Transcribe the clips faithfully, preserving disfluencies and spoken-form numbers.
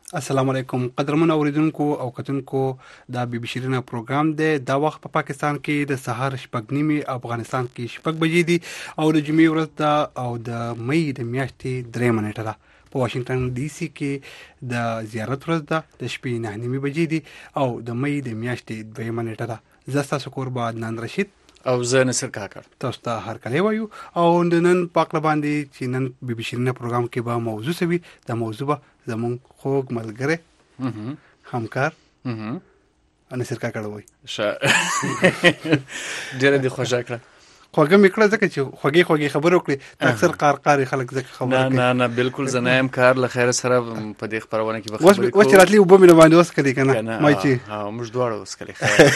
السلام علیکم قدرمن اوریدونکو او کتونکو دا بي بي شیرینه پروګرام دی. دا وخت په پا پاکستان کې د سهار شپږ نیمه، افغانستان کې شپږ بجې دي او د جمعې ورځ ده او د مې د میاشتې درې منټه ده. په واشنگټن ډي سي کې د زیارت ورځ ده، د شپې نه نیمه بجې دي او د مې د میاشتې دوه منټه ده. زه ستاسو کوربه عدنان رشید او زه نصر کاکړ تاسو ته هر کله وایو او نن پاکله باندې چې نن بي بي شیرینه پروګرام کې به موضوع سوي. د موضوع به زمون خوږ ملګری همکار نصر کاکړ وای. شه ډېر دې خوشا کړه، خوږه میکړه ځکه چې خوږی خوږی خبرو کړې. اکثر قارقاري خلک ځکه خبره کوي. نه نه نه بالکل زه نه یم کار له خیر سره په دې خبرونه کې به خبرې کوو. وڅ راتلی وب مې باندې اوس کړي کنه ما چې ها موږ دواړه اوس کړي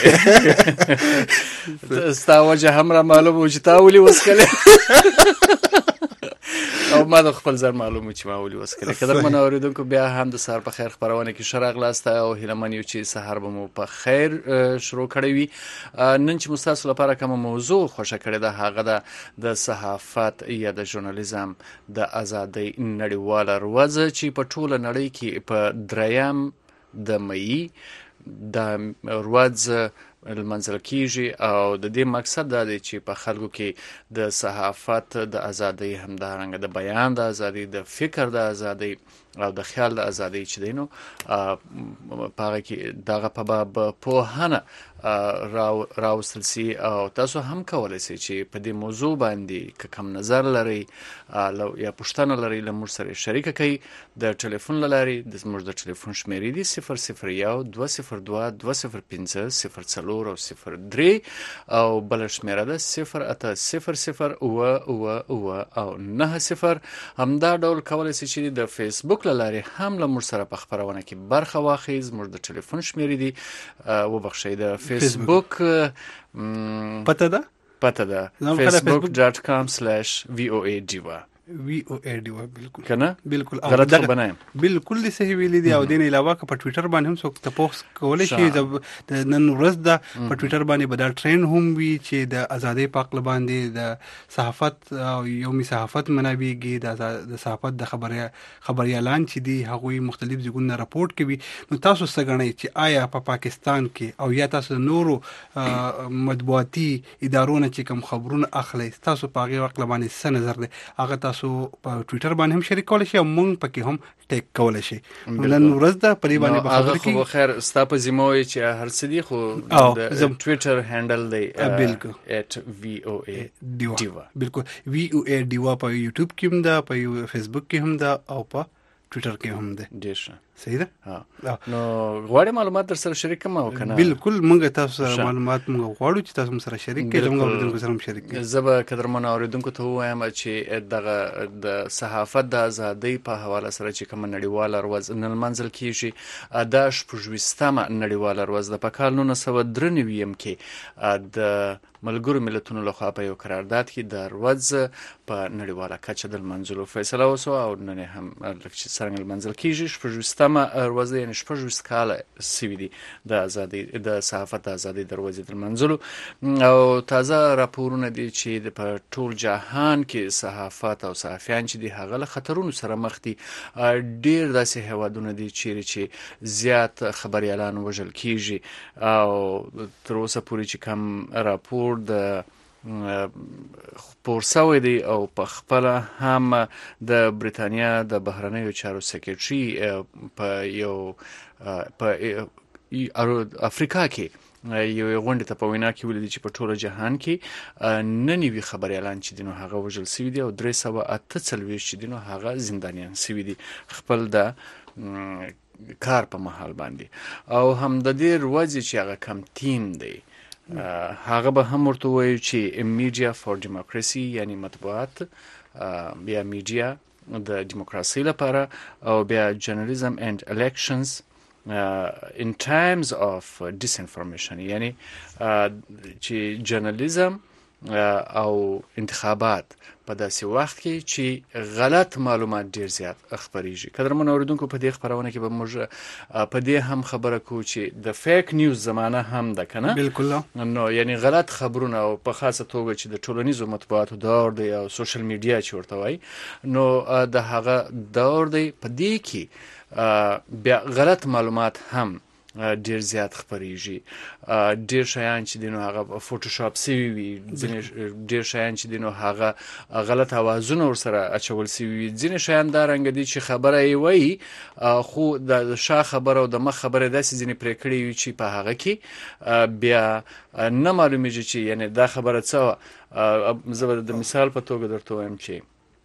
خیر ستا وجه هم را معلوم و چې تا ولي اوس کړي او ما د خپل ځان معلوم چې ما ولي اوس کړي. قدر من اوریدونکو بیا هم د سهار په خیر خبرونه کې شرغ لاسته او هیلمن یو چې سهار به مو په خیر شروع کړی وي. نن چې مستاسو لپاره کوم موضوع خوښه کړی ده هغه ده د صحافت یا د ژورنالیزم د ازادۍ نړیواله ورځ چې په ټوله نړۍ کې په دریم د مې د ورځ لمانځل کیږي او د دې مقصد دا دی چې په خلکو کې د صحافت د ازادۍ همدارنګه د بیان د ازادۍ، د فکر د ازادۍ او د خیال د ازادۍ چې دی نو په هغه کې دغه په باب پوهنه راوستل سي او تاسو هم کولی سئ چې په دې موضوع باندې که کوم نظر لرئ یا پوښتنه لرئ له موږ سره شریکه کړئ د ټلیفون له لارې. د زموږ د ټلیفون شمېرې دي صفر صفر یو دوه صفر دوه دوه صفر پنځه صفر څلور او صفر درې او بله شمېره ده صفر اته صفر صفر اوه اوه اوه او نهه صفر. همدا ډول کولی سئ چې د فیسبوک له لارې هم له موږ سره په خپرونه کې برخه واخلئ. زموږ د ټلیفون شمېرې دي وبخښئ د فیسبوک پته ده پته ده فیسبوک ډاټ کام سلیش وی او ای ډیوا وی او ای ډیوا بالکل کنه بالکل غلط خو بنایم بالکل دې صحیح ویلي دی. او دین علاوه که په ټوئیټر باندې هم څوک تاسو کولای شي د نن ورځ د په ټوئیټر باندې بدل ټرند هم وی چې د ازادۍ پاکل باندې د صحافت او یومي صحافت منابعږي د صحافت د خبري خبريالان چې دي هغوی مختلف ځګونه راپورټ کوي. نو تاسو څه غنئ چې آیا په پا پاکستان کې او یا تاسو نورو مطبوعاتي ادارونو چې کوم خبرونه اخلي تاسو په هغه وخت باندې څه نظر دی؟ هغه تاسو په ټوئیټر باندې هم شریک کولای شي او مونږ پکې هم ټیک کولای شي. نن ورځ د پرې باندې به خبرې کوي. خو خیر ستا په ذمه چې هر څه دی خو د ټوئیټر هینډل دی بالکل ایت وی او ای ډیوا بالکل وی او ای ډیوا په یوټیوب کې هم ده، په فیسبوک کې هم ده او په ټوئیټر کې هم ده. ډیر ښه صحیح ده. نو غواړې معلومات در سره شریک کړم او کنه بالکل موږ تاسو سره معلومات موږ غواړو چې تاسو سره شریک کړئ. موږ اوریدونکو سره هم شریک کړئ. زه به قدرمن اوریدونکو ته وایم چې دغه د صحافت د ازادۍ په حواله سره چې کوم نړیواله ورځ نن لمانځل کیږي دا شپږویشتمه نړیواله ورځ ده. په کال نولس سوه درې نوي کې د ملګرو ملتونو لخوا په یو قرارداد کې د ورځ په نړیواله کچه د لمانځلو فیصله وشوه او نن هم لکه چې څرنګه لمانځل کیږي شپږویشتمه ورځ یعنې شپږویشت کاله سوي دي د ازادۍ د صحافت د ازادۍ د ورځې د لمانځلو. او تازه راپورونه دي چې په ټول جهان کې صحافت او صحافیان چې دي هغه له خطرونو سره مخ دي. ډېر داسې هیوادونه دي چیرې چې زیات خبریالان وژل کیږي او تر اوسه پورې چې کوم راپور د خپور سوی دی او په خپل هم د بریتانیا د بهرنیو چارو سکرټري په یو په افریقا کې یو غونډه ته په وینا کې ولیدي چې په ټوله جهان کې نه نوي خبريالان چې دینو هغه وژل سوي دي او درې سوه اته څلوېښت چې دینو هغه زندانیان سوي دي خپل د کار په مهال باندې. او هم د دې ورځې چې هغه کم تیم دی هغه به هم ورته وایي چې میډیا فور ډیموکراسي یعنی مطبوعات بیا میډیا د دیموکراسي لپاره او بیا جرنالیزم اینڈ الیکشنز in times of disinformation یعنی چې جرنالیزم او انتخابات په داسې وخت کې چې غلط معلومات ډیر زیات خپریږي. قدرمن اوریدونکو په دې خبرونه کې به موږ په دې هم خبره کوو چې د فیک نیوز زمانه هم ده کنه. بالکل. نو یعنی غلط خبرونه او په خاصه توګه چې د ټولنیزو مطبوعاتو دور دی او سوشل میډیا چې ورته وایي، نو د هغه دور دی په دې کې بیا غلط معلومات هم ډیر زیات خپریږي. ډیر شیان چې دینو هغه فوټوشاپ سوي وي، ډیر شیان چې دینو هغه غلط اوازونه ورسره اچول سوي وي، ځینې شیان دا رنګ دي چې خبره یې وایي خو د شا خبره او د مخ خبره داسې ځینې پرې کړې وي چې په هغه کې بیا نه معلومیږي چې یعنی دا خبره څه. زه به د مثال په توګه درته وایم چې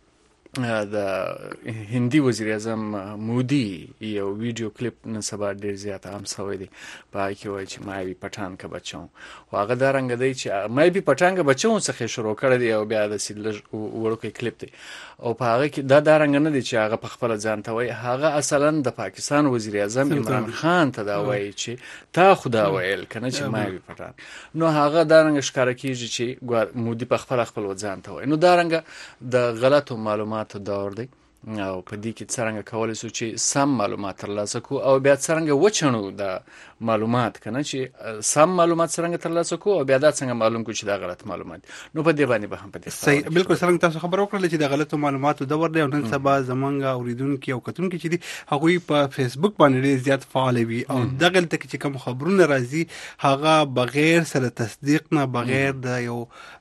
د هندي وزیر اعظم مودي یو ویډیو کلیپ نن سبا ډیر زیات عام شوی دی، په کې وایي چې ما وی پټان کا بچو او هغه دا رنګ دی چې ما وی پټان کا بچو څخه شروع کړی دی او بیا د سیل وړوکی کلیپ دی او په هغه کې دا دا رنګ نه دی چې هغه په خپل ځان ته وایي، هغه اصلا د پاکستان وزیر اعظم عمران خان ته دا وایي چې تا خدا ویل کنه چې ما وی پټان. نو هغه دا رنګ ښکارا کیږي چې مودي په خپل خپل ځان ته وایي. نو دا رنګ د غلطو معلومات دور دی او په دې کې څنګه کولای شو چې سم معلومات ترلاسه کو او بیا څنګه وچنو د معلومات کنه چې سم معلومات څنګه ترلاسه کو او بیا دا څنګه معلوم کو چې دا غلط معلومات. نو په دې باندې به هم په دې صحیح بالکل څنګه تاسو خبر وکړل چې د غلطو معلوماتو دور دی او نن سبا زمونږ اوریدونکو او کتونکو چې دي هغه په فیسبوک باندې زیات فعال وي او دغه تک چې کوم خبرونه راځي هغه بغیر سره تصدیق نه، بغیر د یو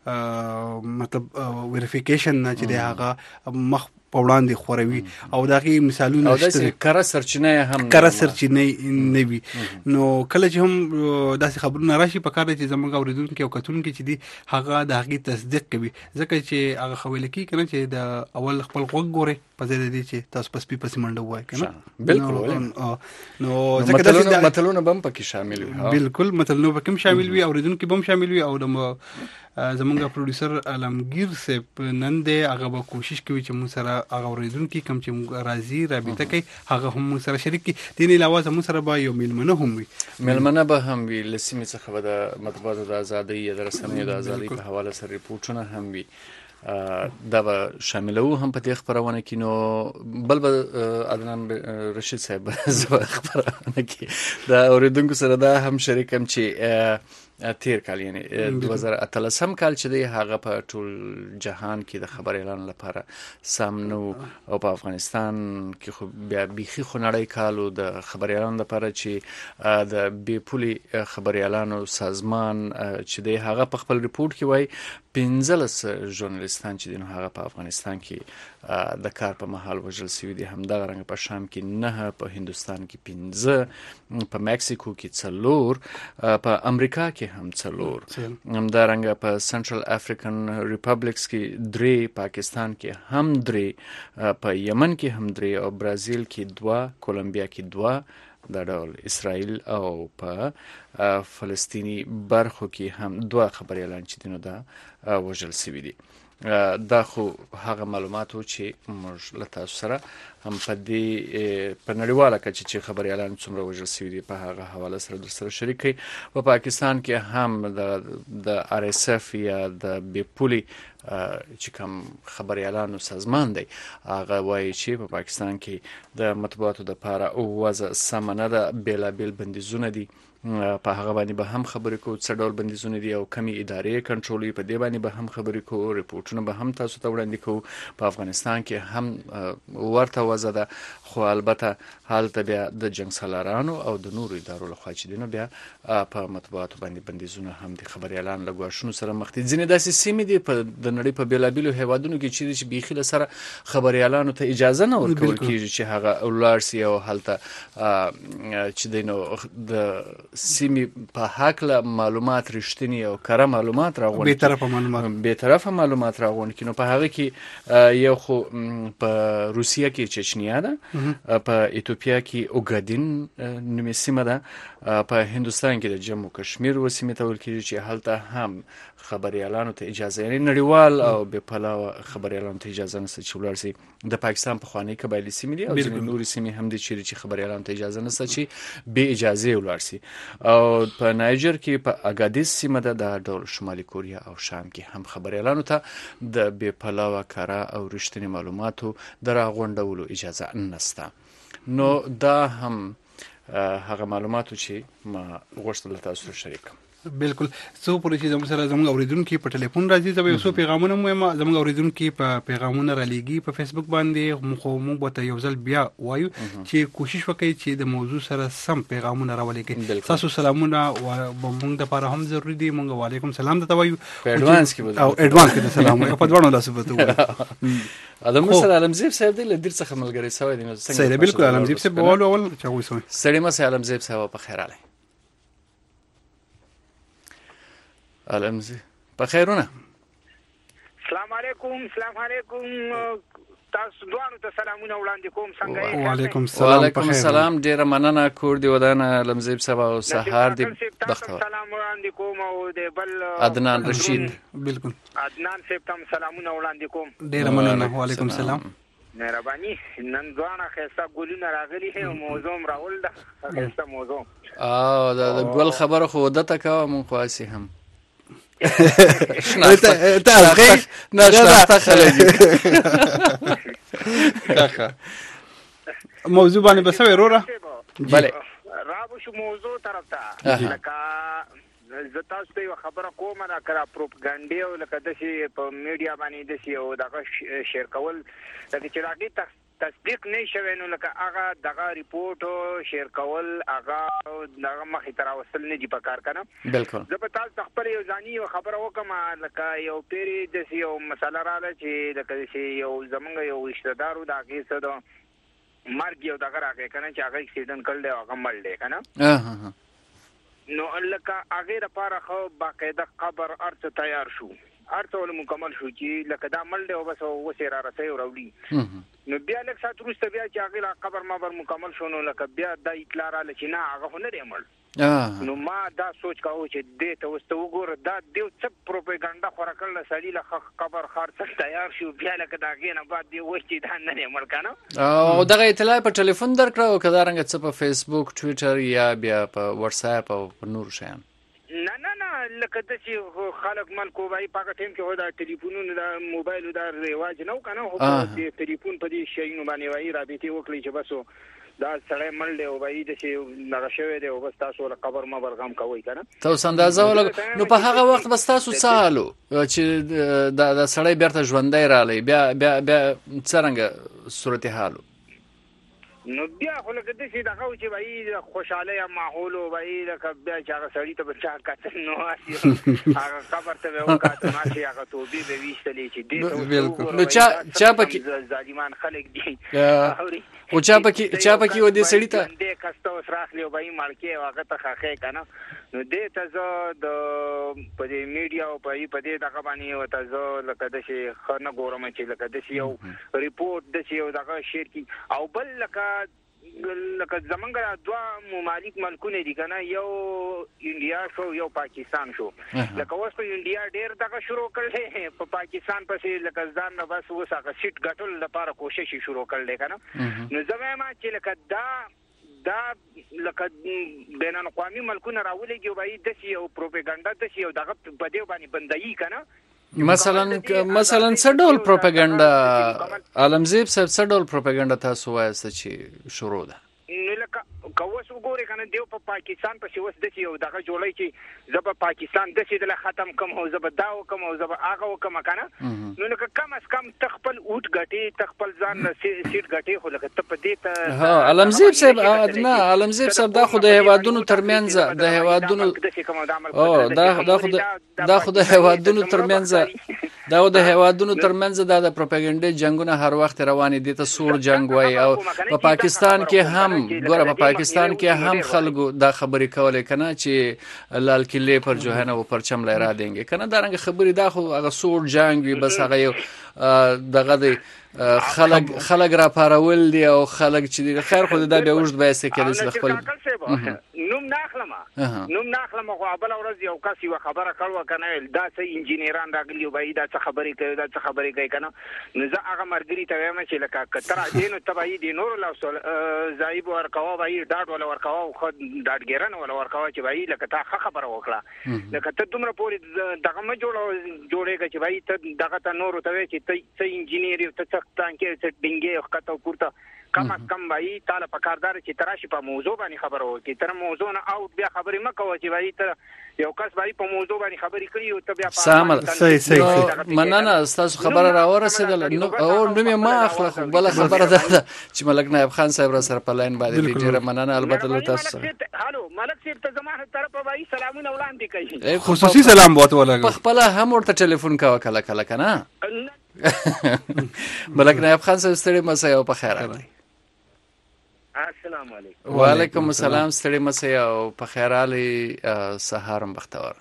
مطلب ویریفیکیشن نه چې هغه مخ په وړاندې خوروي او دغه مثالونه او داسې کره سرچینه هم کره سرچینه نه وي. نو کله چې هم داسې خبرونه راشي په کار چې زموږ اوریدونکو او کتونکو چې دي هغه د هغه تصدیق کوي، ځکه چې هغه خویل کی کنه چې د اول خپل غوږ ګوري په ځای دی چې تاسو پس پی پس منډه وای کنه. بالکل. نو ځکه د متلونه بم پکې شامل وي. بالکل متلونه پکې شامل وي، اوریدونکو بم شامل وي او د زمونږ پروډوسر علمگیر صاحب نن دی هغه به کوشش کوي چې موږ سره هغه اوریدونکو کم چې راځي رابطه کوي هغه هم موږ سره شریک کړي. دین علاوه زموږ سره به یو میلمنه هم وي، میلمنه به هم وي لسیمه څخه به د مطبوعاتو د ازادۍ یا د رسنیو د ازادۍ په حواله سره ریپورتونه هم وي، دا به شاملو هم په دې خبرونه کې. نو بل به عدنان رشید صاحب زه خبرونه کې دا اوریدونکو سره دا هم شریکم چې تیر کال یعنی دوه هزار اتلسم کال چې دی هغه په ټول جهان کې د خبر اعلان لپاره سم نو او په افغانستان کې خو بیا بيخي خنړی کالو د خبر اعلان لپاره چې د بي پولي خبر اعلان سازمان چې دی هغه په خپل ریپورت کې وایي پنځلس ژورنالیستان چې دین هغه په افغانستان کې د کار په محل وژل شوي دي، هم دغه رنګ په شام کې نه، په هندستان کې پنځه، په مکسیکو کې څلور، په امریکا کې هم څلور، هم دا رنګ په سنټرل افریقن ریپبلیکس کې درې، پاکستان کې هم درې، په یمن کې هم درې او برازیل کې دوه، کولمبیا کې دوه، دا ډول اسرائیل او په فلسطینی برخو کې هم دوه خبر اعلان چې دینو دا وژل شوي دي. دا خو هغه معلوماتو چې موږ له تاسو سره هم په دې په نړیواله کچه چې خبر اعلان څومره وژل شوي دي په هغه حواله سره در سره شریک کړي. په پاکستان کې هم د د آر اس اف یا د بي پولي چې کوم خبر اعلان سازمان دی هغه وایي چې په پاکستان کې د مطبوعاتو د لپاره او وضع سم نه ده، بیلابیل بندیزونه دي، په هغه باندې به هم خبرې کوو څه ډول بندیزونه دي او کمی ادارې کنټرولوي، په دې باندې به هم خبرې کوو، ریپورټونه به هم تاسو ته وړاندې کوو. په افغانستان کې هم ورته وضع ده، خو البته هلته بیا د جنګ سالارانو او د نورو ادارو لخوا چې دي نو بیا په مطبوعاتو باندې بندیزونه هم د خبر اعلان له ګواښونو سره مخ دي. ځینې داسې سیمې دي په د نړۍ په بیلابیلو هیوادونو کې چې بیخي له سره خبر اعلانو ته اجازه نه ورکول کېږي چې هغه ولاړ سي او هلته چې دی نو د سیمې په حق معلومات رښتینی او کره معلومات راغونډ به طرفه معلومات به طرفه معلومات راغونډ کینو. په هغه کې یو خو په روسیه کې چچنیا ده، په ایتوپیا کې اوګادین نومې سیمه ده، په هندستان کې د جموں کشمیر وسیمه ته ورکړي چې هلته هم خبر اعلانو ته اجازه یعنی نړیوال او به پلاو خبر اعلان ته اجازه نشته چې ولر سي. د پاکستان په خواني قبایلی سیمې دي او ځینې نورې سیمې هم دي چې خبر اعلان ته اجازه نشته چې به اجازه ولر سي. او په نایجر کې په اګادیس سیمه ده د ډول شمالي کوریا او شام کې هم خبريالانو ته د بې پلاوه کاره او رښتینی معلوماتو د راغونډولو اجازه نشته. نو دا هم هغه معلوماتو چې ما غوښتل تاسو سره شریک کړم. بالکل څو پورې چې زموږ سره زموږ اوریدونکو په ټلیفون راځي زه به یو څو پیغامونه مو زموږ اوریدونکو په پیغامونه را لېږي په فیسبوک باندې مخ مو به ته یو ځل بیا وایو چې کوشش وکړي چې د موضوع سره سم پیغامونه راولېږي. تاسو سلامونه او موږ د لپاره هم ضروری دي. موږ وعلیکم سلام ته وایو په اډوانس کې او اډوانس کې سلام وایو په دوه لاسو به ته ادم سره علمزیب صاحب د لدیر څخه ملګری سوی دی. صحیح بالکل علمزیب صاحب اول اول چاوي سوی سړی ما سره علمزیب صاحب په خیر علي علمزی په خیرونه. السلام علیکم. السلام علیکم. تاسو دوانو ته سلامونه وړاندې کوم. څنګه یې؟ وعلیکم السلام. وعلیکم السلام. ډیره مننه. کور دی ودانه علمزیب صاحب او سهار دی تاسو سلام وړاندې کوم او د بل عدنان رشید بالکل عدنان صاحب ته سلامونه وړاندې کوم. ډیره مننه. وعلیکم السلام. مهرباني. نن دوانه خسته ګولونه راغلي هي موضوع راول ده خسته موضوع او د ګول خبره خو دته کا مون خاصي هم ته ته غي نشته خلک موضوع باندې بس وروره بله رابو شو موضوع طرف ته لکه زه تاسو ته خبره کوم نه کړه پروپاګاندا او لکه د شي په میډیا باندې د شي او دغه شیر کول لکه چې راګي تصدیق نه شوی نو لکه هغه دغه ریپورت شیر کول هغه دغه مخې تر وصل نه دی پکار کنه. بالکل زه په تاسو خبر یو ځاني خبره وکم لکه یو پیری د یو مسله رااله چې لکه چې یو زمونږ یو رشتہ دارو د هغه څه د مرګ یو دغه راغی کنه چې هغه اکسیډنټ کړل او هغه مړ دی کنه. نو لکه هغه لپاره خو باقاعده قبر ارته تیار شو ارته ول مکمل شو چې لکه دا مړ دی او بس وسه را رسي او راوړي. نو بیا لکه سات وروسته بیا چې هغه قبر ما بر مکمل شو نو لکه بیا د اطلاع را لچ نه هغه نه دی مړ. نو ما دا سوچ کاوه چې دې ته وسته وګوره دا دیو څه پروپاګاندا خورا کړل سړی له قبر خارڅ تیار شو بیا لکه دا غینه بعد دی وشتي دا نه دی مړ کنه. او دغه اطلاع په ټلیفون درکړه او کدا رنګ څه په فیسبوک ټوئیټر یا بیا په واتس اپ او په نور شیان؟ نه نه نه لکه د چې خلک مال کوی په هغه ټیم کې هو دا ټلیفونونو دا موبایل دا رواج نه کنه هو د ټلیفون په دې شی نو باندې وایي رابطه وکړي چې بس دا سړی مړ دی او وایي د چې نغه شوی دی او بس تاسو له قبر ما برغم کوي کنه. تاسو اندازه ولګ نو په هغه وخت بس تاسو سالو چې دا د سړی بیرته ژوندۍ رالی بیا بیا بیا څنګه صورتحال نو بیا خو لکه د شي دغه چې وایي خوشاله ماحول وایي لکه بیا چې هغه سړی ته بچا کاتل نو هاسي هغه خبر ته وو کاتل ماشي هغه توبې به ویستلې چې دې نو چا چا پکې ظالمان خلک دي او چا پکې چا پکې و دې سړی ته دې کسته وسراخلی وایي مالکي هغه ته خاخې کنه. نو دې ته زه د په دې میډیا او په دې دغه باندې وته زه لکه د شي خنه ګورم چې لکه د شي یو ریپورت د شي یو دغه شیر کی او بل لکه لکه زمونږ دوا ممالک ملکونه دي کنه یو انډیا شو یو پاکستان شو. لکه اوس په انډیا ډیر دغه شروع کړل په پاکستان پسې لکه ځان نه بس وساګه سیټ ګټل لپاره کوشش شروع کړل کنه. نو زمما چې لکه دا دا لکه بین الاقوامي ملکونه راولېږي وایي د شي او پروپاګاندا د شي او دغه په دې باندې بندایي کنه. مثلا مثلا څه ډول پروپاګاندا عالمزیب صاحب څه ډول پروپاګاندا تاسو وایسته چې شروع ده؟ نو لکه کوس وګوري کنه دیو په پاکستان په شوس د یو دغه جوړی چې زب پاکستان د سیدل ختم کوم او زب داو کوم او زب هغه کوم کنه. نو لکه کم اس کم تخپل اوټ غټي تخپل ځان سیټ غټي خو لکه ته په دې ته ها علمزیب صاحب نه علمزیب صاحب دا خو د هوادونو ترمنځ د هوادونو او دا دا خو دا خو د هوادونو ترمنځ دا د هوادونو ترمنځ دا د پروپاګاندا جنگونه هر وخت روان دي ته سور جنگ وای او په پاکستان کې هم ګوره په پاکستان کې هم خلکو دا خبرې کولې کنه چې لال کله پر جو ہے نا وہ پرچم لهرا دینګي کنه دا رنګ خبرې دا خو هغه سور جنگ وي بس هغه یو دغه دی خلک خلک را پارول دي او خلک چې خیر خو دا به وجد به سکه د خپل نوم ناخلم نوم ناخلم خو بل ورځ یو کس یو خبره کړو کنه دا څه انجینیران راغلی وای دا څه خبرې کوي دا څه خبرې کوي کنه نو زه هغه مرګري ته وایم چې لکه کتره دینو تبعی دی نور لا زایب ورکوا وای ډاډ ولا ورکوا خو ډاډګرن ولا ورکوا چې وای لکه تا خبره وکړه لکه ته دومره پوری دغه ما جوړ جوړېږي چې وای ته دغه ته نور ته وای چې ته انجینیر ته څه تانکې څه ډینګې خطو کوړه کم از کم وای تعالی په کاردار چې تراشي په موضوع باندې خبره وکړي تر موضوع نه اوټ بیا خبرې مکو چې وای ته یو کس وای په موضوع باندې خبرې کړي او ته بیا په سامل صحیح صحیح مننه تاسو خبره راورسېدل نو او نو ما اخلاق بل خبره ده چې ملک نائب خان صاحب را سره په لاین باندې ډیره مننه البته له تاسو هالو ملک صاحب ته زموږ طرف وای سلامونه وړاندې کوي خصوصي سلام بوته ولا خپل هم ورته ټلیفون کاوه کله کله کنه ملک نائب خان صاحب ستړي مسه او په خیر راغلی السلام علیکم وعلیکم السلام ستړي مسه او په خیر علي سهارم بختور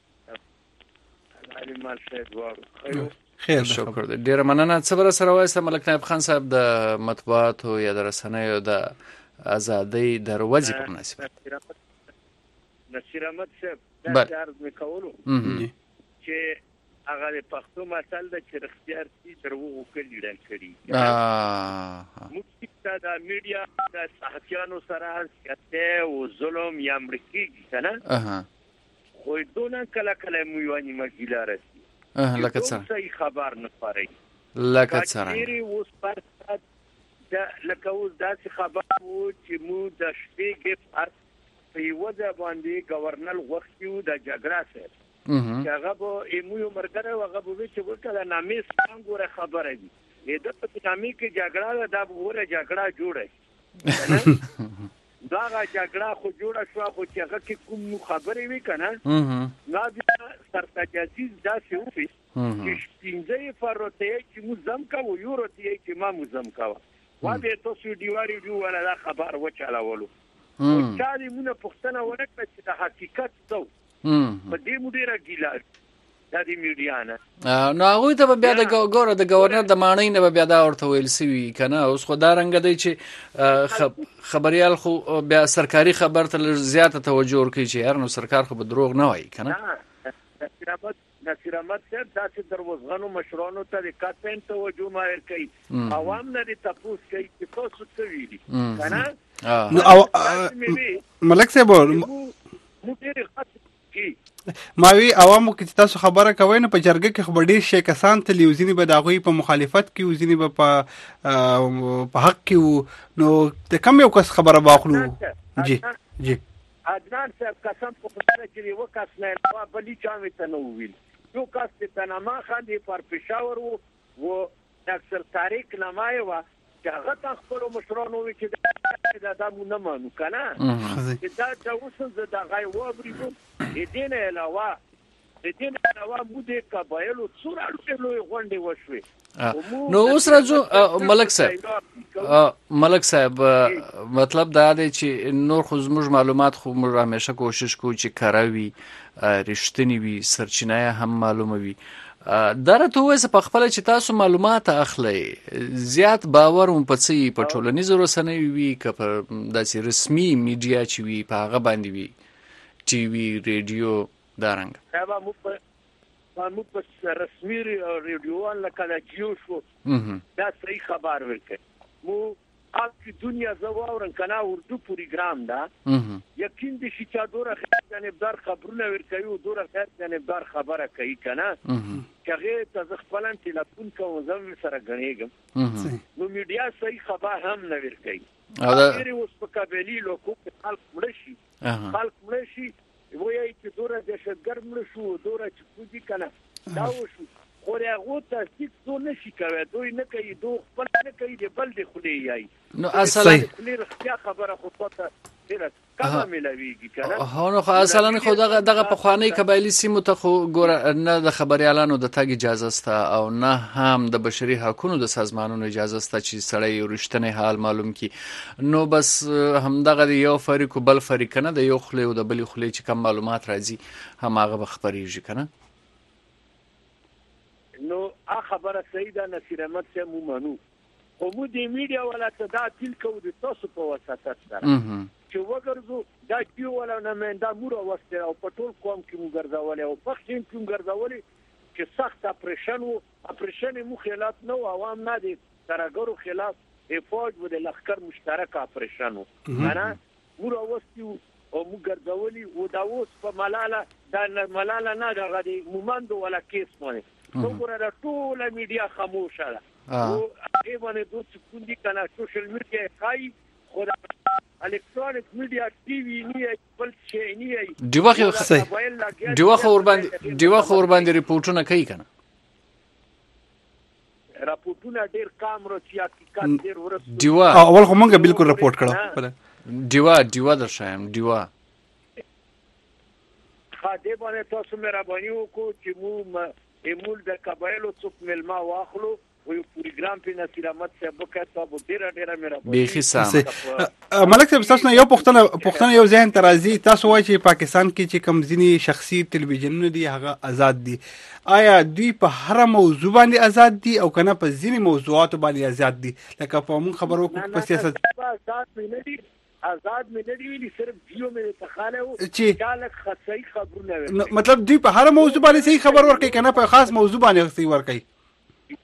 علي مال صاحب خیر شکر ډیر مننه صبر سره وایسته ملک نائب خان صاحب د مطبوعاتو یا د رسنیو د ازادۍ دروازې په مناسبت نصیر احمد صاحب دا عرض وکولو چې هغه د پښتو متل د چرختیار چې دروغ وکړي ډن کړي اه موږ د میډیا د صحافیانو سره سیاست او ظلم یا امریکي کنه اها خو دونه کله کله مو یو نیمه ګیلار شي اه لکه څنګه صحیح خبر نه پاري لکه څنګه اوس پر دا لکه اوس داسې خبر وو چې مو د شپې کې پر په یو ځای باندې گورنر وختیو د جګړه سره هغه به ایمو یو مرګره هغه به چې وکړه نامې څنګه خبره دي دا په نامې کې جګړه دا وګوره جګړه جوړه دا جګړه خو جوړه شو خو چې هغه کې کوم خبرې وی کنه لا بیا سرتاجازي دا څه وفي چې څنګه فروته چې مزم کا و یو روته چې ما مزم کا وا به تاسو دیواري دی ولا دا خبر وچالولو او چې موږ پښتنه ورکړه چې د حقیقت څه په دې مدیره ګیلار د دې میډیا نه نو هغه ته بیا د ګوره د گورنر د معنی نه بیا دا ورته ویل سوي کنه اوس خو دا رنګ دی چې خبريال خو بیا سرکاري خبر ته زیاته توجه ورکړي چې هر نو سرکار خو به دروغ نه وایي کنه نصیر احمد نصیر احمد صاحب دا چې دروازغانو مشرانو ته د کاتن توجه مایر کوي عوام نه دي تاسو کوي چې تاسو څه ویلي کنه نو او ملک صاحب مو ډېر ماوی عوامو کې تاسو خبره کوي نه په جرګه کې خبر ډیر شي کسان تلویزیونی به داغوي په مخالفت کې وزینی به په په حق کې نو ته کوم یو کس خبره واخلو جی جی عدنان صاحب قسم په خدای کې یو کس نه نو بلی چا ته نو ویل یو کس ته نامه خان دی پر پېښور وو و ډاکټر طارق نامه و چې هغه تاسو خپل مشرانو وی چې دا دا مونږ نه مانو کنه دا دا اوس دا غي وبريدو دې نه علاوه دې نه علاوه مو دې قبایلو څوره لوی غونډې وشوي نو اوس راځو ملک صاحب ملک صاحب مطلب دا دی چې نور خو زموږ معلومات خو موږ همیشه کوشش کوو چې کاروي رښتینی وي سرچینه هم معلومه وي درته وایي په خپل چې تاسو معلومات اخلي زیات باور هم پڅي په ټولنیزو رسنیو وي که په داسې رسمي میډیا چې وي په هغه باندې وي ټي وي رادیو دارنګ دا مو په مو په رسمي رادیو لکه د جیو شو دا صحیح خبر ورکړي مو اپ دنیا زواورن کنه اردو پروګرام دا یقین دي چې دوره خیر جانبدار خبرونه ورکوي او دوره خیر جانبدار خبره کوي کنه چې هغه خپل ټلیفون کوم زم سره غنیږم نو میډیا صحیح خبر هم نه ورکوي او دا ډیر اوس په قبلي لوکو په خلک مړشي خلک مړشي وایي چې دوره د شګر مړ شو دوره چې کوجی کنه دا وشو خو هغه تصدیق څو نشي کوي دوی نه کوي دوی خپل نه کوي د بل د خلی یای نو اصلا خلی خبره خو پته ډیره کمه ملويږي کنه هو نو اصلا خو دغه دغه په خواني قبایلی سیمو ته خو ګور نه د خبريالانو د تاګ اجازه ستا او نه هم د بشري حقوقو د سازمانونو اجازه ستا چې سړی ورشتنه حال معلوم کی نو بس هم دغه یو فریق بل فریق نه د یو خلی او د بل خلی چې کم معلومات راځي هم هغه خبريږي کنه نو ا خبره سیده نصیر احمد سے مو منو خو مو د میډیا ولا ته دا تل کو د تاسو په واسطه سره چې وګرځو دا کیو ولا نماینده مور واستره او په ټول قوم کې مو ګرځولې او پښتون کې مو ګرځولې چې سخت اپریشن وو اپریشن مو خلاف نو عوام نه دي ترګرو خلاف افاج و د لخر مشترک اپریشن وو انا مور واستو او مو ګرځولې او دا اوس په ملاله دا ملاله نه راغلي مومند ولا کیس باندې نو ګوره ټول میډیا خاموشه ده او هغه باندې دوه سکوندي کنه سوشل میډیا کوي خو الکترونیک میډیا ټي وي نه بل شي نه دی واخه صحیح دی واخه ور باندې دی واخه ور باندې ریپورتونه کوي کنه راپورټونه ډیر کم راځي حقیقت ډیر ورسره دیوا اول خو مونږه بالکل رپورټ کړو دیوا دیوا درشایم دیوا خاطر باندې تاسو مهرباني وکړو چې مو ایمول د قبایلو څوک ملما واخلو او یو پروګرام په نصیر احمد صاحب وکړ ته ډیر ډیر مهرباني به حساب ملک صاحب تاسو یو پښتنه پښتنه یو ذهن ترازی تاسو وایي چې پاکستان کې چې کم ځینی شخصي تلویزیونونه دي هغه آزاد دي آیا دوی په هر موضوع باندې آزاد دي او کنه په ځینی موضوعات باندې آزاد دي لکه په مون خبرو کې په سیاست آزاد نه دي آزاد مې نه دی ویلي صرف جیو مې تخاله او چې چالک خاصي خبرونه وي مطلب دوی په هر موضوع باندې صحیح خبر ورکړي کنه په خاص موضوع باندې صحیح ورکړي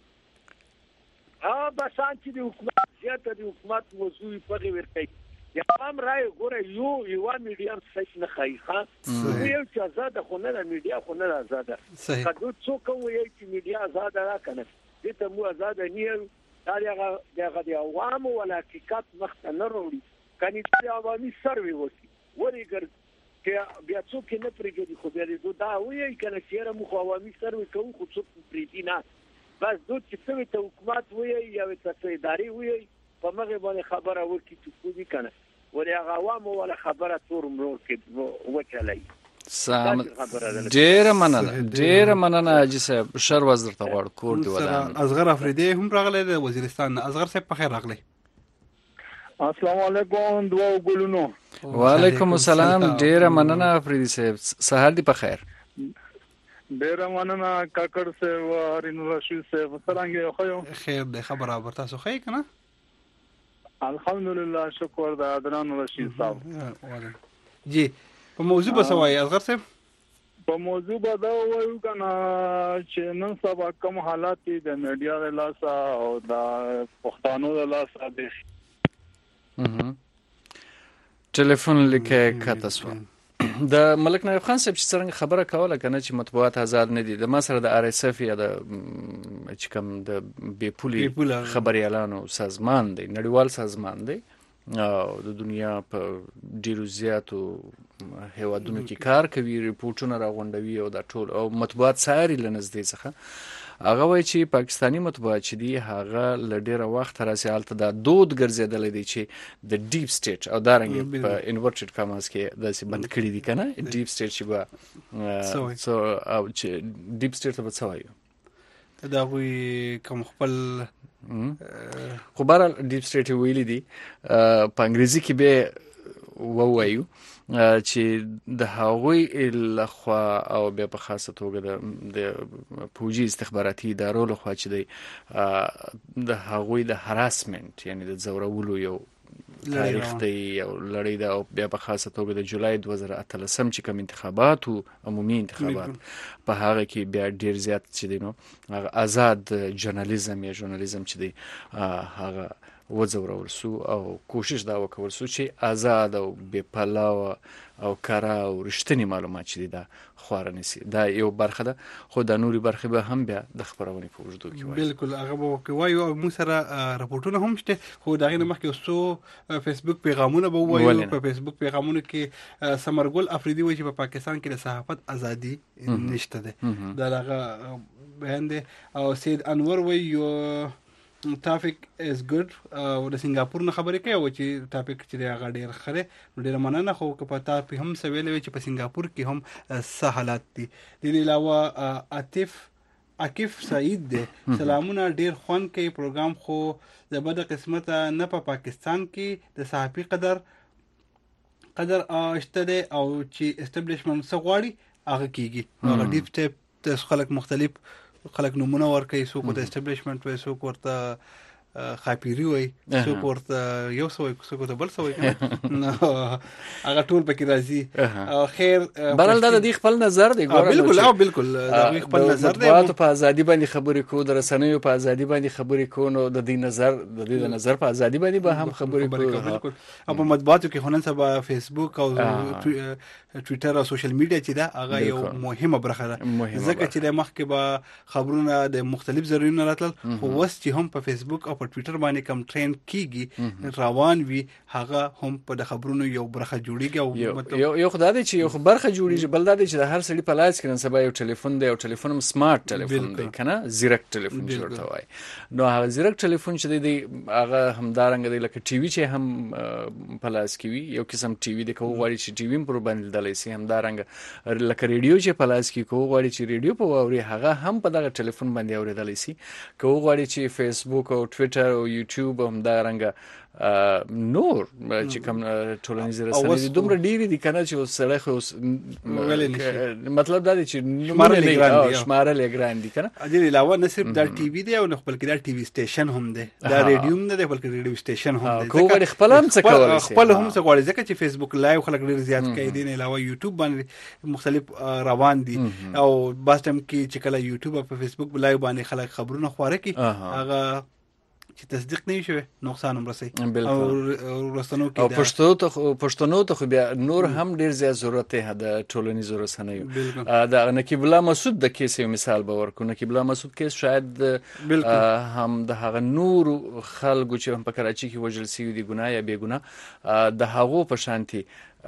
ها بس چې د حکومت زیاته د حکومت موضوع په ورکړي یا هم راي ګوره یو یو میډیا صحیح نه خای خان یو چې آزاد خو نه میډیا خو نه آزاد صحیح کله څوک وایي چې میډیا آزاد را کنه دې ته مو آزاد نه دا هغه دغه د عوامو ولا حقیقت مخ نه وروړي کني د عوامي سروي وسی ورګر چې بیا څوک نه پرېږدي خو بیا دا وایي کنه چې مو عوامي سروي کوم خو څوک پرېږدي نه بس دوی چې څه ته حکومت وایي یا ته اداري وایي په مغه باندې خبره وکړي چې کوی کنه ولې هغه عوامو ولا خبره تور مرور کې وچلای سام ډیر مننه ډیر مننه حاجی صاحب شر وزیر ته غوړ کور دی ودان اصغر افریدی هم راغلی د وزیرستان اصغر صاحب په خیر راغلی السلام علیکم دوه ګلونو وعلیکم السلام ډیر مننه افریدی صاحب سهار دی په خیر ډیر مننه کاکړ صاحب هرین رشید صاحب څنګه خو خیر دی خبر اوبر تاسو خی کنه الحمدلله شکر د عدنان رشید صاحب جی په موضوع به سوای اصغر صاحب په موضوع به دا وایو کنه چې نن سبا کوم حالات دي د میډیا د لاسه او د پښتنو د لاسه دي ټلیفون لیکه کاتاسو د ملک نایب خان صاحب چې څنګه خبره کوله کنه چې مطبوعات آزاد نه دي د ما سره د ار اس اف یا د چې کوم د بې پولي خبريالانو سازمان دی نړیوال سازمان دی او د دنیا په ډیرو زیاتو هیوادونو کې کار کوي ریپورتونه راغونډوي او د ټول او مطبوعات ساري لنزدې څخه هغه وایي چې پاکستانی مطبوعات چې دی هغه لډیره وخت راځي حالت د دود ګرځیدل دي چې د ډیپ سټیټ او دارنګ په انورټډ کاماس کې داسې بند کړی دي کنه ډیپ سټیټ چې به سو او چې ډیپ سټیټ به څه وایي دا وی کوم خپل خو بار ډیپ سټیټ ویلي دي په انګریزي کې به ووایو چې د هغوی لخوا او بیا په خاصه توګه د پوجي استخباراتي ادارو لخوا چې دی د هغوی د هراسمنت یعنی د ځورولو یو تاریخ دی او لړۍ ده او بیا په خاصه توګه د جولای دوه زره اتلسم چې کوم انتخابات او عمومي انتخابات په هغه کې بیا ډیر زیات چې دی نو هغه آزاد جرنالیزم یا ژورنالیزم چې دی هغه وځورول سو او کوشش دا وکول سو چې آزاد او بې پلاوه او کارا او رښتینی معلومات چې دا خواره نسی دا یو برخه ده خو د نوري برخه به هم بیا د خبرونه په وجود کې وایي بالکل هغه به وایي او موږ سره راپورټونه هم شته خو دا غینه مخکې اوسو فیسبوک پیغامونه به وایي په فیسبوک پیغامونه کې سمرګل افریدي وایي چې په پاکستان کې د صحافت ازادي نشته ده دا هغه بیان دی او سید انور وایي ټافیک از ګډ او د سنگاپور نه خبرې کوي او چې ټاپک چې هغه ډیر خره ډیر مننه خو که پتا په هم سویل وي چې په سنگاپور کې هم څه حالات دي د علاوه عاطف عاکف سعید دی سلامونه ډیر خوان کوي پروګرام خو د بد قسمت نه په پاکستان کې د صحافي قدر قدر اشته دی او چې اسټابلیشمنت څه غواړي هغه کیږي هغه ډیپ ټیپ د خلک مختلف خلک نمونه ورکوي څوک د اسټابلیشمنت وي څوک ورته خاپيري وای څوک ورته یو سو څوک ورته بل سو نو هغه ټول پکې راځي او خیر بهرحال دا د خپل نظر دی ګوره بالکل او بالکل دا خپل نظر دی مطبوعاتو په ازادي باندې خبرې کوو د رسنیو په ازادي باندې خبرې کوو نو د دې نظر د دې د نظر په ازادي باندې به هم خبرې کوو بالکل او په مطبوعاتو کې هنن سبا فیسبوک او ټوئیټر او سوشل میډیا چې دا هغه یو مهمه برخه ده ځکه چې د مخکې به خبرونه د مختلف ذریعو راتل خو وس چې هم په فیسبوک او په ټوئیټر باندې کم ټرند کیږي روان وي هغه هم په د خبرونو یو برخه جوړیږي او مطلب یو یو خدای دې چې یو برخه جوړیږي بل دا چې د هر سړي په لاس کې نن سبا یو ټلیفون دی او ټلیفون هم سمارټ ټلیفون دی کنه زیرک ټلیفون جوړته وای نو هغه زیرک ټلیفون چې دی هغه همدارنګ دی لکه ټي وي چې هم په لاس کې وي یو قسم ټي وي د کوو غواړي چې ټي وي پر باندې دلای سي همدارنګ لکه ریډیو چې په لاس کې کوو غواړي چې ریډیو په ووري هغه هم په دغه ټلیفون باندې اوریدلای سي کوو غواړي چې فیسبوک او ټوئیټر او یوټیوب هم دا رنګه نور چې کوم ټولنیز رسنۍ دي دومره ډېری دي کنه چې سړی خو مطلب دا دی چې شمارل یې ګران دي کنه اجل علاوه نه صرف دا ټي وي دی او نه بلکې دا ټي وي سټیشن هم دی دا ریډیو نه دی بلکې ریډیو سټیشن هم دی کوو غواړي خپل هم څه کولای شي خپل هم څه غواړي ځکه چې فیسبوک لایو خلک ډېر زیات کوي دي نه علاوه یوټیوب باندې مختلف روان دي او باز ټیم کې چې کله یوټیوب او فیسبوک لایو باندې خلک خبرونه خواره کوي هغه چې تصدیق نه شي نقصان هم رسي او رسنو کې او پښتو ته پښتنو ته بیا نور هم ډیر زیات ضرورت دی د ټولنیزو رسنیو دا نقیب الله مسعود د کیسې مثال به ورکو نقیب الله مسعود کیس شاید هم د هغه نور خلکو چې په کراچي کې وژل شوي دي ګناه یا بې ګناه د هغو په شانتي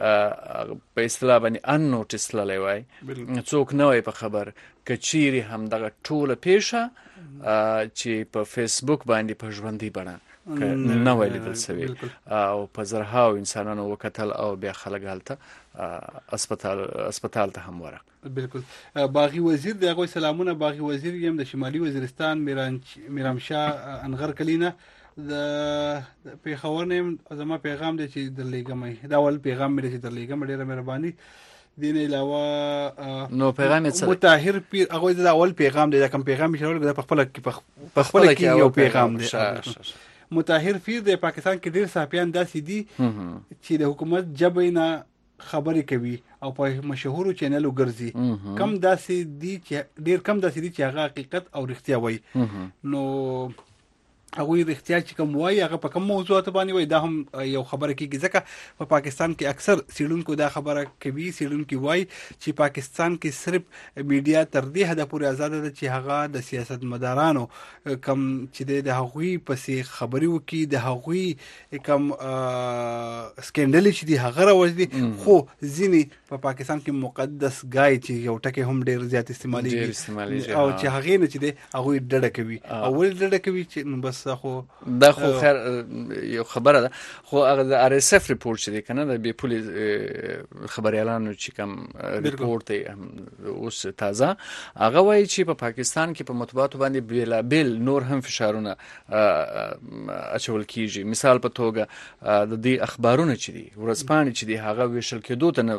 په اصطلاح باندې ان نوټس للی وای څوک نه وای په خبر کچيري هم دغه ټوله پیښه چې په فیسبوک باندې په ژوندۍ بڼه نه وای لیدل شوی او په زرهاو انسانانو وکتل او بیا خلک هلته اسپیټال اسپیټال ته هم ورغ بالکل باغی وزیر دغه سلامونه باغی وزیر یم د شمالي وزیرستان میرامشاه انغر کلینه د پیښور نیم زما پیغام دی چې د لیګم دا ول پیغام مې چې د لیګم ډیره مهرباني دین علاوه نو پیغام یې متطهر پیر هغه د اول پیغام دی دا کوم پیغام چې ورغله په خپل کې په خپل کې یو پیغام دی متطهر پیر د پاکستان کې ډیر صحافیان داسې دي چې د حکومت جبینا خبرې کوي او په مشهورو چینلو ګرځي کم داسې دي چې ډیر کم داسې دي چې هغه حقیقت او رښتیا وایي نو هغه رښتیا چې کوم وایي هغه په کوم موضوعات باندې وایي دا هم یو خبره کیږي ځکه په پاکستان کې اکثر سیډونکو دا خبره کوي سیډونکو وایي چې پاکستان کې صرف میډیا تر دې حد پورې آزاد ده چې هغه د سیاستمدارانو کم چې د هغوی پسې خبري وکي د هغوی کم سکندل چې دی هغه راوځي خو ځینی په پاکستان کې مقدس غای چې یو ټکی هم ډیر زیات استعمالي او چې هغه نه چې دی هغه ډډه کوي او ول ډډه کوي چې بس خو دا خو خیر یو خبره ده خو هغه د ار اس اف ریپورت چې دی کنه د بي پولي خبريالانو چې کوم ریپورت اوس تازه هغه وایي چې په پاکستان کې په مطبوعاتو باندې بلا بل نور هم فشارونه اچول کیږي مثال په توګه د دې اخبارونه چې دي ورځپاڼې چې دي هغه ویشل کېدو ته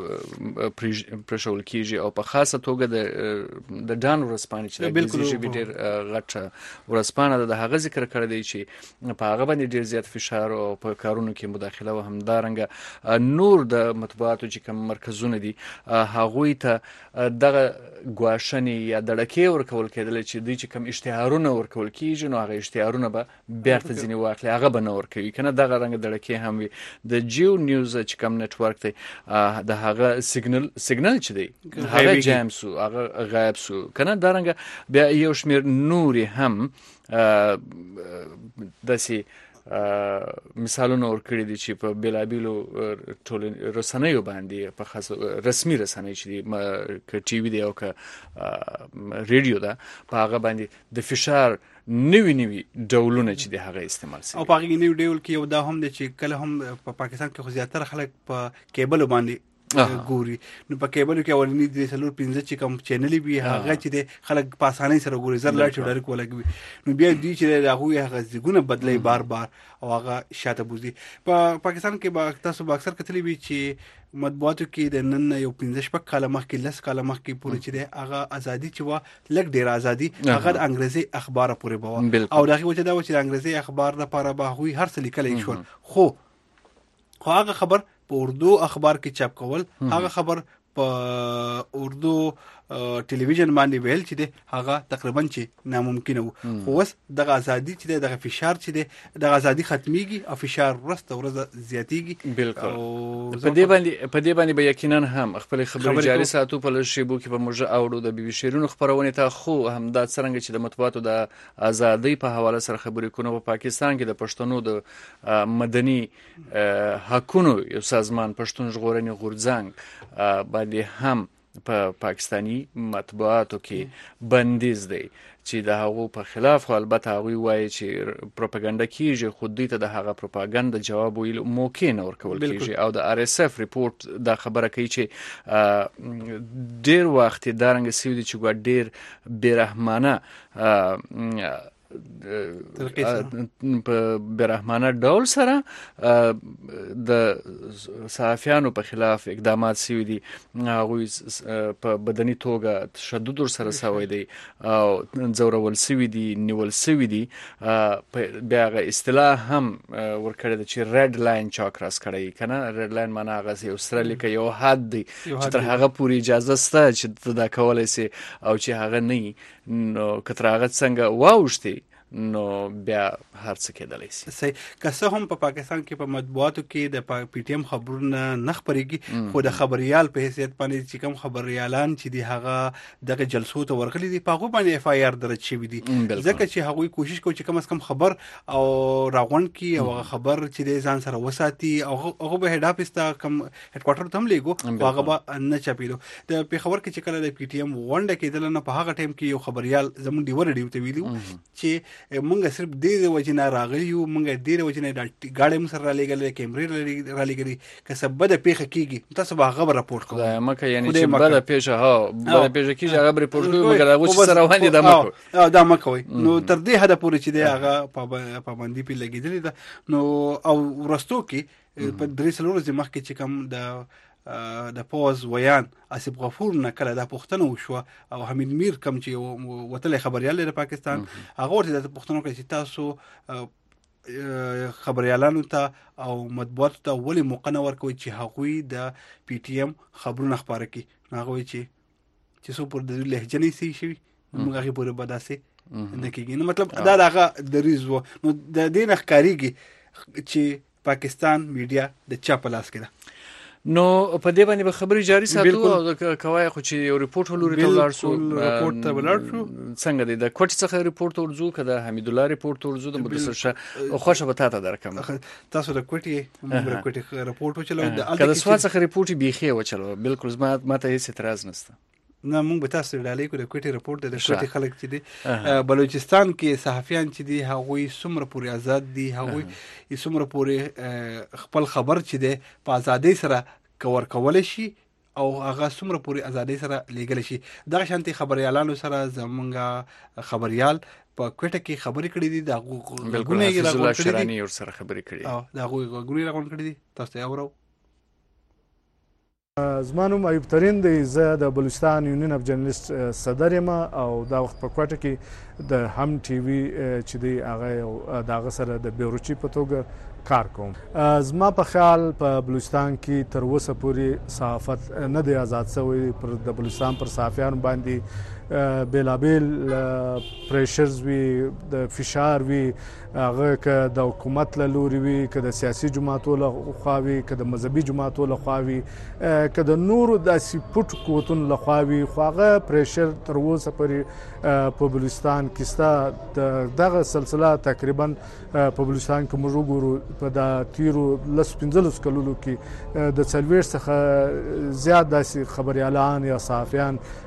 پرشول کیږي او په خاصه توګه د د ډان ورځپاڼې چې د بالکل ډیر غټ ورځپاڼه د هغه ذکر کړی چې په هغه باندې ډیر زیات فشار او په کارونو کې مداخله و هم دارنګه نور د مطبوعاتو چې کوم مرکزونه دي هغه ته دغه ګواښنې یا دړکې ورکول کېدل چې دوی چې کوم اشتهارونه ورکول کیږي نو هغه اشتهارونه به بیرته ځینې واخلي هغه به نه ورکوي کنه دغه رنګ دړکې هم وي د جیو نیوز چې کوم نتورک دی د هغه سیګنل سیګنل چې دی هغه جام سو هغه غایب سو کنه دارنګه بیا یو شمیر نوري هم داسې مثالونه ورکړي دي چې په بیلابیلو ټول رسنیو باندې په خاص رسمي رسنۍ چې دي ک ټي وي دی او ک ریډیو ده په هغه باندې د فشار نوی نوی ډولونه چې د هغه استعمال شي او په هغه نوی ډول کې یو دا هم دی چې کله هم په پاکستان کې خو زیاتره خلک په کیبل باندې ګوري. نو په کیبل کې اولنی د څلور پنځه چې کوم چینل وي هغه چې د خلک په اسانۍ سره ګوري زر لاټ ډایرکټ ولګوي. نو بیا دوی چې هغه هغه ځګونه بدلي بار بار او هغه شاته بوزي. په پاکستان کې با تاسو با اکثر کتلی وی چې مطبوعاتو کې د نن یو پنځه شپږ کاله مخکې لس کاله مخکې پورې چې د هغه ازادي چې و لږ ډېر ازادي هغه د انګریزي اخبار پورې بوا او دغه وجه دا و چې د انګریزي اخبار لپاره به هغوی هر څه لیکلی شول خو خو هغه خبر په اردو اخبار کې چاپ کول هغه خبر په اردو ټلویزیون باندې ویل چې د هغه تقریبا چې ناممکن وو. خو اوس دغه ازادي چې دغه فشار چې دغه ازادي ختميږي او فشار ورسته ورځ زیاتیږي. بالکل په دې باندې په دې باندې به یقینا هم خپل خبرې جاري ساتو په لشيبو کې په موږ اوړو د بي بي شیرونو خبرونه ته خو هم دا څنګه چې د مطبوعاتو د ازادي په حواله سره خبرې کوو په پاکستان کې د پښتنو د مدني حقوقو یو سازمان پښتون ژغورنې غورځنګ باندې هم په پا پاکستانی مطبوعاتو کې بندیز دی چې د هغو په خلاف خو البته هغوی وایي چې پروپاګاندا کیږي خو دوی ته د هغه پروپاګاندا جواب ویل موقع نه ورکول کیږي او د ار اس اف ریپورت دا خبره کوي چې ډیر وخت دا رنګ سوي دي چې ډیر بیرحمانه په برحمانه ډول سره د صحافیانو په خلاف اقدامات شوي دي هغوی په بدني توګه تشدد سره شوی دی او ځورول شوي دي نیول شوي دي بیا هغه اصطلاح هم ورکړی دی چې ریډ لاین چا کراس کړی کنه ریډ لاین معنا هغه یو سره لیکه یو حد دی چې تر هغه پورې اجازه شته چې دا کولای شي او چې هغه نه نو کتر هغه څنګه واوښتي نو بیا هر څه کېدلی شي. صحیح که څه هم په پاکستان کې په مطبوعاتو کې د پی ټی ایم خبرونه نه خپرېږي خو د خبریال په حیثیت باندې چې کوم خبریالان چې دي هغه دغه جلسو ته ورغلي دي په هغو باندې اف آی آر درج شوي دي ځکه چې هغوی کوشش کوي چې کم از کم خبر او راغونډ کړي او هغه خبر چې د ځان سره وساتي او هغه به هډ اپس ته کم هډ کوارټر ته هم لیږو هغه به نه چاپېدو. د پېښور کې چې کله د پی ټی ایم غونډه کېدله نه په هغه ټایم کې یو خبریال زموږ ډیوه رډیو ته ویلي چې مونږ صرف دې وجې نه راغلي یو مونږ دې وجې نه ګاډۍ مو سره رالیږلې کیمرې رالیږلي که څه بده پیښه کېږي تاسو به هغه راپورټ کوئ مکه یعنی چې بده پیښه ها بده پیښه کېږي هغه به راپورټ کوي مګر هغه چې سره روان دي دا مکو دا مکوي نو تر دې حده پورې چې دی هغه پابندي پې لګېدلې ده نو او ورستو کې په درې څلور ورځې مخکې چې کوم د د پوز ویان اسف غفور نه کله دا پښتنه وشو او حمید میر کم چې وتل خبريال د پاکستان هغه ورته د پښتنو کې چې تاسو خبريالانو ته او مطبوعاتو ته ولې موقع نه ورکوي چې هغوی د پی ټی ایم خبرونه خبره کړي هغه وایي چې چې څو پر د لهجه نه سي شي موږ هغه پورې بداسي نه کېږي نو مطلب دا هغه د ریزو نو د دې نه ښکاریږي چې پاکستان میډیا د چا په لاس کې ده. نو په دې باندې به خبرې جاري ساتو او کوي خو چې یو ریپورت ولوري ته ولاړ شو ریپورت ته ولاړ شو څنګه دی د کوټ څخه ریپورت ورزو کده حمید الله ریپورت ورزو د مدرسه شه خوشا به تاسو درکم تاسو د کوټي موږ کوټي ریپورت وچلو د کله سوا څخه ریپورت بيخي وچلو بالکل زما ماته هیڅ اعتراض نشته نه موږ به تاسو ډالې کو د کوټي ریپورت د کوټي خلک چې دي بلوچستان کې صحافیان چې دي هغوی څومره پورې آزاد دي هغوی څومره پورې خپل خبر چې دي په ازادۍ سره کور کول شي او هغه څومره پورې ازادۍ سره لیږل شي. دغه شانتي خبريالانو سره زمونږ خبريال په کوټه کې خبرې کړې دي د غوګونه یې راغونډ کړي دي او سره خبرې کړي او د غوګونه راغونډ کړي دي تاسو یې اورو. زمانوم ایوب ترین دی زه د بلوچستان یونین اف جرنالست صدر یم او دا وخت په کوټه کې د هم ټي وي چې دی هغه دغه سره د بیروچي په توګه کار کوم. زما په خیال په بلوچستان کې تر اوسه پورې صحافت نه دی آزاد شوی پر د بلوچستان پر صحافیانو باندې بیلابیل پریشرز وي د فشار وي هغه که د حکومت له لوري وي که د سیاسي جماعتو له خوا وي که د مذهبي جماعتو له خوا وي که د نورو داسې پټ قوتونو له خوا وي خو هغه پریشر تر اوسه پورې په بلوچستان کې شته. دغه سلسله تقریبا په بلوچستان کې موږ وګورو په د تیرو لسو پنځلسو کلونو کې د څلوېښت څخه زیات داسې خبریالان یا صحافیان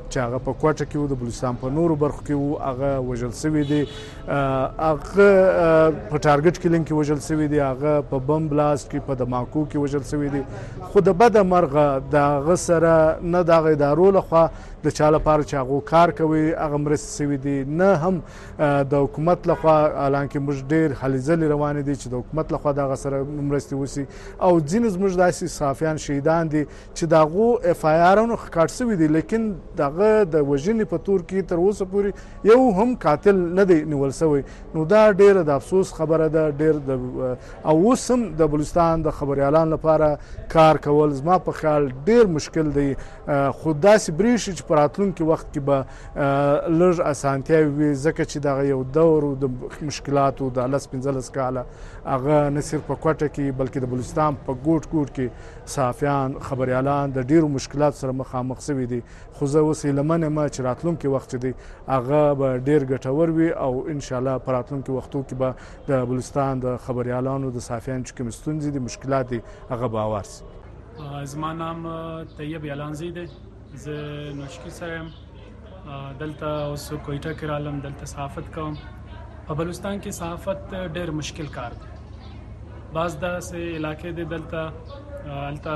چې هغه په کوټه کې و د بلوچستان په نورو برخو کې و هغه وژل سوي دي هغه په ټارګټ کلینګ کې وژل سوي دي هغه په بم بلاست کې په دماکو کې وژل سوي دي خو د بده مرغه د هغه سره نه د هغه ادارو لخوا د چا لپاره چې هغو کار کوي هغه مرستې سوي دي نه هم د حکومت لخوا حالانکې موږ ډېر هلې ځلې روانې دي چې د حکومت لخوا د هغه سره مرستې وسي او ځینې زموږ داسې صحافیان شهیدان دي چې د هغو اف آی آرونه ښکاټ سوي دي لیکن د هغه د وژنې په تور کې تر اوسه پورې یو هم قاتل نه دی نیول سوی نو دا ډېره د افسوس خبره ده ډېر د او اوس هم د بلوچستان د خبریالانو لپاره کار کول زما په خیال ډېر مشکل دی خو داسې برېښي چې په راتلونکي وخت کې به لږ اسانتیاوې وي ځکه چې دغه یو دور د مشکلاتو د لس پنځلس کاله هغه نه صرف په کوټه کې بلکې د بلوچستان په ګوټ ګوټ کې صحافیان خبریالان د ډېرو مشکلاتو سره مخامخ سوي دي خو زه اوس هیله من یم چې راتلونکي وخت چې دی هغه به ډېر ګټور وي او انشاءالله په راتلونکي وختو کې به د بلوچستان د خبریالانو د صحافیانو چې کومې ستونزې دي مشکلات دي هغه به هوار سي زما نام طیب یالانزی دی زه نوشکی سره یم دلته اوس کویټه کې رالم دلته صحافت کوم په بلوچستان کې صحافت ډېر مشکل کار دی بعض داسې علاقې دي دلته هلته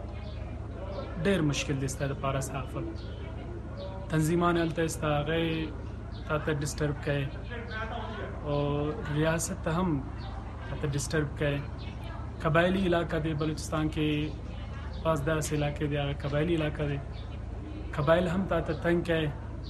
ډېر مشکل دی ستا دپاره صحافت تنظیمان هلته ستا هغې تا ته ډسټرب کوي او ریاست ته هم تا ته ډسټرب کوي قبایلي علاقه دی بلوچستان کې بعض داسې علاقې دي هغه قبایلي علاقه دی قبایل هم تا ته تنګ کوي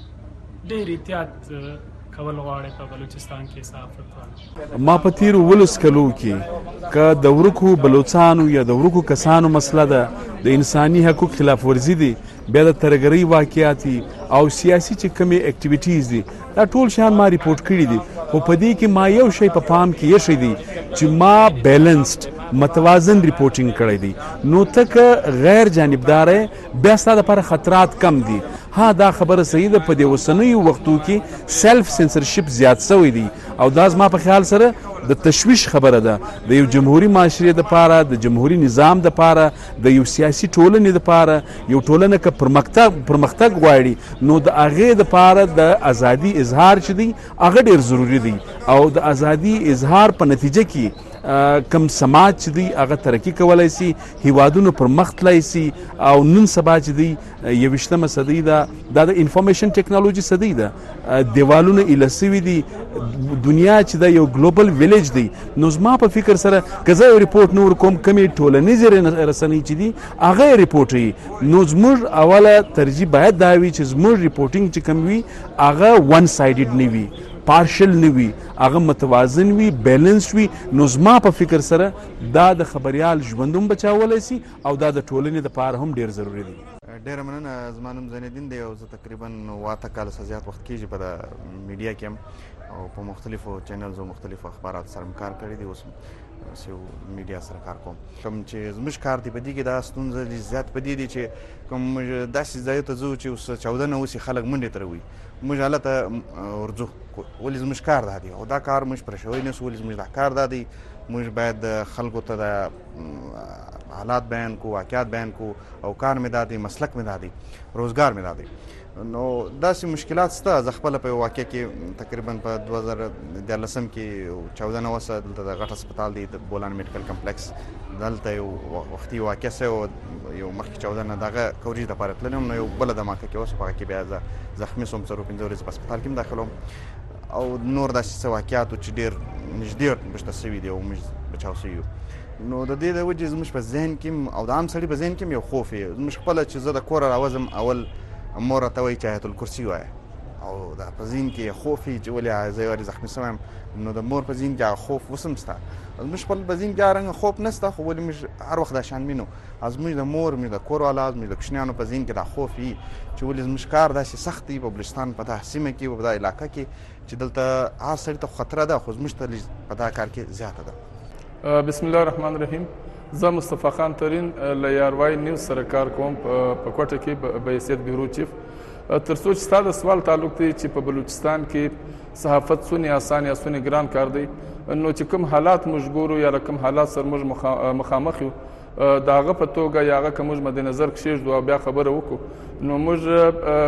ډېر احتیاط کول غواړي په بلوچستان کې صحافت ما په تیرو ولس کلو کې که د ورکو بلوچانو یا د ورکو کسانو مسله ده د انساني حقوق خلاف ورزي دي بیا د ترهګرۍ واقعات او سیاسي چې کومې اکټیویټیز دي دا ټول شیان ما ریپورټ کړي دي خو په دې کې ما یو شی په پام کې ایښی دی چې ما بیلنسډ متوازن ریپورټینګ کړی دی نو ته که غیر جانبدار بیا ستا دپاره خطرات کم دي ها دا خبره صحیح ده په دې اوسنیو وختو کې سیلف سنسرشپ زیات سوی دی او دا زما په خیال سره د تشویش خبره ده د یو جمهوري معاشرې دپاره د جمهوري نظام دپاره د یو سیاسي ټولنې دپاره یو ټولنه که پرمختګ پرمختګ غواړي نو د هغې دپاره د ازادي اظهار چې دی هغه ډېر ضروري دی او د ازادي اظهار په نتیجه کې کم سماج چې دی هغه ترقي کولی سي هیوادونو پرمخ تللی سي او نن سبا چې دی یویشتمه صدۍ ده دا د انفارمیشن ټیکنالوژي صدۍ ده دیوالونه ایله سوي دي دنیا چې دا یو ګلوبل ویلیج دی نو زما په فکر سره که زه یو ریپورټ نه ورکوم کومې ټولنیزې رسنۍ چې دي هغه یې ریپورټوي نو زموږ اوله ترجیح باید دا وي چې زموږ ریپورټینګ چې کوم وي هغه ون سایډډ نه وي پارشل نه وي هغه متوازن وي بیلنس وي نو زما په فکر سره دا د خبریال ژوند هم بچاولی سي او دا د ټولنې دپاره هم ډېر ضروري دی ډېره مننه زما نوم زینالدین دی او زه تقریبا اوه اته کاله څخه زیات وخت کېږي په د میډیا کې یم او په مختلفو چینلز او مختلفو اخباراتو سره م کار کړی دی اوس یو میډیا سره کار کوم کوم چې زموږ کار دی په دې کې دا ستونزه زیات په دې دي چې کوم داسې ځایو ته ځو چې اوس چاودنه وسي خلک منډې ته روي موږ هلته ورځو ولې زموږ کار دا دی او دا کار موږ پرې شوی نه سو ولې زموږ دا کار دا دی موږ باید خلکو ته د حالات بیان کو واقعات بیان کو او کار مې دا دی مسلک مې دا دی روزګار مې دا دی نو داسې مشکلات شته زه خپله په یو واقع کې تقریبا په دوه زره دیارلسم کې چاودنه وسه دلته د غټ هسپتال دی د بولان میډیکل کمپلیکس دلته یو وختي واقع سوی یو مخکې چاودنه د هغه کوریج دپاره تللی وم نو یو بله دماکه کې اوس په هغه کې بیا زه زخمي سوم څلور پنځه ورځې په هسپتال کې هم داخل وم او نور داسې څه واقعات چې ډېر نږدې بشته سوي دي او موږ بچاو سوي یو نو د دې د وجې زموږ په ذهن کې او د عام سړي په ذهن کې یو خوف یې زموږ خپله چې زه د کوره راوځم اول مور راته وایي چې آیت الکرسي وایه او دا په ذهن کې خوف وي چې ولې زه یوارې زخمي سوی یم نو د مور په ذهن کې هغه خوف اوس هم شته زموږ خپل په ذهن کې هغه رنګه خوف نشته خو ولې موږ هر وخت دا شان وینو زموږ د مور زموږ د کور والا زموږ د کوچنیانو په ذهن کې دا خوف وي چې ولې زموږ کار داسې سخت دی په بلوچستان په دغه سیمه کې په دغه علاقه کې چې دلته هر سړي ته خطره ده خو زموږ ته په دغه کار کې زیاته ده بسم الله الرحمن الرحیم زه مصطفی خان ترین له یاروای نیوز سره کار کوم په کوټه کې به حیثیت بیورو چیف تر څو چې ستا د سوال تعلق دی چې په بلوچستان کې صحافت څونه اسان یا څونه ګران کار دی نو چې کوم حالات موږ ګورو یا کوم حالات سره موږ مخامخ یو د هغه په توګه یا هغه که موږ مد نظر کښېږدو او بیا خبره وکړو نو موږ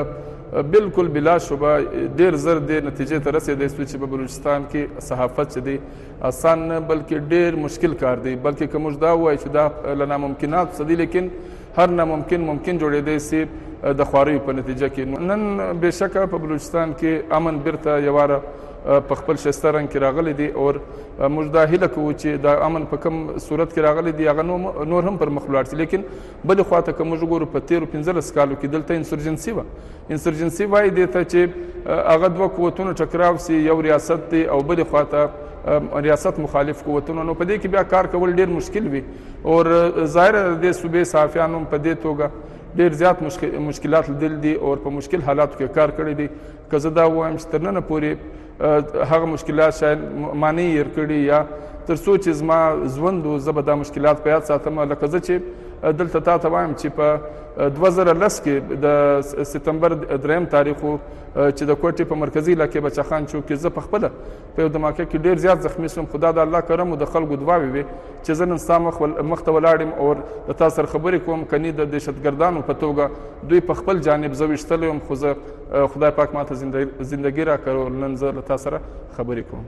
بالکل بلا شبه ډیر زر د نتیجې ته رسېدی سو چې په بلوچستان کې صحافت چې دی آسان نه بلکې ډیر مشکل کار دی. بلکې که موږ دا ووایو چې دا له ناممکناتو څه دي، لیکن هر ناممکن ممکن جوړېدی سي د خواریو په نتیجه کې. نن بېشکه په بلوچستان کې امن بیرته یو واره په خپل ښایسته رنګ کې راغلی دی او موږ دا هیله کوو چې دا امن په کوم صورت کې راغلی دی هغه نور هم پر مخ ولاړ شي. لیکن بلې خواته که موږ وګورو په تېرو پنځلس کالو کې دلته انسرجنسي وه. انسرجنسي وایي دې ته چې هغه دوه قوتونو ټکراو سي، یو ریاست دی او بلې خواته ریاست مخالف قوتونو، نو په دې کې بیا کار کول ډېر مشکل وي. او ظاهره د دې صوبې صحافیانو هم په دې توګه ډېر زیات مشکلات لیدل دي او په مشکل حالاتو کې کار کړی دی. که زه دا ووایم چې تر ننه پورې هغه مشکلات شاید ما نه هېر کړي یا تر څو چې زما ژوند و زه به دا مشکلات په یاد ساتم. لکه زه چې دلته تا ته وایم چې په دوه زره لس کې د ستمبر دریم تاریخ و چې د کوټې په مرکزي علاقې بچخان چوک کې زه پخپله په یو دماکه کې ډېر زیات زخمي شوم. خو دا د الله کرم و د خلکو دعاوې وې چې زه نن ستا مخ ته ولاړ یم او د تا سره خبرې کوم. کني د دهشتګردانو په توګه دوی په خپل جانب زه ویشتلی یم، خو زه خدای پاک ماته زندګي راکړو، نن زه له تا سره خبرې کوم.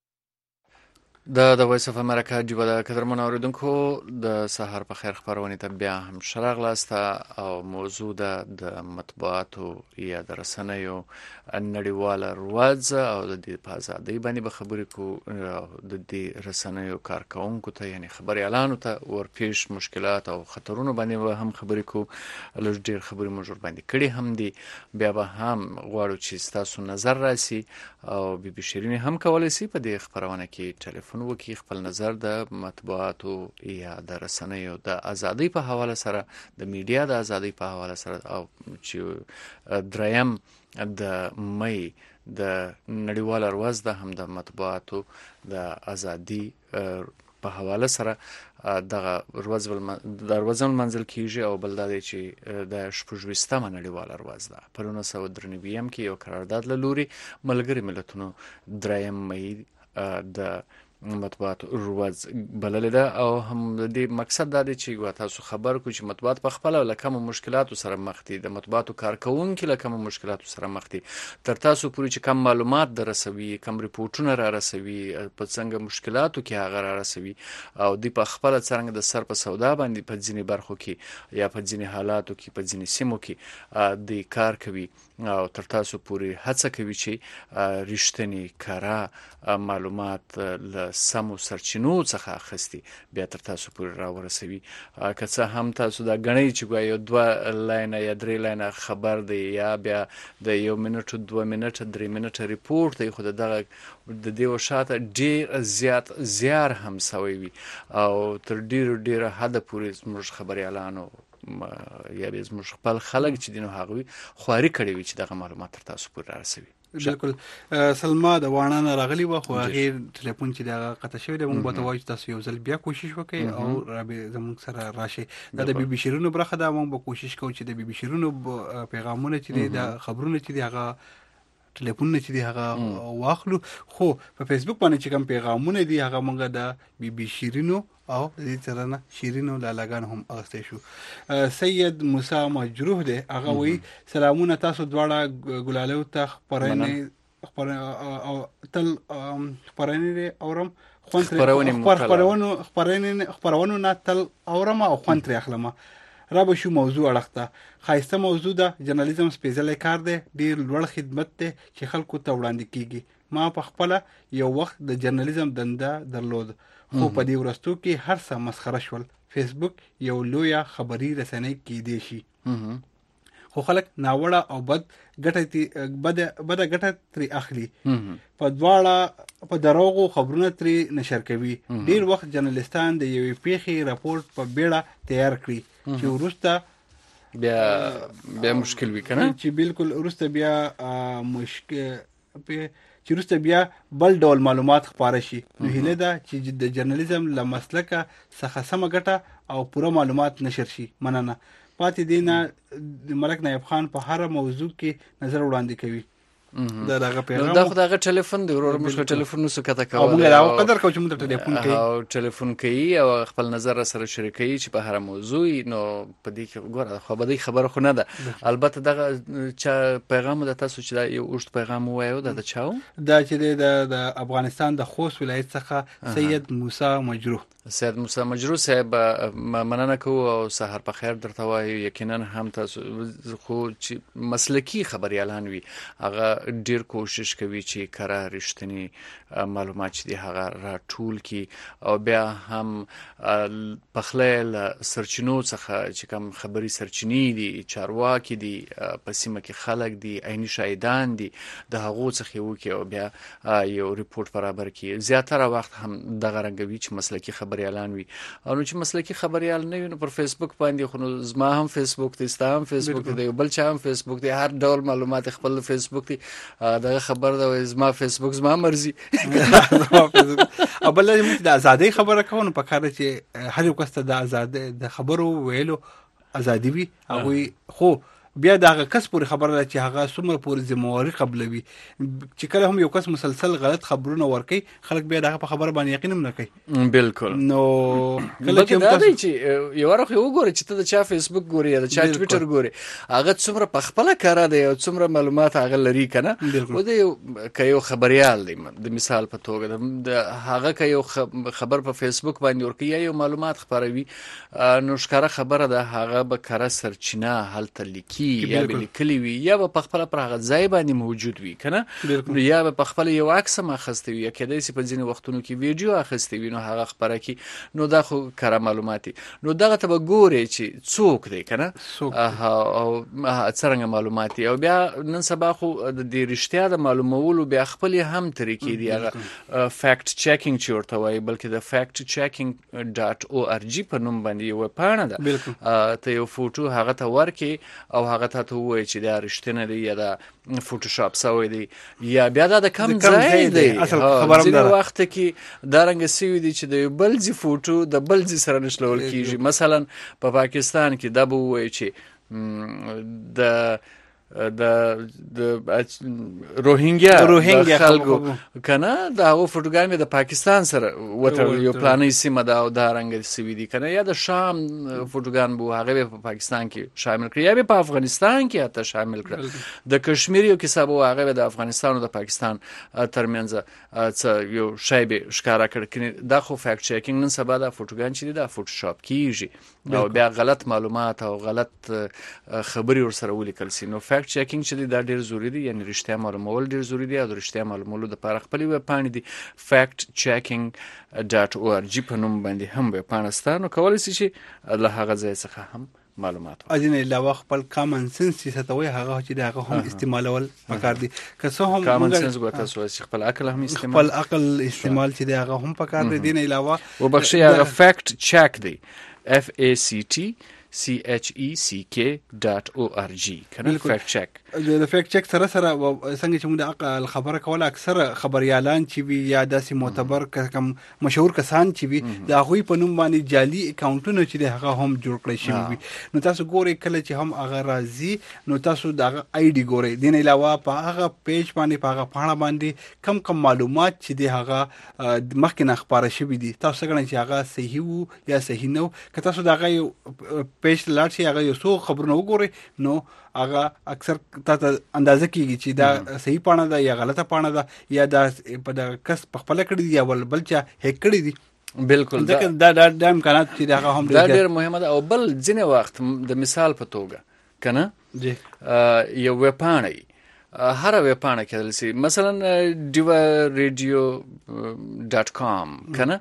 دا د وایس اف امریکا جوبه د قدرمن اوریدونکو د سهار په خیر خبرونه ته بیا هم شراغ لاسته او موضوع د مطبوعاتو یا د رسنیو نړیواله رواج او د دې په ازادۍ باندې به خبرې کوو. د دې رسنیو کارکونکو ته یعنی خبريالانو ته ورپېښ مشکلات او خطرونو باندې به هم خبرې کوو. لږ ډېر خبرې موږ ورباندې کړي هم دي. بیا به هم غواړو چې ستاسو نظر راسي او بي بي شیرین هم کولی سي په دې خبرونه کې ټلیفون وکړي، خپل نظر د مطبوعاتو یا د رسنیو د ازادۍ په حواله سره، د میډیا د ازادۍ په حواله سره، او چې دریم د مئی د نړیواله ورځ ده هم د مطبوعاتو د ازادۍ په حواله سره دغه ورځ د ورځ منځل کیږي او بل دا دی چې د شپږ ویشتمه نړیواله ورځ ده په نولس سوه درې نوي کې یو قرارداد له لوري ملګري ملتونو دریم مئی د مطبوعاتو ورځ بللې ده. او هم د دې مقصد دا دی چې تاسو خبر کو چې مطبوعات په خپل له کوم مشکلاتو سره مخ دي، د مطبوعاتو کارکونکو له کوم مشکلاتو سره مخ دي، تر تاسو پورې چې کم معلومات در رسوي، کم ریپورتونه را رسوي، په څنګه مشکلاتو کې هغه را رسوي او دی په خپل څنګه د سر په سودا باندې په ځینې برخو کې یا په ځینې حالاتو کې په ځینې سیمو کې د کار کوي او تر تاسو پورې هڅه کوي چې رښتینی کره معلومات له سمو سرچینو څخه اخیستي بیا تر تاسو پورې راورسوي. که څه هم تاسو دا ګڼئ چې ګویا یو دوه لاینه یا درې لاینه خبر دی یا بیا د یو منټ دوه منټ درې منټ ریپورت دی، خو دغه د دې وشاته ډیر زیات زیار هم سوی وي او تر ډیر ډیر حد پورې زموږ خبريالانو یا به زموږ خپل خلک چې دینو هغوی خواري کړی وي چې دغه معلومات تر تاسو پورې رارسوي. بالکل سلما د واڼه نه راغلی و خو هغه ټلیفون چې دا قطع شوی دی، موږ به ته وایو تاسو یو ځل بیا کوشش وکړئ او رابې زموږ سره راشي. دا د بي بي شیرینو برخه ده، موږ به کوشش کوو چې د بي بي شیرینو پیغامونه چې دي د خبرونه چې دي هغه ټلیفونونه چې دي هغه واخلو. خو په فیسبوک باندې چې کوم پیغامونه دي هغه موږ د بي بي شیرینو او د دې سره نه شیرینو لالاګان هم اغستی شو. سید موسی مجروح دی، هغه وایي سلامونه تاسو دواړه ګلالو ته خپرنې او تل خپرنې اورم خپرونو خپرونو خپرونو نه تل اورم او خوند ترې اخلم. را به شو موضوع اړخته خایسته موضوع ده. جرنالیزم سپیشل کار دی، ډیر لوړ خدمت دی چې خلکو ته وړاندې کیږي. ما په خپل یو وخت د جرنالیزم دنده درلود خو په دې ورستو کې هر څه مسخره شول. فیسبوک یو لویه خبري رسنۍ کېدی شي خو خلک ناوړه او بد ګټه بد بد ګټه ترې اخلي، په دواړه په دروغو خبرونه ترې نشر کوي. ډیر وخت جرنالستان د یوې پیښې راپورټ په بیړه تیار کړي چې وروسته بیا بیا مشکل وي کنه، چې بالکل وروسته بیا مشکل چې وروسته بیا بل ډول معلومات خپاره شي. نو هیله ده چې د جرنالیزم له مسلکه څخه سمه ګټه او پوره معلومات نشر شي. مننه. پاتې دی نه ملک نایب خان په هر موضوع کې نظر وړاندې کوي. دا دغه پیغام دا خو دغه ټلیفون دی ورور موږ ټلیفون نو سکته کوي او موږ دا قدر کوو چې موږ ټلیفون کوي او ټلیفون کوي او خپل نظر سره شریکوي چې په هر موضوع نو په دې کې ګوره خو به دې خبره خو نه ده. البته دغه چې پیغام د تاسو چې دا یو اوږد پیغام وایو دا د چاو دا چې د افغانستان د خوست ولایت څخه سید موسی مجروح سید موسی مجروح صاحب مننه کوو او سحر په خیر درته وایو. یقینا هم تاسو خو چې مسلکی خبريالان وي هغه ډیر کوشش کوي چې کره رښتینی معلومات چې دی هغه راټول کی او بیا هم په خلل سرچینو څخه چې کوم خبري سرچینې دي چارواکي دي په سیمه کې خلک دي عیني شاهدان دي د هغو څخه وکي او بیا یو ریپورت برابر کی. زیاتره وخت هم دغه رنګوي چې مسلکی خبر خبريالان وي او نو چې مسلکی خبريال نه وي نو پر فیسبوک باندې خو نو زما هم فیسبوک دی ستا هم فیسبوک دی بل چا هم فیسبوک دی هر ډول معلومات خپل فیسبوک دی دغه خبر دا زما فیسبوک زما مرزي او بل موږ د ازادي خبره کوو په کار چې هر یو کس ته د ازادي د خبرو ویلو ازادي وي هغه خو بیا دغه کس پورې خبره ده چې هغه څومره پورې ذمہواری قبلوي چې کله هم یو کس مسلسل غلط خبرونه ورکي خلک بیا دغه په خبره باندې یقین نه کوي. بالکل نو کله چې تاسو چې یو ورخ یو ګوري چې ته د چا فیسبوک ګوري یا د چا ټویټر ګوري هغه څومره په خپل کار دی او څومره معلومات هغه لري کنه و د کيو خبريال دی د مثال په توګه د هغه کيو خبر په فیسبوک باندې ورکي یا معلومات خبروي نو ښکارا خبره ده هغه به کار سرچینه هلته لیکي یا به لیکلی وي یا به خپل پر هغه ځای باندې موجود وي کنه یا به خپل یو عکس ما خسته وي یا کله چې په ځینې وختونو کې ویډیو اخسته وي نو هغه خبره کی نو دا خو کار معلوماتي نو دغه ته ګوري چې څوک دی کنه او څنګه معلوماتي او بیا نن سبا خو د دې رښتیا د معلومولو بیا خپل هم طریقې دی هغه فیکټ چیکینګ چې ورته وایي بلکې د فیکټ چیکینګ ډاټ او ار جی په نوم باندې یو پاڼه ده ته یو فوټو هغه ته ورکي او هغه ته ته وایي چې دا رښتینه دی یا دا فوټوشاپ سوی دی یا بیا دا د کم ځای دی اصل خبره ده د وخت کې دا رنګ سوی دی چې د بلځي فوټو د بلځي سره نشلول کیږي. مثلا په پا پاکستان کې دا به وایي چې د د د روهینګیا روهینګیا خلکو کنه دا هغه فوټوګرام د پاکستان سره وته یو پلانې سیمه دا او دا رنګ سوي دي کنه یا د شام فوټوګرام بو هغه په پاکستان کې شامل کړی یا په افغانستان کې حتی شامل کړ د کشمیر یو کیسه بو هغه د افغانستان او د پاکستان ترمنځ یو شی به ښکارا کړ دا خو فیکټ چیکینګ نن سبا دا فوټوګرام چې دا فوټوشاپ کیږي او بیا غلط معلومات او غلط خبري ور سره ولیکل سي. نو فیکټ چیکینګ چې دا ډیر ضروری دی یعنی رښتیا معلومول ډیر ضروری دی او رښتیا معلومولو لپاره خپل ویب پاڼې دي فیکټ چیکینګ ډاټ او ار جی په نوم باندې هم ویب پاڼه سته نو کولی شئ چې له هغه ځای څخه هم معلومات اځین علاوه خپل کامن سنس چې ستوي هغه چې دغه هم استعمالول پکار دي که څه هم کامن سنس ګوته سو چې خپل عقل هم استعمال خپل عقل استعمال چې دغه هم پکار دي دین علاوه وبخښي هغه فیکټ چیک دی اف ای سی ټی C H E C K dot O R G کنه فیکټ چیک د فیکټ چیک سره سره څنګه چې موږ د عقل خبره کوله اکثره خبريالان چې وي یا داسې معتبر کم مشهور کسان چې وي دا غوي په نوم باندې جعلي اکاونټونه چې هغه هم جوړ کړی شي وي نو تاسو ګورئ کله چې هم هغه راځي نو تاسو دا آی ډي ګورئ دین علاوه په هغه پیج باندې په هغه پاڼه باندې کم کم معلومات چې دی هغه مخکې نه خبره شوی دي تاسو څنګه چې هغه صحیح وو یا صحیح نه که تاسو دا غي پیج لاړ شي هغه یو څو خبرونه وګورئ نو هغه اکثر تاسو اندازه کیږي چې دا صحیح پاڼه ده یا غلطه پاڼه ده یا دا په د کس په خپل کړی دی یا بل چا هک کړی دی. بالکل دا دا د امکانات چې دا هم دا ډېر مهمه ده او بل ځینې وخت د مثال په توګه کنه جی یو ویب پاڼه هر ویب پاڼه کېدل سي مثلا ډیوا ریډیو ډاټ کام کنه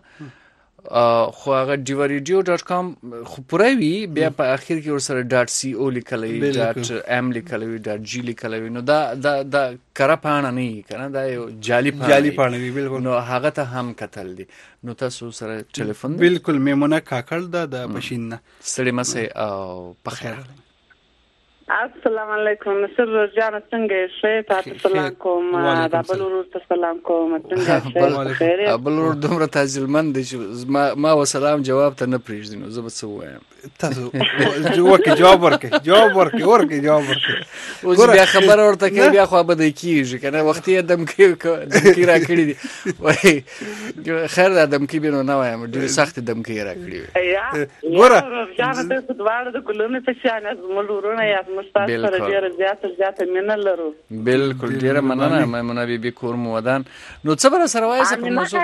خو هغه ډیوا ریډیو ډاټ کام خو پوره وي بیا په اخر کې ورسره ډاټ سی او لیکل وي ډاټ ام لیکل وي ډاټ جی لیکل وي نو دا دا دا کره پاڼه نه کنه دا یو جعلي پاڼه جعلي پاڼه وي بالکل نو هغه ته هم کتل دي نو تاسو سره ټلیفون بالکل میمونه کاکړ دا د بشین نه ستړي مسه او په خیر السلام علیکم نصر جان څنګه یې تاسو سلام کوم دا بل ورور ته سلام کوم څنګه خیر بل ورور دومره تعجیلمند دی چې ما ما وسلام جواب ته نه پریږدي نو زه به څه وایم تاسو ورکې جواب ورکې جواب ورکې ورکې جواب ورکې اوس بیا خبره ورته کوي بیا خو به د کیږي کنه وختي دمکی دمکی را کړی دی وای خیر دا دمکی بینو نه وایم ډېر سخت دمکی را کړی یا ګوره جان ته دواړه د ګلونو په شان از ملورونه یا مستاس سره ډېر زیات زیات مینه لرو بالکل ډېر مننه میمونه بیبي کور مو ودان نو څه بر سره وایي څه موضوع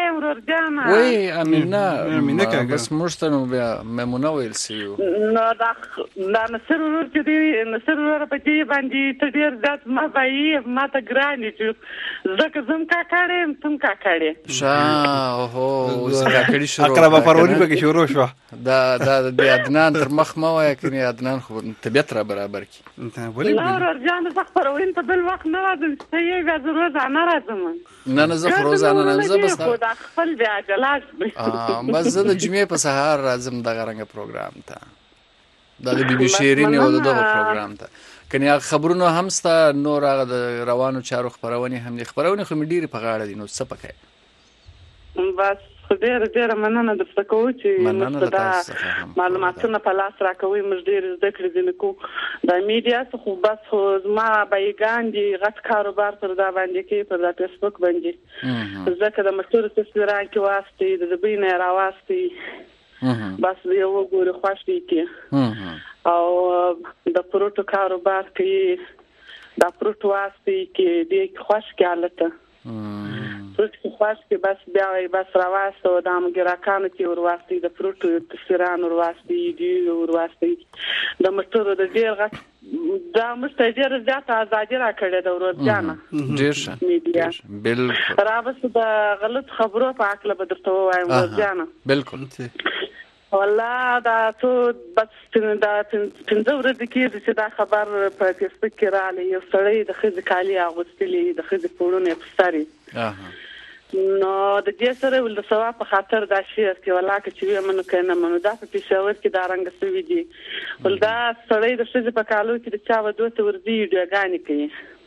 ده وای امینا امینا بس مشتنو بیا میمونه ویل سیو نو دا دا نصر ورور چې دی نصر ورور په دې باندې ته ډېر زیات ما وایي ما ته ګرانې چې زکه زم کا کړم تم کا کړې شا اوهو زکه کړی شروع اقربا پرونی به شروع شو دا دا د عدنان تر مخ ما وای کني عدنان خو طبيعت را برابر کی ولې نور ځان زه خبروین ته بل وخت نه راځم ته یې بیا ضرورت نه راځم نه نه زه روزانه نه زه بس دا خپل بیا جلاس بس زه د جمعې په سهار راځم دغه رنګ پروګرام ته دا د بي بي شيرين او دغه پروګرام ته کني خبرونه هم ستا نور هغه د روانو چارو خبرونه هم دي خبرونه خو مې ډيري په غاړه دي نو څه پکې بس ډېر ډېر مننه د څه کوو چې مستدا معلوماتونه په لاس راکوي موږ ډېر زده کړې دي نو د میډیا څخه بس خو زما بایګان دي غټ کاروبار پر دا باندې کې پر دا فیسبوک باندې ځکه د مشهور تصویران کې واسطي د دبي نه راواسطي بس یو ګوري خوښ دي کې او د پروتو کاروبار کې د پروتو واسطي کې د خوښ کې حالت پروتو خوښ کې بس بیا بس راواسته د امګراکانو کې ورواستي د پروتو تصویران ورواستي دی ورواستي د مشهور د ډیر غټ دا مستې ډیر زیات ازادي را کړې د ورځانه ډیر ښه بالکل راوست د غلط خبرو په اړه به درته وایم ورځانه بالکل والله دا ته بس دا څنګه ورته کې چې دا خبر په فیسبوک کې رااله یو سړی د خځې کالي اغوستلې د خځې پورونه پستري نو د دې سره ول د ثواب په خاطر دا شی چې والله چې ومنو کنه منو دا په پېښور کې دا رنګ سوي دي ول دا سړی د خځې په کالو کې د چا ودوته ورځي ویډیوګانې کوي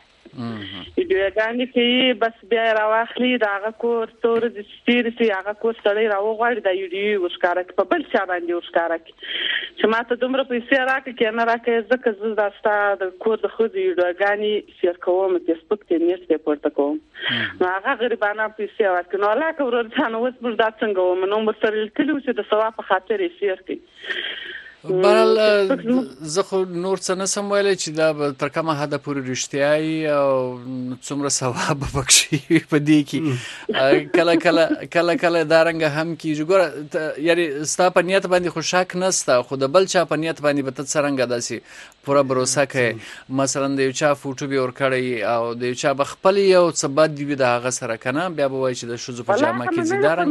ویډیوګانې کې بس بیا راواخلي دا هغه کور تور د سپیر سي هغه کور سړی راوغواړي دا ویډیو وښکاره په بل چا باندې وښکاره چې ماته دومره پیسې راکړي کې نه راکړي ځکه زه دا ستا د کور د خو د ویډیوګانې شیر کوم فیسبوک ته نیټ پورته کوم نو هغه غریبانه پیسې ورکړي نو الله که ورځانه اوس موږ دا څنګه ومنو نو موږ سره لیکلي چې د ثواب په خاطر یې شیر کړي بل زه خو نور څه نسم ویلی چې دا تر کومه حده پورې رښتیا او څومره ثواب به پکښې په دې کې کله کله کله کله دا رنګه هم کېږي ګوره یعنې ستا په نیت باندې خو شک نسته خو د بل چا په نیت باندې به ته څرنګه داسې پوره بروسه کوې مثلا د یو چا فوټو به ورکړی او د یو چا به خپل یو څه بد وي د هغه سره که نه بیا به وایي چې د ښځو په جامه کې ځي دا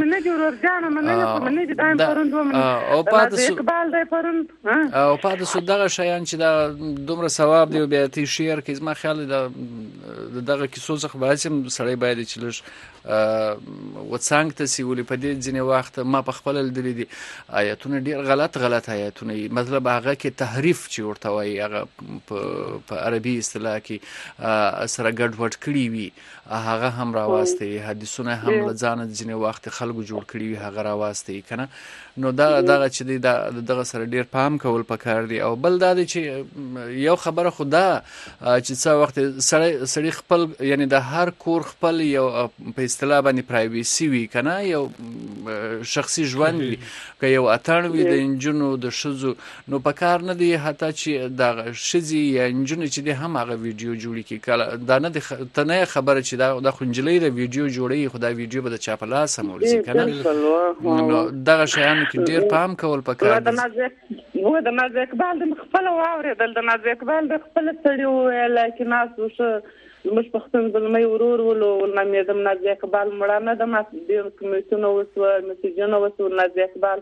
رنګ او پاتې او پاتې سو دغه شیان چې دا دومره ثواب دی بیا تی شیر کې زما خیال د دغه کیسو څخه باید سړی باید چې لږ وڅانګ ته سی ولې په دې ځینې وخت ما په خپل لیدلي دي آیتونه ډېر غلط غلط آیتونه مطلب هغه کې تحریف چې ورته وایي هغه په عربي اصطلاح کې سره ګډوډ کړي وي هغه هم راواستی حدیثونه هم له ځانه ځینې وخت خلکو جوړ کړي وي هغه راواستی که نه نو دغه دغه چې دی دغه سره ډېر پام کول پکار دی او بل دا دی چې یو خبره خو دا چې څه وخت سړی سړی خپل یعنی د هر کور خپل یو په اصطلاح باندې پرایویسي وي که نه یو شخصي ژوند وي که یو اتڼ وي د نجونو د ښځو نو پکار نه دی حتی چې دغه ښځې یا نجونې چې دی هم هغه ویډیو جوړي کړي کله دا نه دی ته نه خبره چې دا دا خو نجلۍ د ویډیو جوړوي خو دا ویډیو به د چا په لاس هم ورځي که نه نو دغه شیانو کې ډېر پام کول پکار دی و د نازي اقبال د خپل واورېدل د نازي اقبال د خپل سړي وویل چې ناس وشه زموږ پښتون زلمی ورور ولو ولنامېدم نازي اقبال مړه نه ده ما ډېر کمیسونه وسوه مسیجونه وسوه نازي اقبال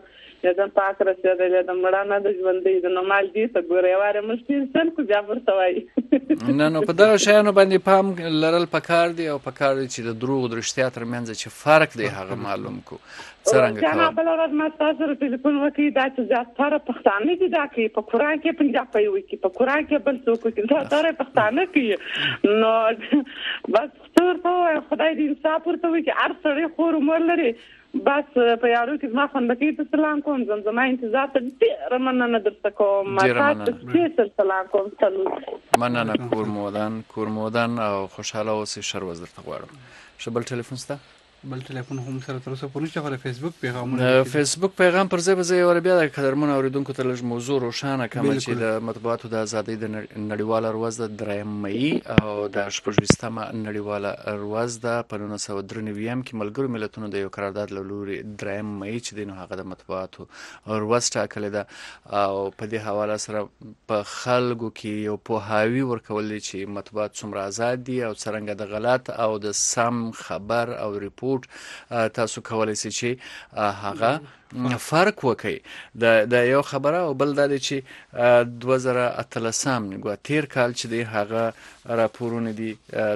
یادم پاک رسېدلی د مړانه د ژوندۍ د نومال دي ته ګورې واره مشکل سن کو بیا ورته وایي نه نو په دغه شیانو باندې پام لرل پکار دي او پکار دي چې د دروغ د رښتیا ترمنځ چې فرق دی هغه معلوم کو څرنګه جانا بل ورځ ما تاسو سره ټلیفون وکړی دا چې زیاتره پښتانه دي دا کوي په قرآن کې پنجابي وي کې په قرآن کې بل څوک کوي دا تاره پښتانه کوي نو بس څور خدای دې انصاف ورته وي چې هر سړی خور عمر لري بس په یارو کې ما خوندکې ته سلام کوم زمزمه انتظار ته ډېر مننه درته کوم ما تاسو ته سلام کوم سلام مننه کورمودان کورمودان او خوشاله اوسې شر وز درته غواړم شبل ټلیفون ستا بل ټلیفون هم سره تر اوسه پورې چې فیسبوک پیغامونه فیسبوک پیغام پر ځای به یو بیا د قدرمن اوریدونکو ته لږ موضوع روښانه کوم چې د مطبوعاتو د ازادۍ د نړیواله ورځ د دریم مئی او د شپږویشتمه نړیواله ورځ د په نولس سوه درې نوي کې ملګرو ملتونو د یو قرارداد له لوري دریم مئی چې دی نو هغه د مطبوعاتو ورځ ټاکلې ده او په دې حواله سره په خلکو کې یو پوهاوی ورکول چې مطبوعات څومره آزاد دي او څرنګه د غلط او د سم خبر او ریپورت تاسو کولای شئ چې هغه فرق وکړي د د یو خبره او بل دا چې دوه زره اتلسم نګو تیر کال چې دی هغه راپورونه دي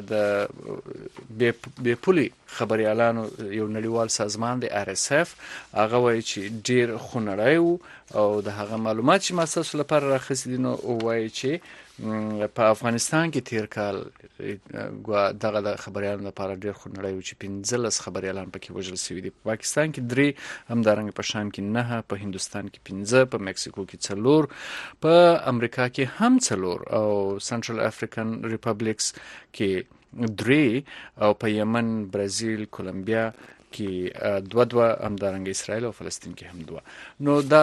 د بې پولي خبريالانو یو نړیوال سازمان دی آر اس اف هغه وایي چې ډیر خونړی وو او د هغه معلومات چې ما تاسو لپاره راخستي دي نو وایي چې په افغانستان کې تیر کال دغه د خبريالانو لپاره ډیر خونړی و چې پنځلس خبريالان پکې وژل شوي دي په پاکستان کې درې همدارنګه په شام کې نه په هندوستان کې پنځه په مکسیکو کې څلور په امریکا کې هم څلور او سنټرل افریقن ریپبلیکس کې درې او په یمن برازیل کولمبیا کې دوه دوه همدارنګه اسرائیل او فلسطین کې هم دوه نو دا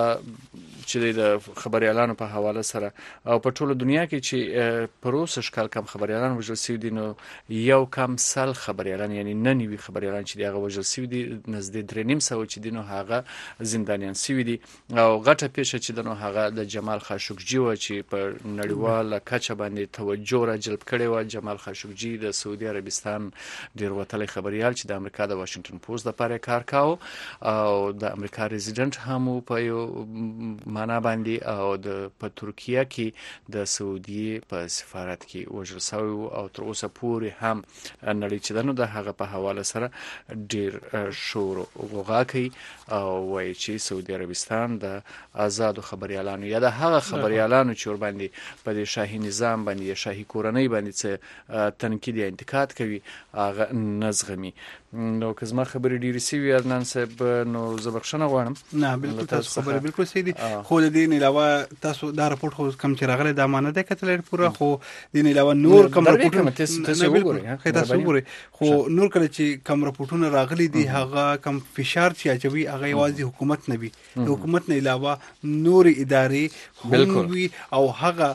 چې د خبريالانو په حواله سره او په ټوله دنیا کې چې پروسه شکل کم خبريالان وژل شوي دي نو یو کم سل خبريالان یعنی نه نیوي خبريالان چې دغه وژل شوي دي نزدې درې نیم سوه چې دي نو هغه زندانیان شوي دي او غټه پیښه چې دنو هغه د جمال خاشقجي و چې په نړیواله کچه باندې توجه را جلب کړي و جمال خاشقجي د سعودي عربستان ډیر وتلی خبريال چې د امریکا د واشنگټن پوسټ لپاره کار کاوه او د امریکا ریزیډنټ هم په یو معنا باندې او د په ترکیه کې د سعودي په سفارت کې وژل شوی او تر اوسه پورې هم نړۍ چې دنو د هغه په حواله سره ډیر شور غوغا کوي او وایي چې سعودي عربستان د آزادو خبريالانو یا د هغه خبريالانو چې ور باندې په د شاهي نظام باندې یا شاهي کورنۍ باندې څه تنقید یا انتقاد کوي هغه نزغمي نو که زما خبرې ډېرې سوي عدنان صاحب نو زه بخښنه غواړم نه بالکل تاسو خبرې بالکل صحیح دي خو د دې نه علاوه تاسو دا راپورټ خو کم چې راغلی دا مانه ده کتل پوره خو د دې نه علاوه نور کم راپورټونه تاسو وګورئ تاسو وګورئ خو نور کله چې کم راپورټونه راغلي دي هغه کم فشار چې اچوي هغه یوازې حکومت نه وي د حکومت نه علاوه نور ادارې هم وي او هغه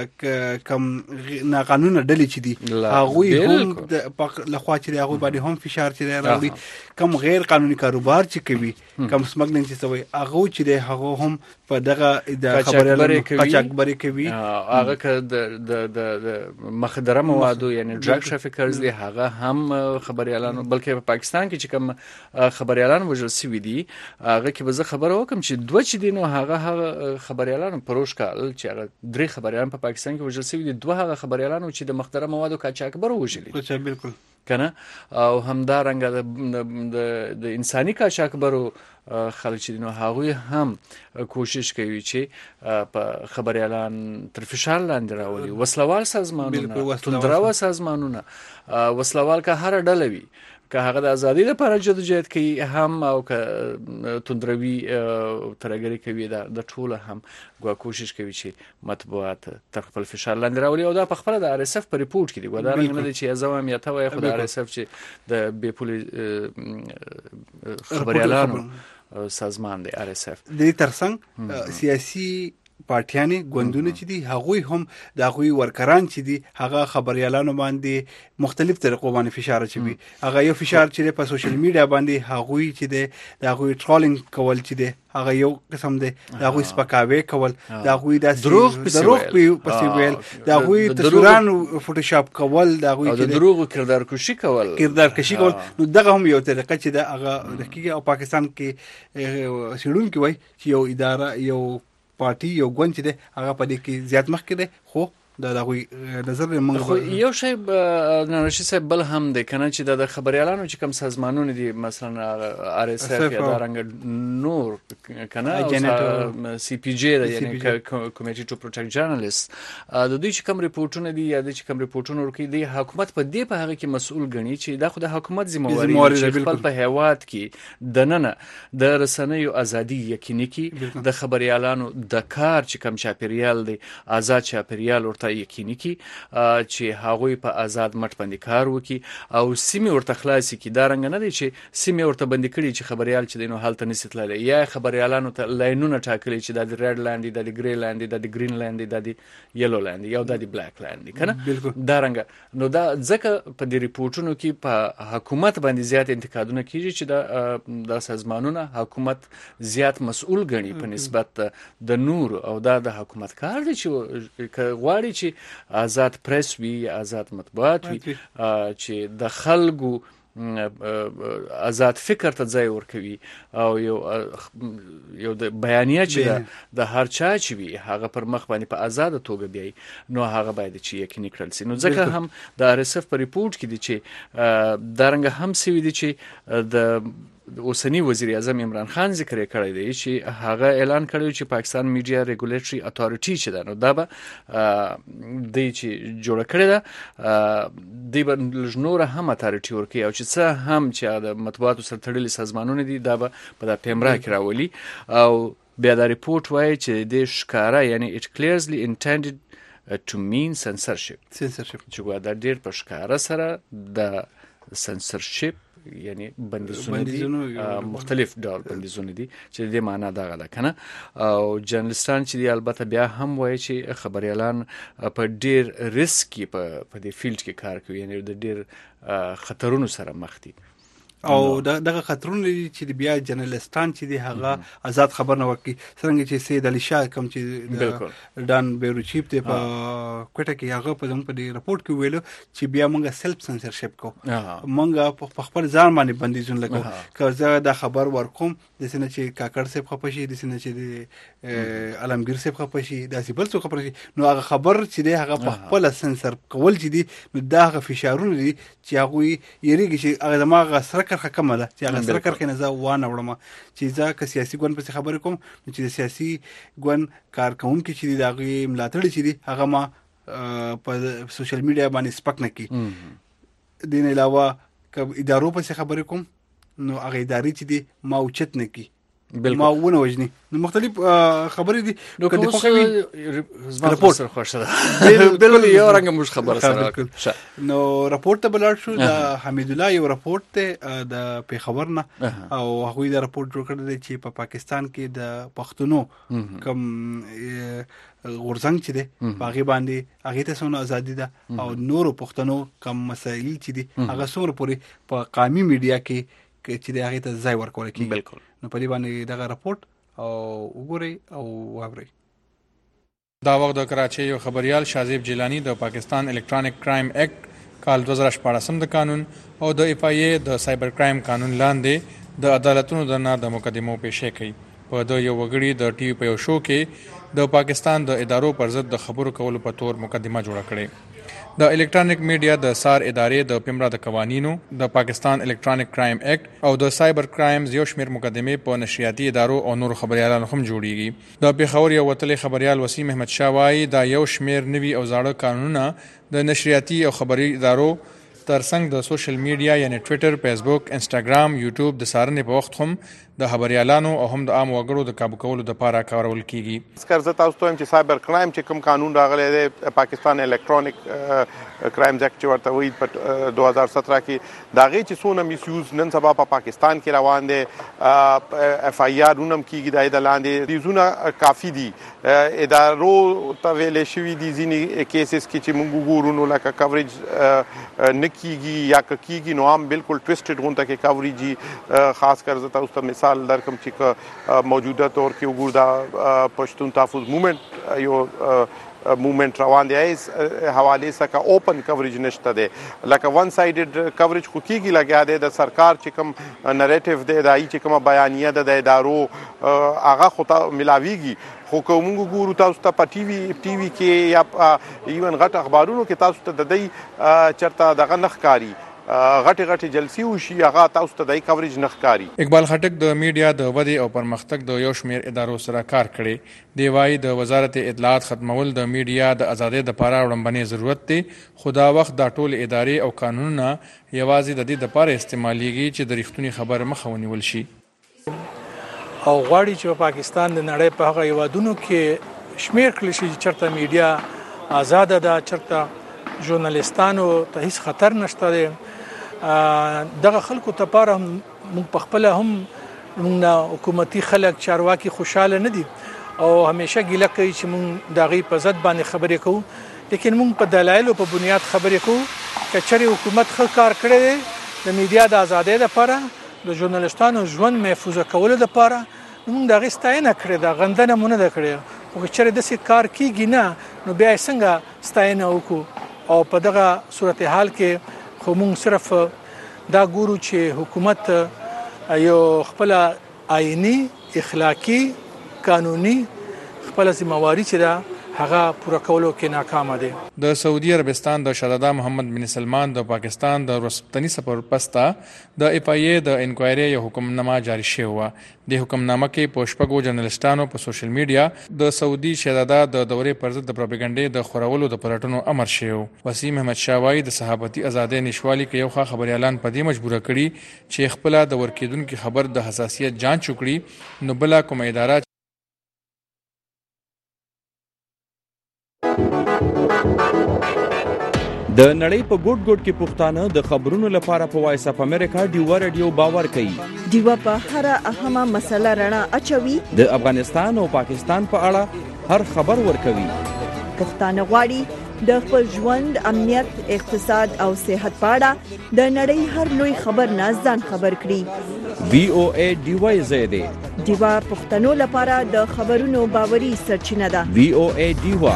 کم ناقانونه ډلې چې دي هغه هم د لخوا چې هغه باندې هم فشار چې راوړي کم غیر قانوني کاروبار چې کوي کم سمګلینګ چې سوی هغه چې دی هغه هم په دغه د خبريالانو قاچاقبري کوي هغه که د د مخدره موادو یعنی ډرګ ټرافیکرز دی هغه هم خبريالانو بلکې په پاکستان کې چې کوم خبريالان وژل شوي دي هغه کې به زه خبره وکم چې دوه چې دي نو هغه هغه خبريالانو پروش کال چې هغه درې خبريالان په پاکستان کې وژل شوي دي دوه هغه خبريالانو چې د مخدره موادو قاچاقبر وژلي بالکل کنه او همدارنګه د د انساني قاچاقبرو خلک چې نو هغوی هم کوشش کوي چې په خبريالان تر فشار لاندې راولي وسلوال سازمانونه تندرو سازمانونه وسلوال که هر ډله وي که هغه د ازادي لپاره جدوجہد کوي هم او که تندروي ترګری کوي د ټوله هم غوا کوشش کوي چې مطبوعات تر خپل فشار لاندې راولي او دا په خپل د ار اس اف په ریپورت کې دی غوا دا نه دي چې ازوام یا ته وای خو د ار اس اف چې د بې پولي خبريالانو سازمان دی ار اس اف د ترڅنګ سیاسي پارټیانې ګوندونه چې دي هغوی هم د هغوی ورکران چې دي هغه خبريالانو باندې مختلف طریقو باندې فشار اچوي. هغه یو فشار چې په سوشل میډیا باندې هغوی چې دي د هغوی ټرولینګ کول چې دي هغه یو قسم دی د هغوی سپکاوی کول د هغوی د دروغ دروغ پسې ویل د هغوی تصویران فوټوشاپ کول د هغوی د دروغ کردار کشي کول کردار کشي کول نو دغه هم یو طریقه چې د هغه د کیږي او پاکستان کې سیډون کې وای چې یو اداره یو پارټي یو ګوند چې دی هغه په دې کې زیات مخکې دی خو دا دغه نظر موږ خو یو شی نرشي صاحب بل هم دی کنه چې د خبريالانو چې کوم سازمانونه دي مثلا ار اس اف یا دارنګ نور کنه سی پی جی یعنی کمیټي ټو پروټیکټ جرنالیست د دوی چې کوم ریپورتونه دي یا د چې کوم ریپورتونه ورکړي دي حکومت په دې په هغه کې مسؤل ګڼي چې دا خو د حکومت ذمہواری چې خپل په هیواد کې د نن د رسنیو ازادي یقیني کې د خبريالانو د کار چې کوم چاپیریال دی آزاد چاپیریال ورته یقیني کی چې هغوی په آزاد مټ باندې کار وکي او سیمه ورته خلاصي کی دا رنګ نه دی چې سیمه ورته بندي کړي چې خبريال چې دینو حالت نشي تللی یا خبريالانو ته لاینونه ټاکلي چې د ریډ لاند د ګری لاند د ګرین لاند د یلو لاند یا د بلیک لاند کنه دا رنګ نو دا ځکه په دې ریپورتونو کې په حکومت باندې زیات انتقادونه کیږي چې د د سازمانونو حکومت زیات مسؤل ګڼي په نسبت د نور او دا د حکومت کار دی چې غواړي چې آزاد پریس وي آزاد مطبوعات وي چې د خلکو آزاد فکر ته ځای ورکوي او یو یو د بیانیه چې د هر چا چې وي هغه پر مخ باندې په آزاد توګه بیاي نو هغه باید چې یقیني کړل شي. نو ځکه هم د ار اس اف په ریپورت کې دي چې دارنګ هم سوي دي چې د اوسنی وزیر اعظم عمران خان ذکر کړی دی چې هغه اعلان کړی چې پاکستان میډیا ریګولیټری اتھارټي چې ده نو دا به د چې جوړ کړی ده د بنلجنور هم اتھارټي ورکی او چې څه هم چې د مطبوعاتو سره تړلي سازمانونه دي دا به په د پیمرا کې راولي او بیا دا ریپورت وایي چې د ښکارا یعنی it clearly intended to mean censorship censorship چې دا ډیر په ښکارا سره د censorship یعنی بندیزونه دي مختلف ډول بندیزونه دي چې د معنا دغه ده کنه او جرنالستان چې دی البته بیا هم وایي چې خبريالان په ډیر ریسکی په دې فیلډ کې کار کوي یعنی د ډیر خطرونو سره مخ دي او دغه خطرونه چې بیا جرنالستان چې دی هغه آزاد خبر نه ورکړي څنګه چې سید علي شاه کوم چې ډان بیروچیپ ته په کوټه کې هغه په زموږ په دې رپورت کې ویلو چې بیا موږ سلف سنسرشپ کو موږ په خپل ځان باندې بندیزونه لګو که زه دا خبر ورکوم د سینه چې کاکړ صاحب خپشي د سینه چې د علمگیر صاحب خپشي د سیبل څو خپشي نو هغه خبر چې دی هغه په خپل سنسر کول چې دی نو دا هغه فشارونه دي چې هغه یریږي چې هغه دماغ سره کرخه کمه ده چې هغه سره کرخه نه ځه وانه وړم چې ځکه که سیاسي ګوند په خبرې کوم چې د سیاسي ګوند کارکونکو چې د هغه ملاتړ چې دي هغه ما په سوشل میډیا باندې سپک نه کی دین علاوه که ادارو په خبرې کوم نو هغه ادارې چې دي ما اوچت نه کی ما ونه وجني نو مختلف خبرې دي نو کوم څه رپورت سره خوښه ده بالکل یو رنګ مش خبره سره نو رپورت ته بلار شو د حمید الله یو رپورت ته د پیښور نه او هغه د رپورت جوړ کړی چې په پاکستان کې د پښتونو کم غورځنګ چې دی باغی باندې هغه ته څونه ازادي ده او نورو پښتنو کم مسایل چې دي هغه څومره پوری په قومي میډیا کې چې د هغه ته ځای ورکول کیږي بالکل نو په دې باندې دغه رپورت او وګورئ او واورئ. دا وخت د کراچۍ یو خبريال شازیب جیلانی د پاکستان الکترونیک کرائم ایکټ کال دوه زره شپاړسم د قانون او د اف آی ای د سایبر کرائم قانون لاندې د عدالتونو د نه د مقدمو پیښې کوي. په د یو وګړي د ټي وي په یو شو کې د پاکستان د ادارو پر ضد د خبرو کولو په تور مقدمه جوړه کړې. د الکترونیک میډیا د سار ادارې د پیمرا د قوانینو د پاکستان الکترونیک کرائم ایکټ او د سایبر کرایمز یو شمیر مقدمې په نشریاتي ادارو او نور خبريالانو هم جوړیږي. د پیښور یو وتلې خبريال وسیم احمد شاه وايي دا یو شمیر نوي او زاړه قانونونه د نشریاتي او خبري ادارو ترڅنګ د سوشل میډیا یعنی ټوئیټر، فیسبوک، انسټاګرام، یوټیوب د سارنې په وخت هم د خبريالانو او هم د عام وګړو د کابو کولو لپاره کارول کیږي. سکرزه تاسو ته چې سایبر کرایم چې کوم قانون راغلی دی پاکستان الکترونیک کرایمز اکټ چې ورته وایي په دوه هزار سطر کې د هغې چې څونه میس یوز نن سبا په پاکستان کې روان دی، اف آی آر هم کیږي د هغې د لاندې ریزونه کافي دي. ادارو ته ویلی شوي دي ځینې کیسز کې چې موږ وګورو نو لکه کوریج نه کیږي یا که کیږي نو هم بالکل ټویسټډ غونته کې کوریج وي. خاص کر زه تاسو ته مثال درکړم چې موجوده طور کې وګورو دا پښتون تحفظ موومنټ یو موومنټ روان دی حوالې څخه اوپن کوریج نشته دی، لکه ون سایډډ کوریج خو کیږي لګیا دی د سرکار چې کوم نریټیو دی د هغې چې کومه بیانیه ده د ادارو هغه خو ته ملاویږي. خو که موږ ګورو تاسو ته په ټي وي ټي وي کې یا ایون غټ اخبارونو کې تاسو ته د دوی چېرته دغه نه ښکاري، غټي غټي جلسې وشي هغه تاسو ته د کوریج نه ښکاري. اقبال خټک د میډیا د ودې او پرمختګ د یو شمېر ادارو سره کار کړی دی. وایي د وزارت اطلاعات ختمول د میډیا د ازادۍ دپاره وړاندبنې ضرورت دی، خو دا وخت دا ټول ادارې او قانونونه یوازې د دې دپاره استعمالیږي چې د رښتونې خبر مخه ونیول شي. او غواړي چې په پاکستان د نړۍ په هغه هیوادونو کې شمېر کړل شي چې چېرته میډیا آزاده ده، چېرته ژورنالیستانو ته هیڅ خطر نشته دی. دغه خلکو ته پاره موږ په خپله هم موږ حکومتي خلک چارواکي خوشحاله نه دي او همیشه ګیله کوي چې موږ د هغې په ضد باندې خبرې کوو، لیکن موږ په دلایلو په بنیاد خبرې کوو. که چېرې حکومت ښه کار کړی دی د میډیا د ازادۍ لپاره، د ژورنالیستانو ژوند محفوظه کولو لپاره، نو موږ د هغې ستاینه کړې ده، غندنه مو نه ده کړې. خو که چېرې داسې کار کیږي نه نو بیا یې څنګه ستاینه وکړو؟ او په دغه صورتحال کې خو موږ صرف دا ګورو چې حکومت یو خپل آئینی اخلاقی قانوني خپل ذمہواری چې ده هغه پوره کولو کې ناکامه دی. د سعودي عربستان د شهزاده محمد بن سلمان د پاکستان د رسپتنی سفر پسته د اف آی ای د انکوایري یو حکمنامه جاری شوې وه. د حکمنامه کې په شپږو جرنالستانو په سوشل میډیا د سعودي شهزاده د دورې پر ضد د پروپاګانډې د خورولو د پلټنو امر شوی. وسیم احمد شاه وایي د صحافتي ازادۍ نشوالي کې یو ښه خبريالان په دې مجبوره کړي چې خپل د ورکېدونکو خبر د حساسیت جانچ وکړي، نو بله کومه اداره د نړۍ په ګوټ ګوټ کې پښتانه د خبرونو لپاره په وایس اف امریکا ډیوا رادیو باور کوي. ډیوا په هر اهمه مسله رڼا اچوي، د افغانستان او پاکستان په اړه هر خبر ورکوي. پښتانه غواړي د خپل ژوند، امنیت، اقتصاد او صحت په اړه د نړۍ هر لوی خبر نه ځان خبر کړي. وی او ای ډیوا زیاده ډیوا پښتنو لپاره د خبرونو باوري سرچینه ده. وی او ای ډیوا.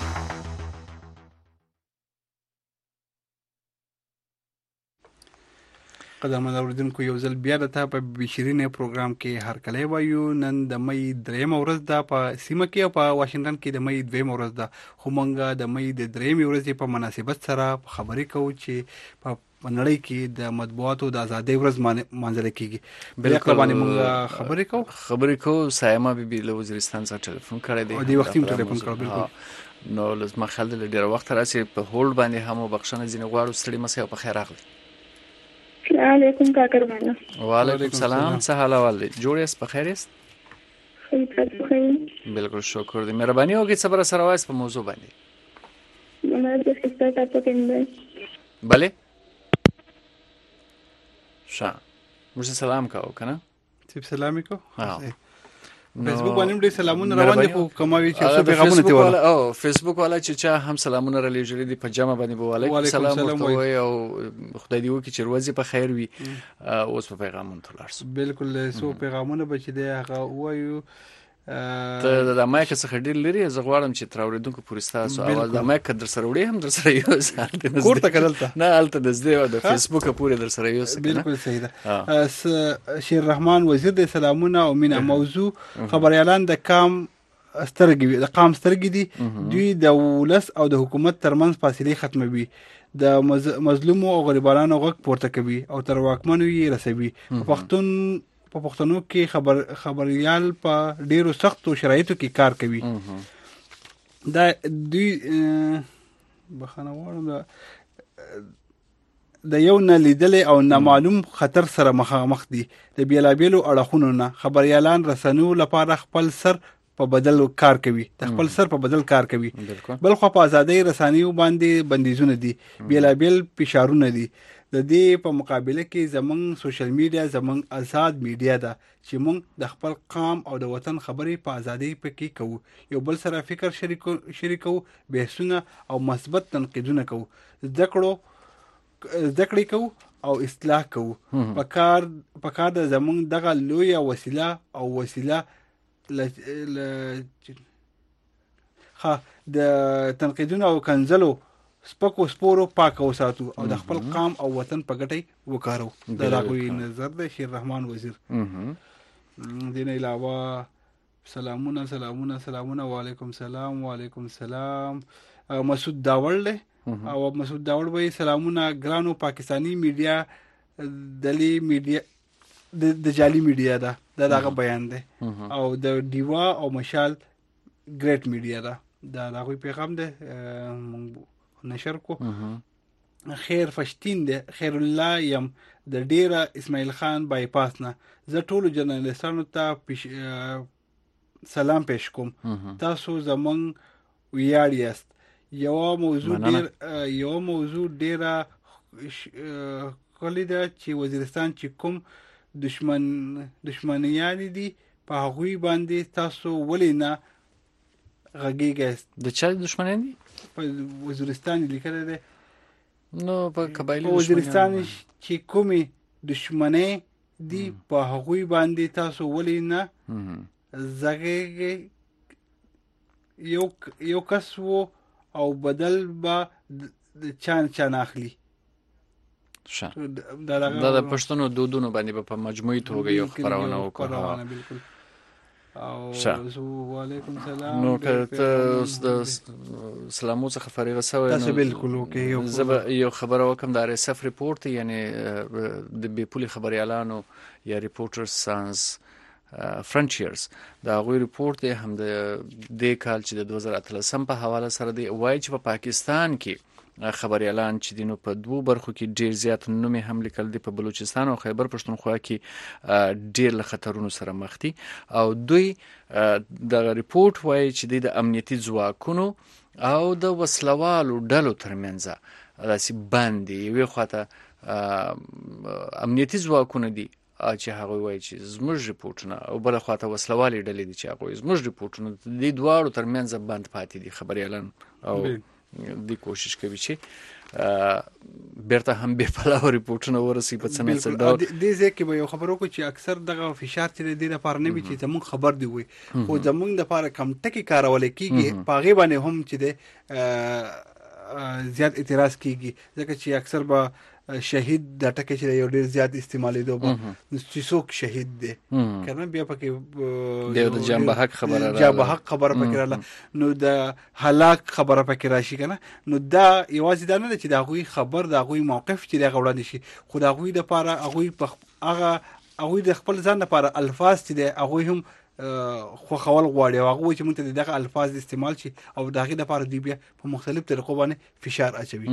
قدرمن اوریدونکو یو ځل بیا د تا په بشرینه پروګرام کې هرکلی وایو. نن د مې درېیمه ورځ ده په سیمه کې او په واشنګټن کې د مې دویمه ورځ ده، خو موږ د مې د درېیمې ورځې په مناسبت سره خبرې کوو چې په نړۍ کې د مطبوعاتو د ازادۍ ورځ مانځل کېږي. بالکل باندې موږ خبرې کوو خبرې کوو سایما بیبي له وزیرستان څخه ټلیفون کړی دی او د وخت هم ټلیفون کړو. بالکل نو لازم خلک له ډېر وخت راځي په هولډ باندې هم بخښنه ځینې غواړو ستړي مسئ او په خیر راغلی. السلام علیکم کاکر مانا. وعلیکم السلام. څه حال احوال دی؟ جوړ یاست؟ په خیر یاست؟ خیر تاسو ښه؟ بالکل شکر دی. مهرباني وکړئ څه به راسره وایاست په موضوع باندې؟ ما د سیسټر تاسو کې بله ښه موږ سلام کوو که نه؟ صرف سلام یې کوو. فیسبوک باندې ډېر سلامونه روان دي خو کموي چې څو پیغامونه ته ولا او فیسبوک والا چې چا هم سلامونه را لېږلي دي په جمع باندې به وعلیکم سلام ورته وایي او خدای دې وکړي چې ورځې په خیر وي. اوس په پیغامونو ته ولاړ شو. بالکل څو پیغامونه به چې دی هغه ووایو. ته د مایک څخه ډېر لرې زه غواړم چې تر اورېدونکو پورې ستاسو اواز د مایک در سره وړې هم در سره یوسه کور ته که دلته نه هلته نږدې وه د فیسبوکه پورې در سره یوسه. بالکل صحیح ده. شیر رحمان وزیر د سلامونه او مینه. موضوع خبریالان د کام سترګې د قام سترګې دي، دوی د ولس او د حکومت ترمنځ فاصلې ختموي، د مظلومو او غریبانو غږ پورته کوي او تر واکمنو یې رسوي. پښتون په پښتنو کې خبر خبريال په ډیرو سختو شرایطو کې کار کوي. دا دوی بخښنه غواړم د یو نه لیدلې او نامعلوم خطر سره مخامخ دي. د بیلابیلو اړخونو نه خبريالان رسنیو لپاره خپل سر په بدل کار کوي د خپل سر په بدل کار کوي. بل خو په ازادۍ رسنیو باندې بندیزونه دي، بیلابیل فشارونه دي. د دې په مقابله کې زمونږ سوشل میډیا زمونږ آزاد میډیا ده چې مونږ د خپل قام او د وطن خبرې په ازادۍ پکې کوو، یو بل سره فکر شریکو شریکو بحثونه او مثبت تنقیدونه کوو، زده کړو زده کړې کوو او اصلاح کوو. په کار په کار د زمونږ دغه لویه وسیله او وسیله ل ښه د تنقیدونو او کنځلو سپکو سپورو پاک وساتو او د خپل قام او وطن په ګټه وکارو. دا راغوي نظر د شیر رحمان وزیر. دین علاوه سلامونه سلامونه سلامونه وعلیکم سلام وعلیکم سلام. مسعود داوړ له او مسعود داوړ وایي سلامونه ګرانو پاکستانی میډیا دلی میډیا د جعلي میډیا ده، دا دغه بیان دی، او د دیوا او مشال ګریټ میډیا ده. دا دغه پیغام دی نشر کو. خیر فشتین دی، خیر الله یم د ډیره اسماعیل خان بایپاس نه. زه ټولو جرنالستانو ته سلام پیش کوم. تاسو زمونږ ویاړ یاست. یو موضوع ډیر یو موضوع ډیره ښکلې ده چې وزیرستان چې کوم دشمن دشمنیان دي په هغوی باندې تاسو ولې نه غږیږئ؟ د چا دشمنیان دي؟ په وزیرستان لیکلی دی. نو په قبایلي وزیرستان چې کومې دشمنۍ دي په هغوی باندې تاسو ولې نه غږیږئ؟ یو یو کس و او بدل به د چا چا نه اخلي. دا د پښتنو دودونو باندې په مجموعي توګه یو خبرونه وکړه. بالکل. او وعلیکم سلام. نو که ته اوس د سلامو څخه فارغه شوی تاسو بالکل اوکې. زه به یو خبره وکم د ار اس اف ریپورت، یعنی د بې پولي خبريالانو یا ریپورټرز سانز فرنټیرز دا غوي ریپورت دی هم د دې کال چې د دوه زره اتلسم په حواله سره دی. وایي چې په پاکستان کې خبريالان چې دینو په دوه برخو کې ډیر زیات نومې هم لیکل دي. په بلوچستان او خیبر پښتونخوا کې ډیر له خطرونو سره مخ دي او دوی د ریپورت وایي چې د امنیتي ځواکونو او د وسلوالو ډلو ترمنځ داسې باندې یوې خواته امنیتي ځواکونه دي چې هغه وایي چې زموږ ریپورتونه او بل خواته وسلوالې ډلې دي چې هغه زموږ ریپورتونه د دواړو ترمنځ بند پاتې دي. خبريالان او دی کوشش کوي چې بیرته هم به پلاو ریپورتونه ورسي په څه نه څه ډول. دې ځکه به یو خبرو کو چې اکثر دغه فشار چې د دې لپاره نه وي چې زموږ خبر دی وي، خو زموږ د لپاره کم ټکی کارول کیږي پاغي باندې هم چې د زیات اعتراض کیږي ځکه چې اکثر به شهید د ټکی چې یو ډیر زیات استعمالي دوه چې څوک شهید دی کنه بیا پکې د جنب حق خبره را جنب حق خبره پکې را نو د هلاک خبره پکې راشي کنه. نو دا یوازې دا نه چې دا غوي خبر دا غوي موقف چې دا غوړاندې شي، خو دا غوي د لپاره غوي په هغه غوي د خپل ځان لپاره الفاظ چې دا غوي هم خو خول غواړي او هغه چې موږ ته دغه الفاظ استعمال شي او دغه د لپاره دی بیا په مختلف طریقو باندې فشار اچوي.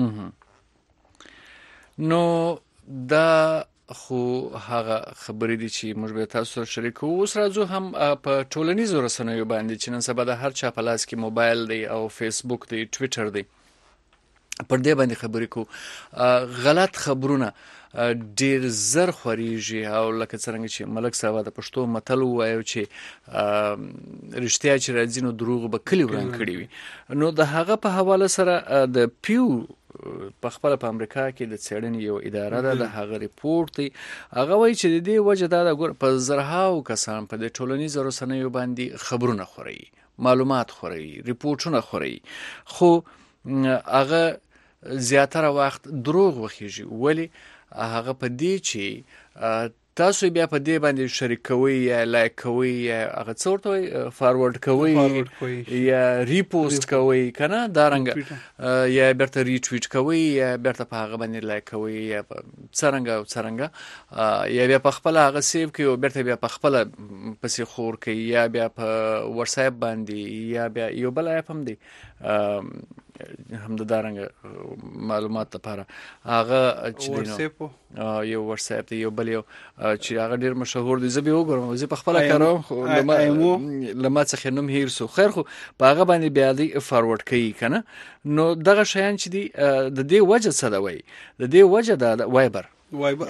نو دا خو هغه خبرې دي چې موږ به تاسو سره شریکو. اوس راځو هم په ټولنیزو رسنیو باندې چې نن سبا د هر چا په لاس کې موبایل دی او فیسبوک دی ټویټر دی، پر دې باندې خبرې کو. غلط خبرونه ډیر زر خوريږي او لکه څنګه چې ملک صاحب د پښتو متل وایو چې رښتیا چې راځي نو دروغ به کلی وران کړی وي. نو د هغه په حواله سره د پیو په خپل په امریکا کې د څېړنې یو اداره ده، د هغه ریپورت دی. هغه وایي چې د دې وجه دا د په زرهاو کسان په د ټولنیزو رسنیو باندې خبرونه خوري، معلومات خوري، ریپورتونه خوري، خو هغه زیاتره وخت دروغ وخیږي. ولی هغه په دې چې تاسو بیا په دې باندې شریکوي یا لایک کوي یا هغه څورته فارورډ کوي یا ریپوست کوي کنه دا رنګ یا بیرته ریټویټ کوي یا بیرته په هغه باندې لایک کوي یا څرنګه او څرنګه یا بیا په خپل هغه سیو کوي او بیرته بیا په خپل پسې خور کوي یا بیا په واتس اپ باندې یا بیا یو بل اپ هم دی هم د دارنګ معلومات لپاره هغه چې واتساپ یو واتساپ دی یو بل یو چې هغه ډیر مشهور دی. زه به وګورم زه په خپل کاروم لما څخه نوم هیر سو خیر خو په هغه باندې بیا دی فارورډ کوي کنه. نو دغه شیان چې دی د دې وجه څه دا وای د دې وجه دا وایبر وایبر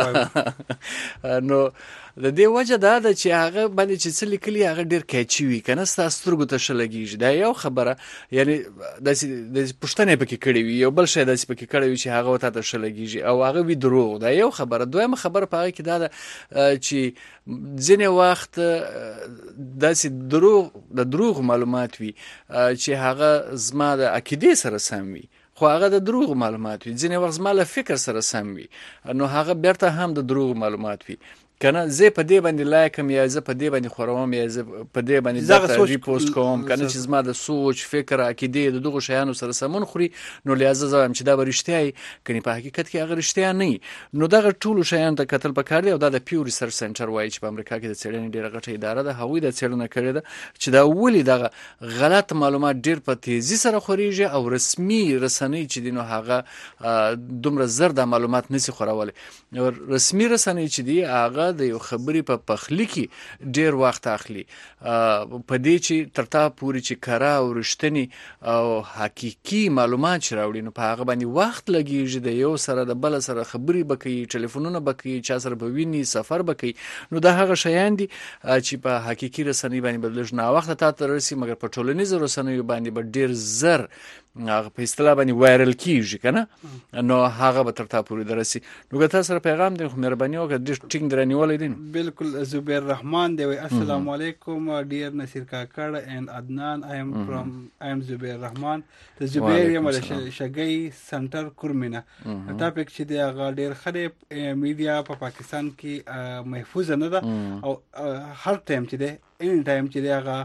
نو د دې وجه دا ده چې هغه باندې چې څه لیکلي هغه ډیر کیچي وي کنه ستاسو سترګو ته ښه لګیږي. دا یو خبره یعنی داسې د پوښتنې پکې کړې وي یو بل شی داسې پکې کړی وي چې هغه ورته ته ښه لګیږي او هغه وي دروغ. دا یو خبره. دویمه خبره په هغه کې دا ده چې ځینې وخت داسې دروغ د دروغ معلومات وي چې هغه زما د عقیدې سره سم وي خو هغه د دروغ معلومات وي. ځینې وخت زما له فکر سره سم وي نو هغه بیرته هم د دروغ معلومات وي کنه. زه په دې باندې لایکم یا زه په دې باندې خوروم یا زه په دې باندې دغه ریپوست کوم کنه چې زما د سوچ فکر عقیده د دغه شیانو سره سمون خوري نو لازم زم چې دا برښتیا کني په حقیقت کې هغه رښتیا نه. نو دغه ټول شیان ته کتل پکار دی او دا د پیو ریسرچ سنټر وایي چې په امریکا کې د څېړنې ډیره غټه اداره ده هغوی د څېړنه کړې ده چې دا ولې دغه غلط معلومات ډیر په تیزی سره خوريږي او رسمي رسنۍ چې دینو هغه دومره زر د معلومات نسی خوروله. رسمي رسنۍ چې دی هغه د یو خبرې په پخلی کې ډیر وخت اخلي په دې چې ترتا پوری چې کارا او رښتینی او حقيقي معلومات راوړي نو په هغه باندې وخت لګیږي. د یو سره د بل سره خبرې بکې ټلیفونونه بکې چا سره به ویني سفر بکې. نو دا هغه شیان دي چې په حقيقي رسنۍ باندې بدلش نه وخت ته ترسي مګر په ټولنیزو رسنیو باندې به ډیر زر هغه په اصطلاح باندې وایرل کیږي کنه. نو هغه به ترتا پوری درسي. نو ګټه سره پیغام دی خو مهرباني وکړه ډیر ټینګ درنیولې دي. بالکل زبیر رحمان دی. السلام علیکم ډیر نصیر کاکړ and Adnan. I am from I am زبیر رحمان د زبیر یم د شګي سنټر کورمینه. ټاپک چې دی هغه ډیر خراب میډیا په پاکستان کې محفوظ نه ده او هر ټایم چې دی ان ټایم چې دی هغه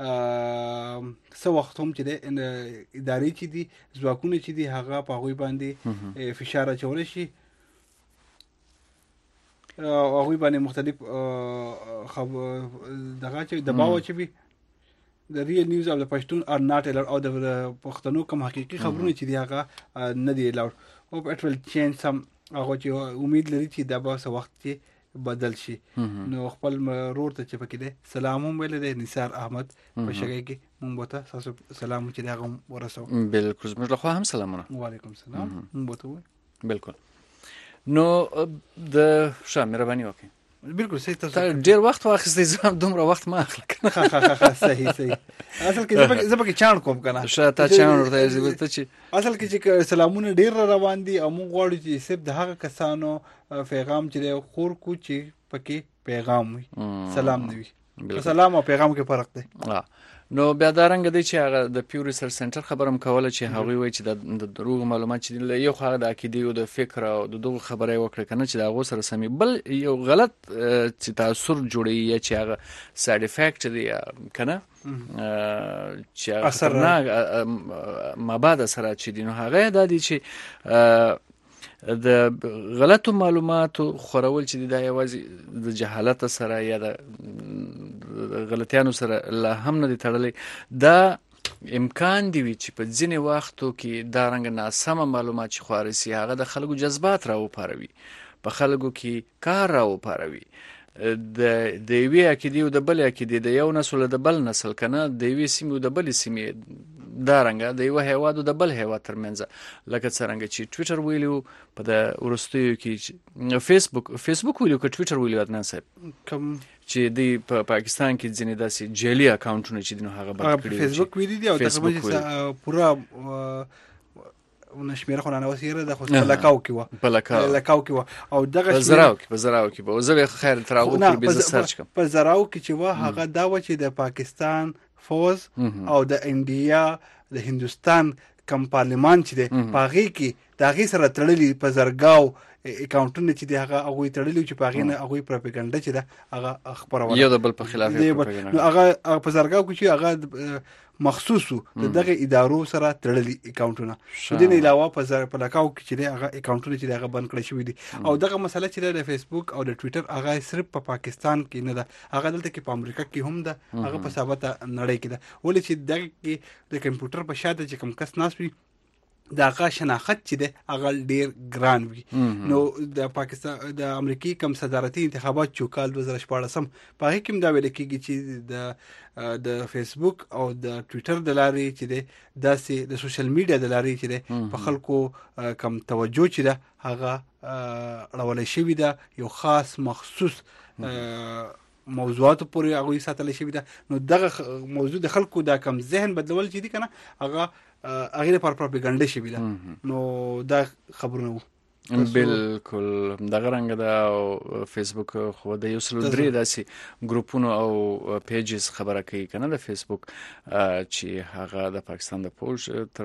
سو وخت هم چې د ادارې چې دي ځواکونه چې دي هغه په هغوی باندې فشار اچولی شي او هغوی باندې مختلف دغه چې دباو اچوي. د ریل نیوز او د پښتون ار ناٹ الاود او د پښتنو کوم حقيقي خبرونه چې دی هغه نه دی الاود او اټ ویل چینج سم هغه چې امید لري چې دا به څه وخت کې بدل شي. نو خپل رور ته چې پکې دی سلام هم ویل دی نثار احمد په شګي کې مونږ بوته تاسو سلام چې دا هم ورسو. بالکل زموږ له خوا هم سلامونه. وعلیکم السلام مونږ بوته. بالکل. نو د شامل ربانی وکي بالکل صحیح. تاسو ډیر وخت واخیستئ زه دومره وخت ما اخلک. صحیح صحیح. اصل کې زه زه پکې چاڼ کوم کنه شاته چاڼ ورته زبرته چې اصل کې چې سلامونه ډیر روان دي او موږ غواړو چې صرف د هغه کسانو پیغام چې خور کو چې پکې پیغام وي سلام دی. سلام او پیغام کې فرق دی. نو بیا دا رنګ دی چې هغه د پیو ریسرچ سنټر خبرم کوله چې هغوی وایي چې د دروغ معلومات چې یو خو د عقیدې او د فکر او د دغه خبره وکړه کنه چې دا غو سره سمي بل یو غلط چې تاثیر جوړي یا چې هغه ساید افیکټ دی کنه چې اثر نه مابعد اثرات چې دي نو هغه دا دي چې د غلطو معلوماتو خورول چې دا یوازې د جهالت سره یا د غلطیانو سره لا هم نه دي تړلې. دا امکان دی چې په ځینې وختو کې دا رنګ ناسمه معلومات چې خوري سي هغه د خلکو جذبات راو پاروي په خلکو کې کار راو پاروي د د وی عقیده او د بل عقیده د یو نسل د بل نسل کنه د وی سیمو د بل سیمې دا رنګه د یو هیواد د بل هیواد ترمنځ لکه څنګه چې ټوئیټر ویلو په د ورستیو کې فیسبوک فیسبوک ویلو کې ټوئیټر ویلو ادنان صاحب کوم چې دی په پاکستان کې ځینې داسې جعلي اکاونټونه چې دینو هغه بند کړي فیسبوک ویلي دی او تقریبا پورا ونشمیر خو نه وسیره د خو لکاو کې و په لکاو لکاو کې و او دغه زراو کې په زراو کې به زه خیر تراو کې به سرچ کوم په زراو کې چې و هغه دا و چې د پاکستان فوز او د انډیا د هندستان کم پارلیمان چې دی پاغي کې د هغې سره تړلي په زرګاو اکاونټونه چې دي هغه هغوی تړلي چې په هغې نه هغوی پروپاګنډه چې ده هغه خپروله یو د بل په خلاف نو هغه په زرګاو کې چې هغه مخصوصو د دغه ادارو سره تړلي اکاونټونه د دې علاوه په زر په لکاو کې چې هغه اکاونټونه چې هغه بند کړی شوی دي او دغه مسله چې د فیسبوک او د ټوئیټر هغه صرف په پا پاکستان کې نه ده هغه دلته کې په امریکا کې هم ده هغه په ثابته نړۍ کې ده ولې چې دغه کې د کمپیوټر په شاته چې کوم کس ناس وي د هغه شناخت چې ده هغه ډیر ګران وي نو د پاکستان د امریکای کوم صدارتي انتخابات چې کال دوه زره شپاړس په هغه کې دا ویل کېږي چې د د فیسبوک او د ټوئیټر د لارې چې ده داسې د سوشل میډیا د لارې چې ده په خلکو کم توجه چې ده هغه اړولای شوی ده یو خاص مخصوص موضوعات پورې هغه ساتل شوی ده نو دغه موضوع د خلکو د کم ذهن بدلول چې دي کنه هغه هغه لپاره پروپاګاندا شوی ده نو دا خبرونه وو بالکل دغه رنګ دا فیسبوک خو د یو سل درې داسې ګروپونو او پیجز خبره کوي کنه د فیسبوک چې هغه د پاکستان د پوج تر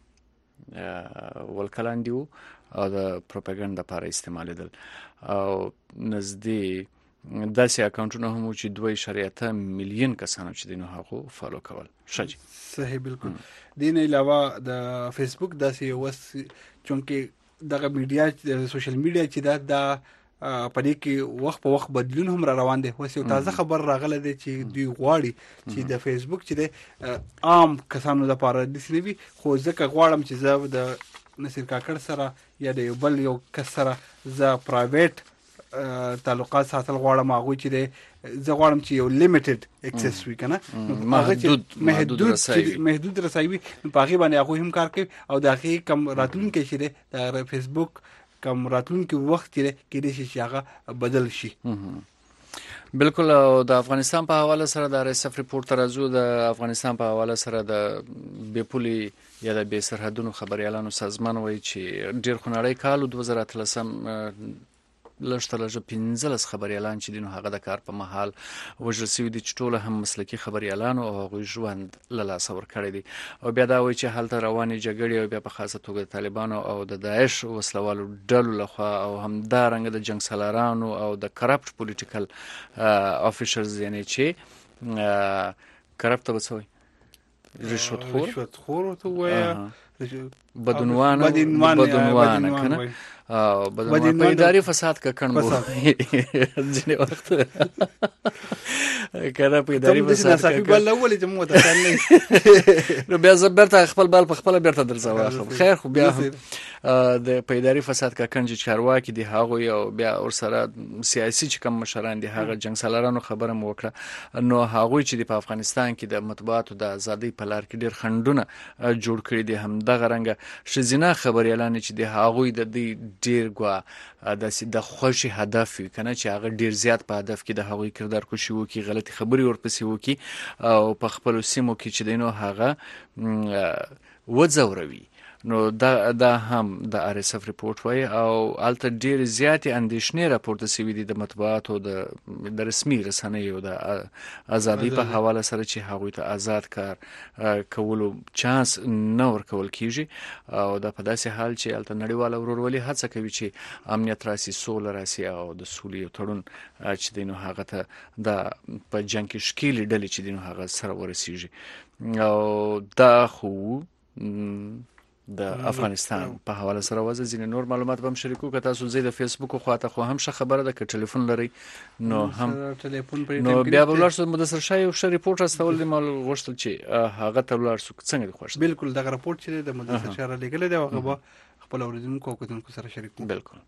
ولکلاندیو او د پروپاګاندا لپاره استعمالیدل او نزدې داسې اکاونټونه هم چې دوه اعشاریه میلیون کسانو چې دینو هغه فالو کول شجي صحیح بالکل دین علاوه د فیسبوک داسې وس چونکې دغه میډیا د سوشل میډیا چې دا د پدې کې وخت په وخت بدلون هم را روان دي اوس یو تازه خبر راغله دی چې دوی غواړي چې د فیسبوک چې د عام کسانو لپاره د سنوي خو ځکه غواړم چې زه د نصیر کاکړ سره یا د یو بل یو کس سره زه پرایویټ تعلقات ساتل غواړم هغه چې د زه غواړم چې یو لیمیټډ اکسس وي کنه محدود محدود محدود رسایي وي په هغه باندې هغه هم کار کوي او د هغه کم راتلونکي چې د فیسبوک کم راتلونکي وخت کې کې شي هغه بدل شي بالکل د افغانستان په حواله سره د ار اس اف ریپورت ترازو د افغانستان په حواله سره د بیپولي یا د بې سرحدونو خبريالانو سازمان وایي چې ډیر خنړی کال دوه زره اتلسم لږ لږ پنځلس خبريالان چې دینو هغه د کار په محل وژل شوي دي چې ټول هم مسلکي خبريالانو او هغه ژوند له لاس ور کړی دي او بیا دا وایي چې هلته روانې جګړې او بیا په خاصه توګه د طالبانو او د داعش وسلوالو ډلو لخوا او هم دا رنګ د جنگ سالارانو او د کرپټ پولیټیکل افیشلز یعنی چې کرپټ وسوي رشوت خور رشوت خور ته وایي بدعنوان بدعنوان کنه او بدعنوان په اداري فساد کا کڼ بو ځنه وخت کله په اداري فساد کا بل اول چې مو ته نه نو بیا زبرته خپل بل په خپل بیرته درځو خیر خو بیا د په اداري فساد کا کڼ چې چارواکي دي هغه او بیا اور سره سیاسي چې کوم مشران دي هغه جنگ سالارانو خبره مو وکړه نو هغه چې د افغانستان کې د مطبوعاتو د ازادي په لار کې ډیر خندونه جوړ کړی دي هم دغه رنګ شزینه خبريالان چې د هغه د ډیر غوا د د خوشي هدف کنه چې هغه ډیر زیات په هدف کې د هغوی کردار کو شو کی غلطي خبري ورپسې وکي او په خپل سیمو کې چې دینو هغه وځوروي نو دا دا هم د ار اس اف ریپورت وای او الته ډیر زیات اندیشنې راپورته شوې دي د مطبوعاتو د د رسمي رسنیو د ازادي په حواله سره چې هغه ته آزاد کار کولو چانس نه ورکول کیږي او دا په داسې حال چې الته نړیواله ورورولي هڅه کوي چې امنیت راسي سول راسي او د سولې تړون چې دینو هغه ته د په جنگ کې شکیل ډلې چې دینو هغه سره ورسیږي او دا خو د افغانستان په حواله سره وځي ځینې نور معلومات به هم شریکو که تاسو زه د فیسبوک خواته خو هم ښه خبره ده که ټلیفون لري نو هم نو بیا به ولاړ شو مدثر شاه یو ښه ریپورټ راستول دي مال غوښتل چې هغه ته ولاړ شو څنګه دی خوښ بالکل دغه ریپورټ چې د مدثر شاه لګل دی هغه به خپل اوریدونکو او کتونکو سره شریکو بالکل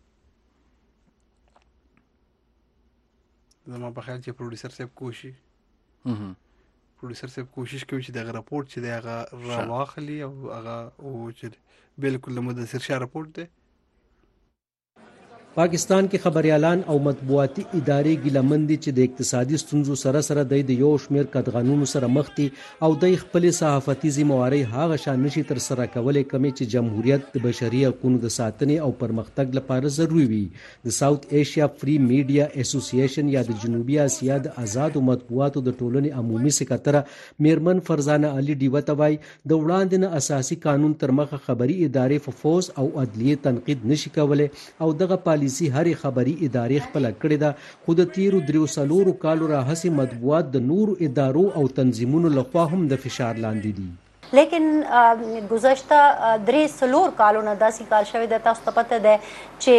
زما په خیال چې پروډوسر صاحب کوشي پروډوسر صاحب کوشش کوي چې دغه راپورټ چې دغه راواخلي او هغه او چې بالکل د مدثر شاه راپورټ دی پاکستان کې خبريالان او مطبوعاتي ادارې ګیلمن دي چې د اقتصادي ستونزو سره سره د یو شمېر قدغنونو سره مخ دي او د خپل صحافتي ذمہواري هغه شان نشي تر سره کولای کمې چې جمهوریت د بشري حقوقو د ساتنې او پرمختګ لپاره ضروری وي. د ساوث ایشیا فری میډیا اسوسییشن یا د جنوبي اسیا د آزادو مطبوعاتو د ټولنې عمومي سکرټره میرمن فرزانه علي ډیوه ته وایي د وړاندې نه اساسي قانون تر مخه خبري ادارې په فوز او عدلیه تنقید نشي کولای او دغه پالیسي هرې خبري ادارې خپل کړې ده خو د تیرو دریو څلورو کالو راهیسې مطبوعات د نورو ادارو او تنظیمونو لخوا هم د فشار لاندې دي. لیکن گذشته درې څلور کالو نه داسې کار شوی دی تاسو ته پته ده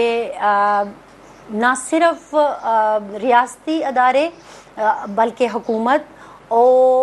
چې نه صرف ریاستی ادارې بلکې حکومت او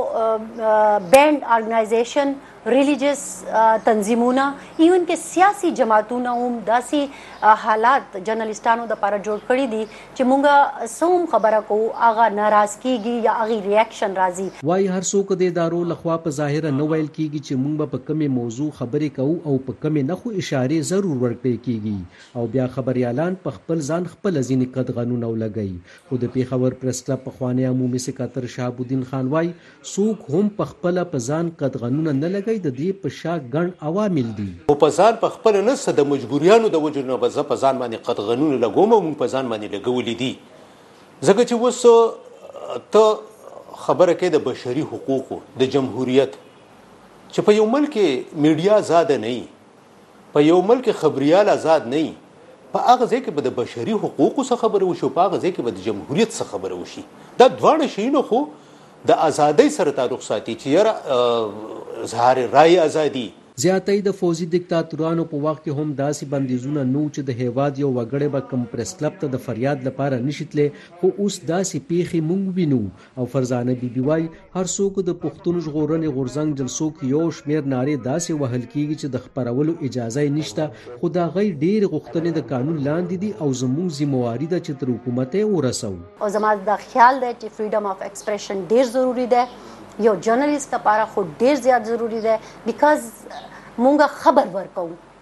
بینڈ آرگنائزیشن ریلیجس تنظیمونه ایون کې سیاسي جماعتونه هم داسې حالات جرنالستانو د لپاره جوړ کړي دي چې مونږه سوم خبره کوو هغه ناراض کیږي یا هغه ریاکشن راځي. وایي هر څوک د ادارو لخوا په ظاهره نه ویل کیږي چې مونږ په کومه موضوع خبرې کوو او په کومه نه خو اشارې ضرور ورکړي کیږي او بیا خبريالان په خپل ځان خپل ځینې قدغنونه ولګي. خو د پیښور پریس کلب په خوانی عمومي سکرټر شهاب الدین خان وایي څوک هم په خپل په ځان قدغنونه نه لګي د دې په شا ګڼ عوامل دي. او په ځان په خپل نه څه د مجبوریانو د وجه نه به زه په ځان باندې قدغنونه لګوم او موږ په ځان باندې لګولي دي ځکه چې اوس ته خبره کوي د بشري حقوقو د جمهوریت چې په یو ملک میډیا آزاد نه وي په یو ملک خبريال آزاد نه وي په هغه ځای کې به د بشري حقوقو څخه خبره وشي په هغه ځای کې به د جمهوریت څخه خبره وشي. دا دواړه شیونه خو د ازادۍ سره تعلق ساتي چې یاره اظهار رای ازادي. زیاتې د فوزي دیکتاتورانو په وخت کې هم داسې بندیزونه نو چې د هیواد یو وګړی به کم پریس کلب ته د فریاد لپاره نشیتلې خو اوس داسې پیښې مونږ وینو. او فرزانه بیبي وایي هر څوک د پښتون ژغورنې غورځنګ جلسو کې یو شمېر نارې داسې وهل کیږي چې د خپرولو اجازه یې نشته خو د هغې ډېرې غوښتنې د قانون لاندې دي او زموږ ذمہواري ده چې تر حکومت یې ورسوو. او زما دا خیال دی چې فریډم اف ایکسپریشن ډېر ضروری دی یو جرنالست لپاره خو ډېر زیات ضروری دی بیکاز مونږه خبر ورکو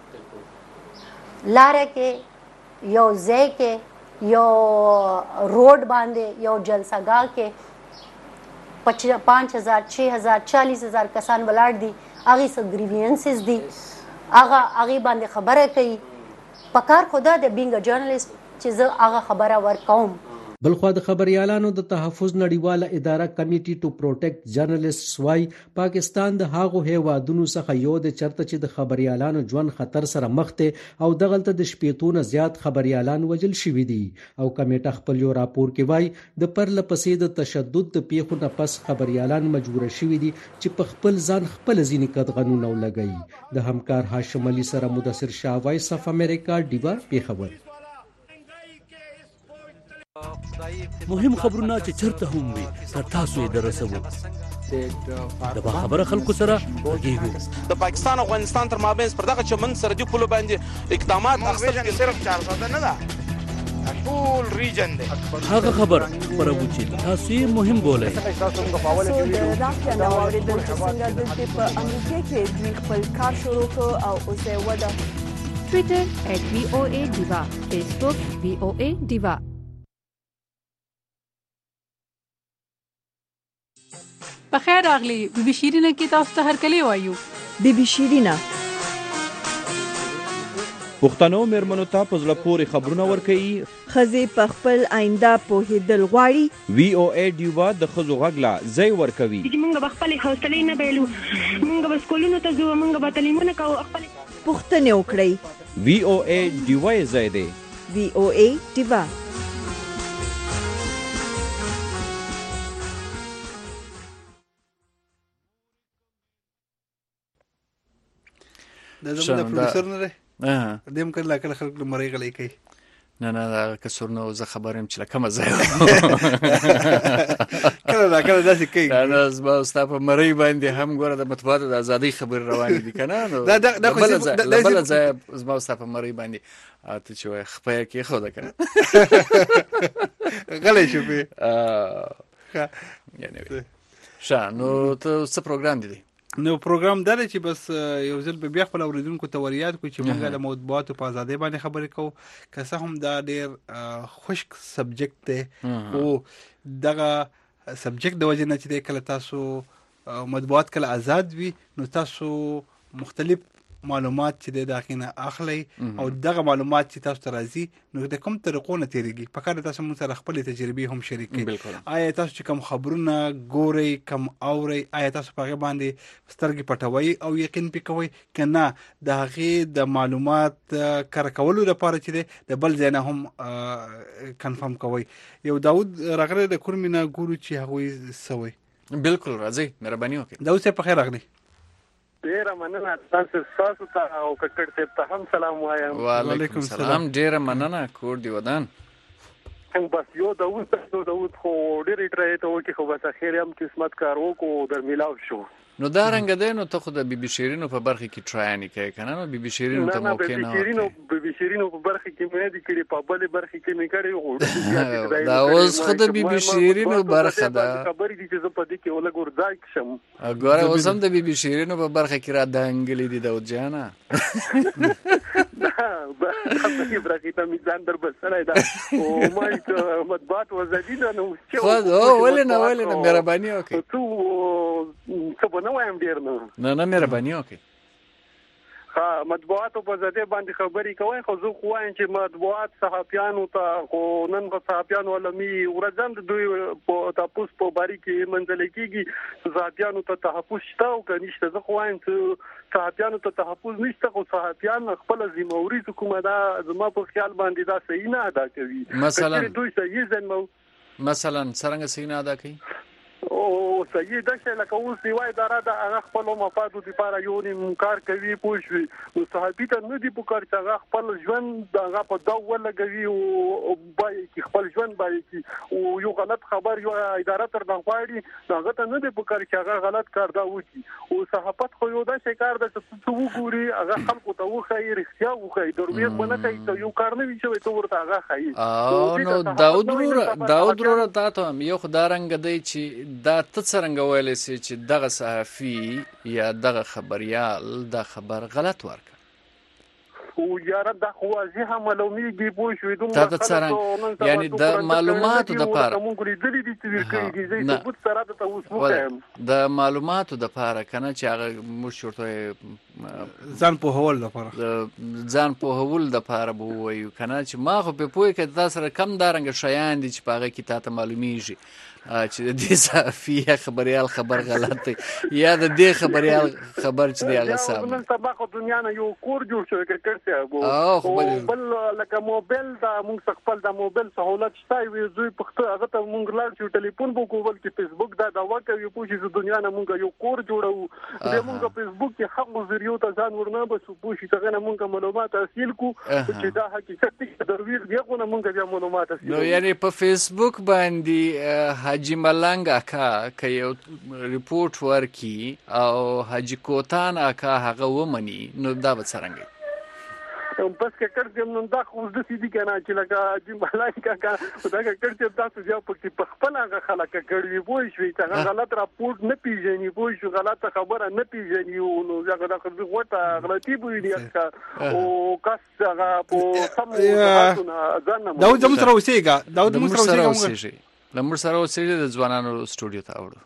لاره کې یو ځای کې یو روډ باندې یو جلسهګاه کې پانچ هزار چھ هزار چالیس هزار کسان ولاړ دي هغه څه گریوینسز دي هغه هغه باندې خبره کوي پکار خدا د بینګ جرنالست چې زه هغه خبره ورکوم. بلخوا د خبريالانو د تحفظ نړیواله اداره کمیټي ټو پروټیکټ جرنالستس وايي پاکستان د هغو هیوادونو څخه یو د چرته چې د خبريالانو ژوند خطر سره مخ دي او دغلته د شپېتو نه زیات خبريالان وژل شوي دي. او کمیټه خپل یو راپور کې وايي د پرله پسې د تشدد د پیښو نه پس خبريالان مجبور شوي دي چې په خپل ځان خپل ځینې قدغنونه ولګوي. د همکار هاشم علي سره مدثر شاه وایس اف امریکا ډیوا پیښور. مهم خبرونه چې چرته هم وي تر تاسو یې درسوو د باخبره خلکو سره غږیږو. د پاکستان او افغانستان تر مابین پر دغه چمن سرحدي پولو باندې اقدامات اخیستل کېږي. صرف چار سوه نه ده ټول ریجن دی هغه خبر خبرو چې تاسو یې مهم بولئ. د رافیا نو اوریدل چې څنګه د په امریکا کې دوی خپل کار شروع کړ او اوس یې وده ټویټر ایټ وی او ای ډیوا فیسبوک وی او ای ډیوا. بخیر راغلی بی بی شیرینه کې تاسو ته هرکلی وایو. بی بی شیرینه پښتنو میرمنو ته په زړه پورې خبرونه ورکوي ښځې په خپل آینده پوهېدل غواړي. وی او ای ډیوا د ښځو غږ له ځای ورکوي. موږ به خپلې حوصلې نه بایلو موږ به سکولونو ته ځو موږ به تعلیمونه کوو خپلې پوښتنې وکړئ. وی او ای ډیوا یې ځای دی. وی او ای ډیوا. دا زموږ د پروډوسر نه دی دیم کله کله خلک مړی غلی کوي. نه نه دا کسور نو زه خبر یم چې لکه مزه کله دا کله داسې کوي. دا زما ستا په مرۍ باندې هم ګوره د مطبوعاتو د ازادۍ خبرې روانې دي که نه نو بله ځای زما ستا په مرۍ باندې ته چې وایي خپه یې کېښوده که نه غلی شو پې. ښه نو ته څه پروګرام دی دی نو پروګرام دا چې بس یو ځل به بیا خپل اوریدونکو ته وریاد کو چې موږ د مطبوعاتو په ازادۍ باندې خبرې کوو که څه هم دا ډېر خشک سبجیکټ دی او دغه سبجیکټ د وجې نه چې دی کله تاسو مطبوعات کله آزاد وي نو تاسو مختلف معلومات چې د داخینه اخلي او دغه معلومات چې تاسو ته راځي نو د کوم طریقو نه تیریږي په کار تاسو موږ سره خپل تجربې هم شریکي آیا تاسو چې کوم خبرونه ګوري کم اوري آیا تاسو په هغه باندې سترګې پټوي او یقین پکوي کنه د هغه د معلومات کار کولو لپاره چې د بل ځای نه هم کنفرم کوي یو داود راغله د کورمینه ګورو چې هغه سوي بالکل راځي مهرباني وکړئ داود صاحب په خیر راغلی ډیره مننه تاسو تاسو ته او ککړ ته ته هم سلام وایم وعلیکم السلام ډیره مننه کور دی ودان هم بس یو داود تاسو داود خو ډیره ټرای ته وکی خو بس اخر هم قسمت کار وکړو در میلاو شو نو دا رنګ دی نو ته خو د بي بي شیرینو په برخه کې ټرای نه کوي کنه نو بي بي شیرینو ته موقع نه شیرینو بي بي شیرینو په برخه کې مې دي کړي په بل برخه کې مې کړي دا اوس خو د بي بي شیرینو برخه ده خبرې دي چې زه په دې کې ولګور ځای شم ګوره اوس هم د بي بي شیرینو په برخه کې را دانګلې دي دا وجانا خبرې برخه ته مې ځان در بسره ده او ما مطبوعات وزدي نه نو خو ولې نه ولې نه مهرباني وکړه تو څه نه وایم ډیر نه نه نه مهرباني وکړئ ها مطبوعاتو په ځدې باندې خبرې کوي خو زه خو وایم چې مطبوعات صحافیانو ته خو نن خو صحافیانو علمي ورځم د دوی په تاسو په باری کې منځل کېږي صحافیانو ته تحفظ شته او که نشته زه خو وایم چې صحافیانو ته تحفظ نشته خو صحافیان خپل ذمہوري کومه دا زما په خیال باندې دا صحیح نه ادا کوي مثلا دوی صحیح ځنمو مثلا څنګه صحیح نه ادا کوي او صحیح ده چې لکه اوس دی وای دا را د هغه خپل مفادو لپاره یو نیم کار کوي پوښوي نو صحابي ته نه دی په کار چې هغه خپل ژوند هغه په دا ولګوي او بای کی خپل ژوند بای کی او یو غلط خبر یو اداره تر نه غواړي هغه ته نه دی په کار چې هغه غلط کار دا وکړي او صحافت خو یو دا شي کار ده چې څه وګوري هغه خلکو ته وخی رښتیا وخی دروي باندې کوي ته یو کار نه وي چې ته ورته هغه خای او نو داود ورو داود ورو تاسو هم یو خدارنګ دی چې دا ته څنګه ویلې سي چې دغه صحافي یا دغه خبريال دا خبر غلط ورک او یاره دا خو واضح معلومیږي پوه شوې دوه دا څنګه یعنی د معلوماتو د پاره موږ لري دي چې ورکړي دي چې په سره ته اوس وکم د معلوماتو د پاره کنه چې هغه مشورته ځان په هول د پاره ځان په هول د پاره بو وایو کنه چې ما خو په پوهه کې تاسو سره کم دارنګ شیان دي چې پاغه کې تاسو معلومیږي چې د دې صحافي خبريال خبر غلط دی یا د دې خبريال خبر چې دی هغه صاحب نن سبا خو دنیا نه یو کور جوړ شو کې کړته او بل لکه موبایل دا موږ خپل د موبایل سہولت شته وي زوی پخته هغه ته موږ لاړ شو ټلیفون بو کوول کې فیسبوک دا دا وکړي پوښي چې دنیا نه موږ یو کور جوړو د موږ فیسبوک کې حق ذریعہ ته ځان ورنه بس پوښي څنګه موږ معلومات حاصل کو چې دا حقیقت دی درویغ دی خو نه موږ بیا معلومات حاصل نو یعنی په فیسبوک باندې حاجی ملنګ اکا که یو ریپورت ورکی او حاجی کوتان اکا هغه ومني نو دا به څنګه بس که کړم نو دا خو د سیدی کنه چې لکه حاجی ملنګ اکا دا کړم تاسو بیا په خپل هغه خلک کړی وای شوي چې غلط راپورټ نه پیژني وای شو غلطه خبره نه پیژني نو هغه دا خو غوټه غلطي بوي دی او کس هغه په سم ځان دا زموږ سره اوسېګا دا زموږ سره اوسېږي لمر سره اوسېږي د ځوانانو سټوډیو ته وړو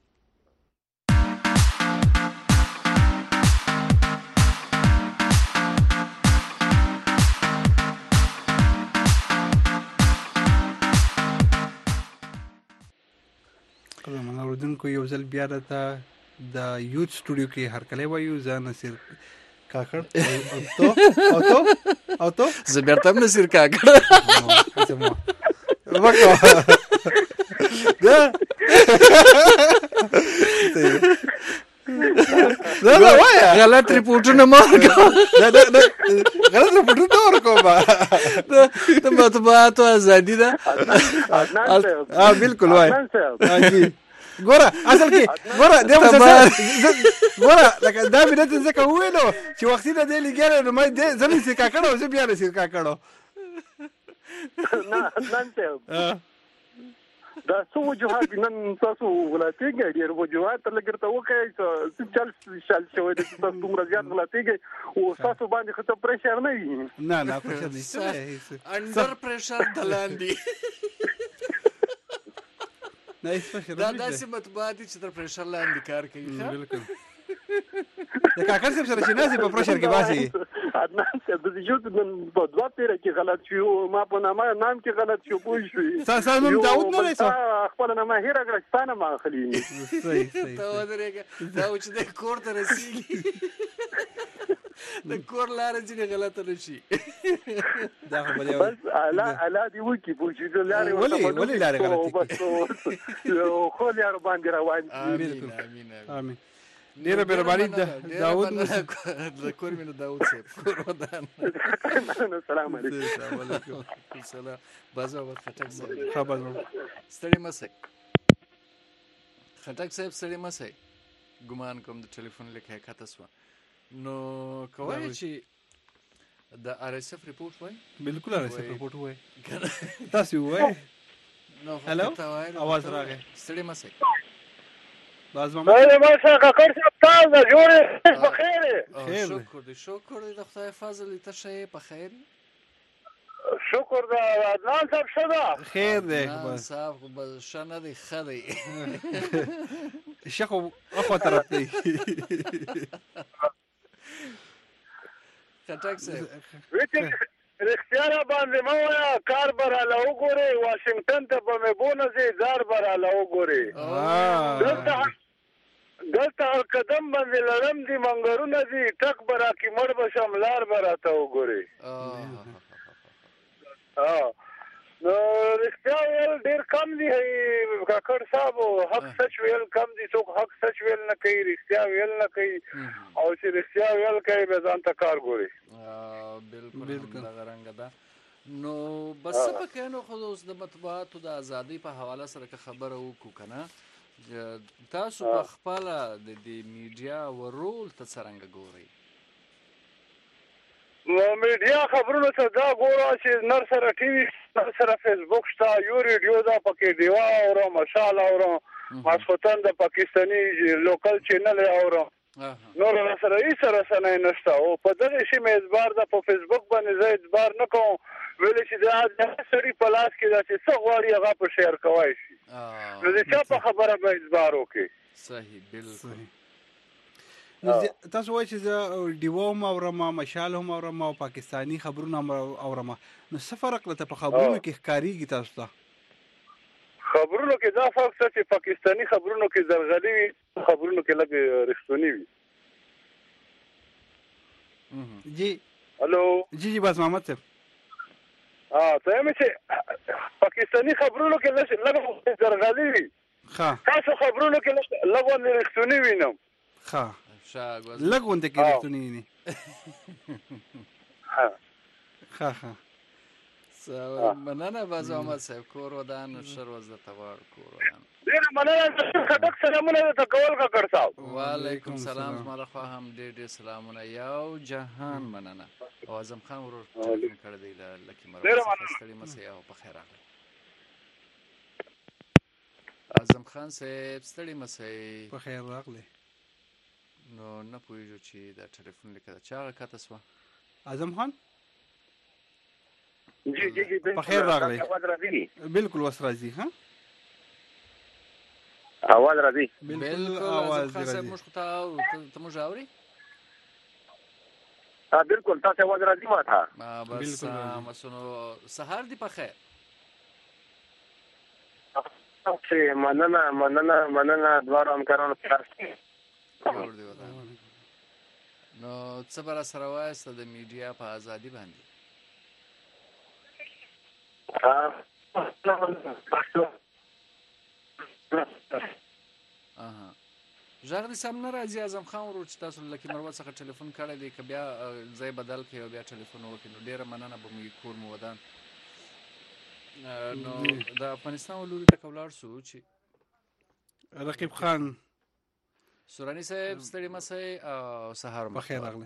کله مونږ ورودونکو یو ځل بیا د یوت سټوډیو کې هر کله وایو ځان نصیر کاکړ او تو او تو او تو زبرتم نصیر کاکړ وکړه دا دا دا وایا غلط ریپورټونه مارګه دا دا غلط ریپورټونه ورکوم د مطبوعاتو ازادي ده ها بالکل وای ها جی ګوره اصل کې ګوره د ګوره لکه دا مې ته ځکه وینو چې وختي نه دی لګره نو مې زمي سي کاکړو زه بیا نه سي کاکړو نه نن ته دا څو وجوهات نن تاسو غلطیږئ ډېر وجوهات لګرته وکړئ چې چل شل شوی د تاسو دومره زیات غلطیږئ او تاسو باندې خطر پریشر نه وي نه نه پریشر نشته انډر پریشر دلاندې نه هیڅ پریشر دا داسې مطبوعات چې تر پریشر لاندې کار کوي بالکل د کاکړ صاحب سره چې نازي په پریشر کې باسي عدنان صاحب د یو د په دوه پیره کې غلط شو ما په نامه نام کې غلط شو پوه شو تاسو نوم داوود نه لسه خپل نامه هیره ګرځتانه ما خلی صحیح صحیح ته ودرېګه دا چې د کور ته رسیږي د کور لار چې غلطه نشي دا خو بل بس الا الا دی وکی پوه شو د لارې ولې ولې لارې غلطه خو لار باندې روان امين امين امين ډیره مهرباني داوود د کور مینه داوود صاحب کور ودان السلام علیکم السلام بازو وخت خټک صاحب خبر ستړي مسه خټک صاحب ستړي مسه ګمان کوم د ټلیفون لیکه کاتسو نو کوي چې د ار اس اف ریپورت وای بالکل ار اس اف ریپورت وای تاسو وای نو هلو आवाज راغی ستړي مسه باز ما ما ما کاکړ صاحب تاسو جوړه په خیر شکر دې شکر دې د خدای فضل ته شي په خیر شکر دا عدنان صاحب شدا خیر دې بس صاحب بس شنه دې خدای شخو اخو طرف دی خټک صاحب رښتیا باندې ما ویا کار براله وګوري واشنگټن ته به مې بونه زی زار براله وګوري دلته دلته قدم باندې لړم دي منګرونه دي ټک برا کی مړ بشم لار براته وګوري ها نو رښتیا ویل ډیر کم دي کاکړ صاحب حق سچ ویل کم دي څوک حق سچ ویل نه کوي رښتیا ویل نه کوي او چې رښتیا ویل کوي به ځان ته کار ګوري بالکل دا رنګ ده نو بس په کینو خو اوس د مطبوعاتو د ازادۍ په حواله سره خبره وکړو کنه تاسو په خپل د میډیا ورول ته څنګه ګورئ نو میډیا خبرونه څه دا ګوره چې نر سره ټي وي نر سره فیسبوک شته یو ریډیو دا پکې دیوا اورو مشال اورو ماسختن د پاکستاني لوکل چینل اورو نور سره یې سره سره نشته او په دغه شی مې اعتبار د په فیسبوک باندې زه اعتبار نه کوم ویل چې دا د سړي په لاس کې دا چې څه غواړي هغه په شیر کوي شي نو د چا په خبره به اعتبار وکړي صحیح بالکل تاسو وایئ چې زه ډیوه هم اورم مشال هم اورم او پاکستاني خبرونه هم اورم نو څه فرق لته په خبرونو کې ښکاریږي تاسو ته خبرونو کې دا فرق څه چې پاکستاني خبرونو کې زرغلي وي خبرونو کې لږ رښتونی وي جی الو جی جی بس محمد صاحب ها ته مې چې پاکستاني خبرونو کې لږ زرغلي وي ها تاسو خبرونو کې لږ رښتونی وینم ها لګونده کې رښتونی نه ها ها ها مننه باز احمد صاحب کور ودان شر وز تبار کور ودان ډیر مننه خټک سلامونه ته کول کا کړ صاحب وعلیکم سلام زما خو هم ډیر ډیر سلامونه یو جهان مننه او اعظم خان ورور کړ دی لکه مرو ستړي مسه او په خیر راغلی اعظم خان صاحب ستړي مسه په خیر راغلی نو نه پوهیږو چې دا ټلیفون لیکه چا کاته سو اعظم خان جی جی جی په خیر راغلی بالکل وس راځي ها اواز راځي بالکل اواز راځي موږ ته ته موږ اوري ها بالکل تاسو اواز راځي ما ته بس مسنو سحر دی په خیر چې مننه مننه مننه دوار همکارانو تاسو نو څه بر سره وایسته د میډیا په ازادي باندې اها ژغ دې سم نه راځي اعظم خان ورو چې تاسو لکه مروه څخه ټلیفون کړی دی که بیا ځای بدل کړئ او بیا ټلیفون وکړئ نو ډېره مننه به مو کور مو ودان نو د افغانستان ولوري ته ولاړ شو چې رقیب خان سورانی صاحب ستړي مسئ او سهار په خیر راغلی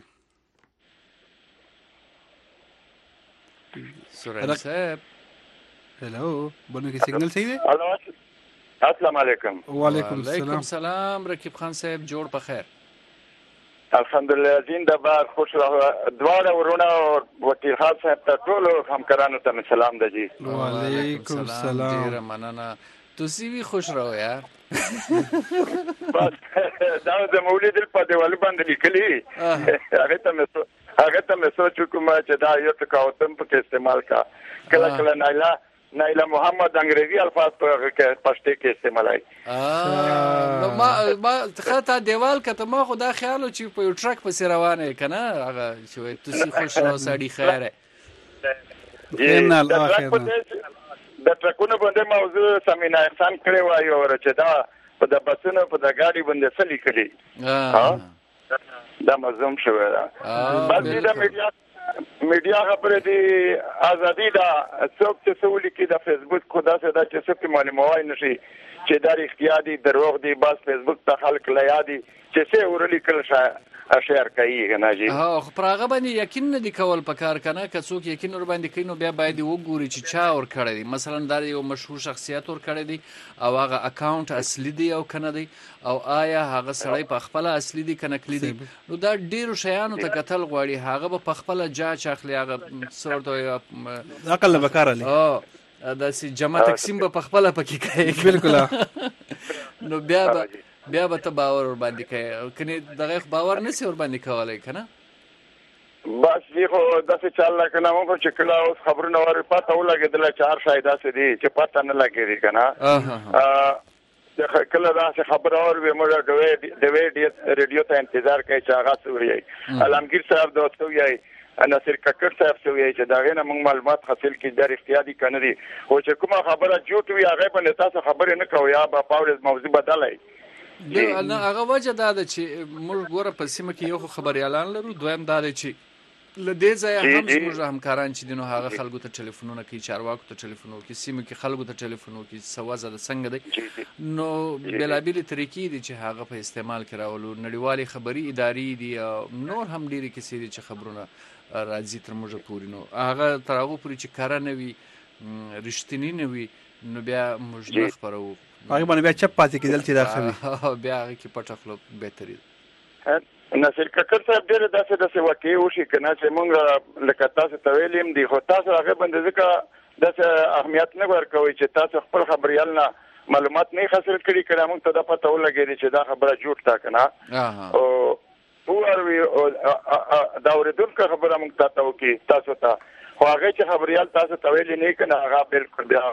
سورانی صاحب हेलो बोलो कि signal सही है hello السلام علیکم. وعلیکم السلام. سلام رقیب خان صاحب، جوړ په خیر. الحمدلله زنده باد، خوش رہو. دواړه ورونه او وکیل خان صاحب ته ټول همکارانو ته سلام ده جی. وعلیکم السلام. ډیره مننه. تاسو وی خوش رہو یار. بس دا د مولد په دیوال باندې لیکلي هغه ته مې هغه ته مې سوچ کوم چې دا یو تکاوتم په استعمال کا کله کله نایلا نایلا محمد انګریزي الفاظ په پښتو کې استعمالای. نو ما ما خاطه دیوال کته ما خو دا خیال چې په یو ټرک پسې روانه کنه هغه چې تاسو خوش رہو سړی خیره. ان الاخر د ټرکونو باندې موضوع سمینا احسان کړی وایي او چې دا په د بسونو په د ګاډي باندې سلی کړي ها دا مزوم شوی دا. بس دا میډیا میډیا خبره دی ازادي دا څوک چې سولې کې د فیسبوک خدا سره دا چې څه معلومات نشي چې دا اختیاري دروغ دی، بس فیسبوک ته خلک لیا دي چې څه ورلي کړل شي اشعار کوي کنه جی. ها خو پراغه باندې یقین نه دی کول پکار کنه که څوک یقین ور باندې کینو بیا باید وګوري چې چا ور کړی دی. مثلا دا یو مشهور شخصیت ور کړی دی او هغه اکاونټ اصلي دی او کنه دی او آیا هغه سړی په خپل اصلي دی کنه کلی دی. نو دا ډیرو شیانو ته قتل غواړي، هغه په خپل جاج اخلي، هغه سورته عقل به کار لري. اه دا سي جمع تقسیم په خپل پکې کوي. بالکل. نو بیا به بیا به ته باور ور باندې کوي کنه دغه باور نسی ور باندې کولای کنه. بس دی خو داسې چل نه کنه مو چې کله اوس خبرونه ور پته ولګیدل چار شاید داسې دی چې پته نه لګیږي کنه. ا کله داسې خبر اور به موږ د وی ریډیو ته انتظار کوي چې هغه سوري علمگیر صاحب دوستو یې ناصر ککړ صاحب سوی چې دا غنه موږ معلومات حاصل کړي د اختیاري کنه دي او چې کومه خبره جوړ وي هغه باندې تاسو خبرې نه کوي یا با پاول موضوع بدلای. نه هغه وجه دا ده چې موږ ګوره په سیمه کې یو خبريالان لرو، دویم دا ده چې لدې ځای هم موږ همکاران چې دینو هغه خلکو ته ټلیفونونه کوي، چارواکو ته ټلیفونونه کوي، سیمه کې خلکو ته ټلیفونونه کوي، سوازه د څنګه دی. نو بلابل طریقې دي چې هغه په استعمال کې راولو. نړیوالې خبري ادارې دي او نور هم ډېری کیسې دي چې خبرونه راځي تر موږ پورې. نو هغه تر هغه پورې چې کار نه وي رښتینی نه وي نو بیا موږ نه خبرو. هغه باندې بیا چپ پاتې کېدل چې داخلي بیا هغه کې پټ خپل بهتري. ناصر ککړ صاحب ډېر داسې داسې واقعي وشي کنه چې موږ لکه تاسو ته ویلیم دي خو تاسو هغه باندې ځکه داسې اهمیت نه ورکوي چې تاسو خپل خبريال نه معلومات نه حاصل کړي کړه موږ ته د پته ولګېږي چې دا خبره جوړ تا کنه او هو وی دا ورېدونکو خبره موږ ته وکي تاسو ته خو هغه چې خبريال تاسو ته ویلي نه کنه هغه بالکل بیا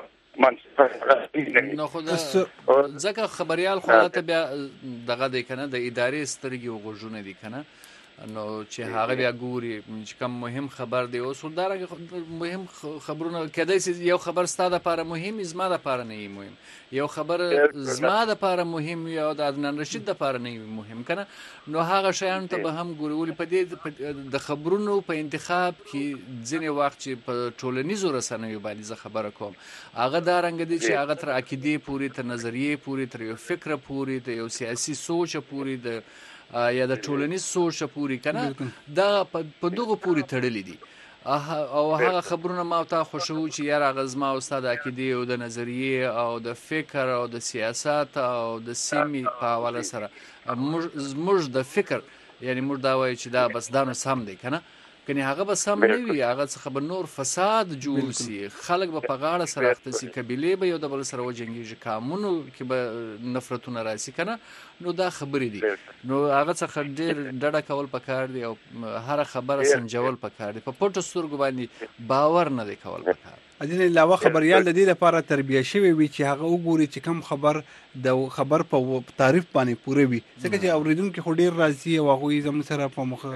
نو خو ځکه خبريال خو ته بیا دغه دی کنه د ادارې سترګې او غوږونه دي کنه نو چې هغه بیا ګوري چې کوم مهم خبر دی او سودارغه مهم خبرونه کدی چې یو خبر ستاده لپاره مهم زما لپاره نه مهم، یو خبر زما لپاره مهم یا د عدنان رشید لپاره نه مهم کنه. نو هغه شیان ته به هم ګوري ولې په دې د خبرونو په انتخاب کې ځینې وخت چې په ټولنیزو رسنیو باندې زه خبره کوم هغه دا رنګ دي چې هغه تر عقیدې پورې تر نظریې پورې تر یو فکر پورې تر یو سیاسي سوچ پورې د یا د ټولنیز سوچ پورې کنه دا په دغه پورې تړلې دي او هغه خبرونه ما ته خوشو چې یار غزما او استاد عقیدې او د نظریې او د فکر او د سیاست او د سیمې په حواله سره موږ د فکر یعنی موږ دا وایو چې دا بس دا نو سم دی کنه کني هغه به سم نه وي هغه څه به نور فساد جوړ سي خلک به په غاړه سره اخته سي قبيله به یو د بل سره وجنګيږي قانونو کې به نفرتونه راسي کنه نو دا خبرې دي نو هغه څه ډېر ډډه کول پکار دي او هر خبره سنجول پکار دي په پټو سترګو باندې باور نه دی کول پکار. اځینې علاوه خبريال د دې لپاره تربیه شوی وي چې هغه وګوري چې کم خبر د خبر په تعریف باندې پوره وي ځکه چې اوریدونکو خو ډېر راځي او هغه زموږ سره په مخ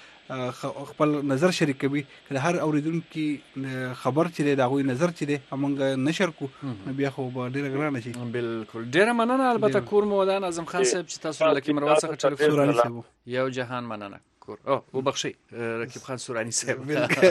خپل نظر شریکوي کله هر اوریدونکو خبر چې دا غوي نظر چې دی همغه نشر کو بیا خو به ډیره ګرانه شي. بالکل ډیره مننه. البته کور مودان اعظم خان صاحب چې تاسو لکه مروه څخه ټلیفون راځي یو جهان مننه کور او وبخشي رقیب خان سورانی صاحب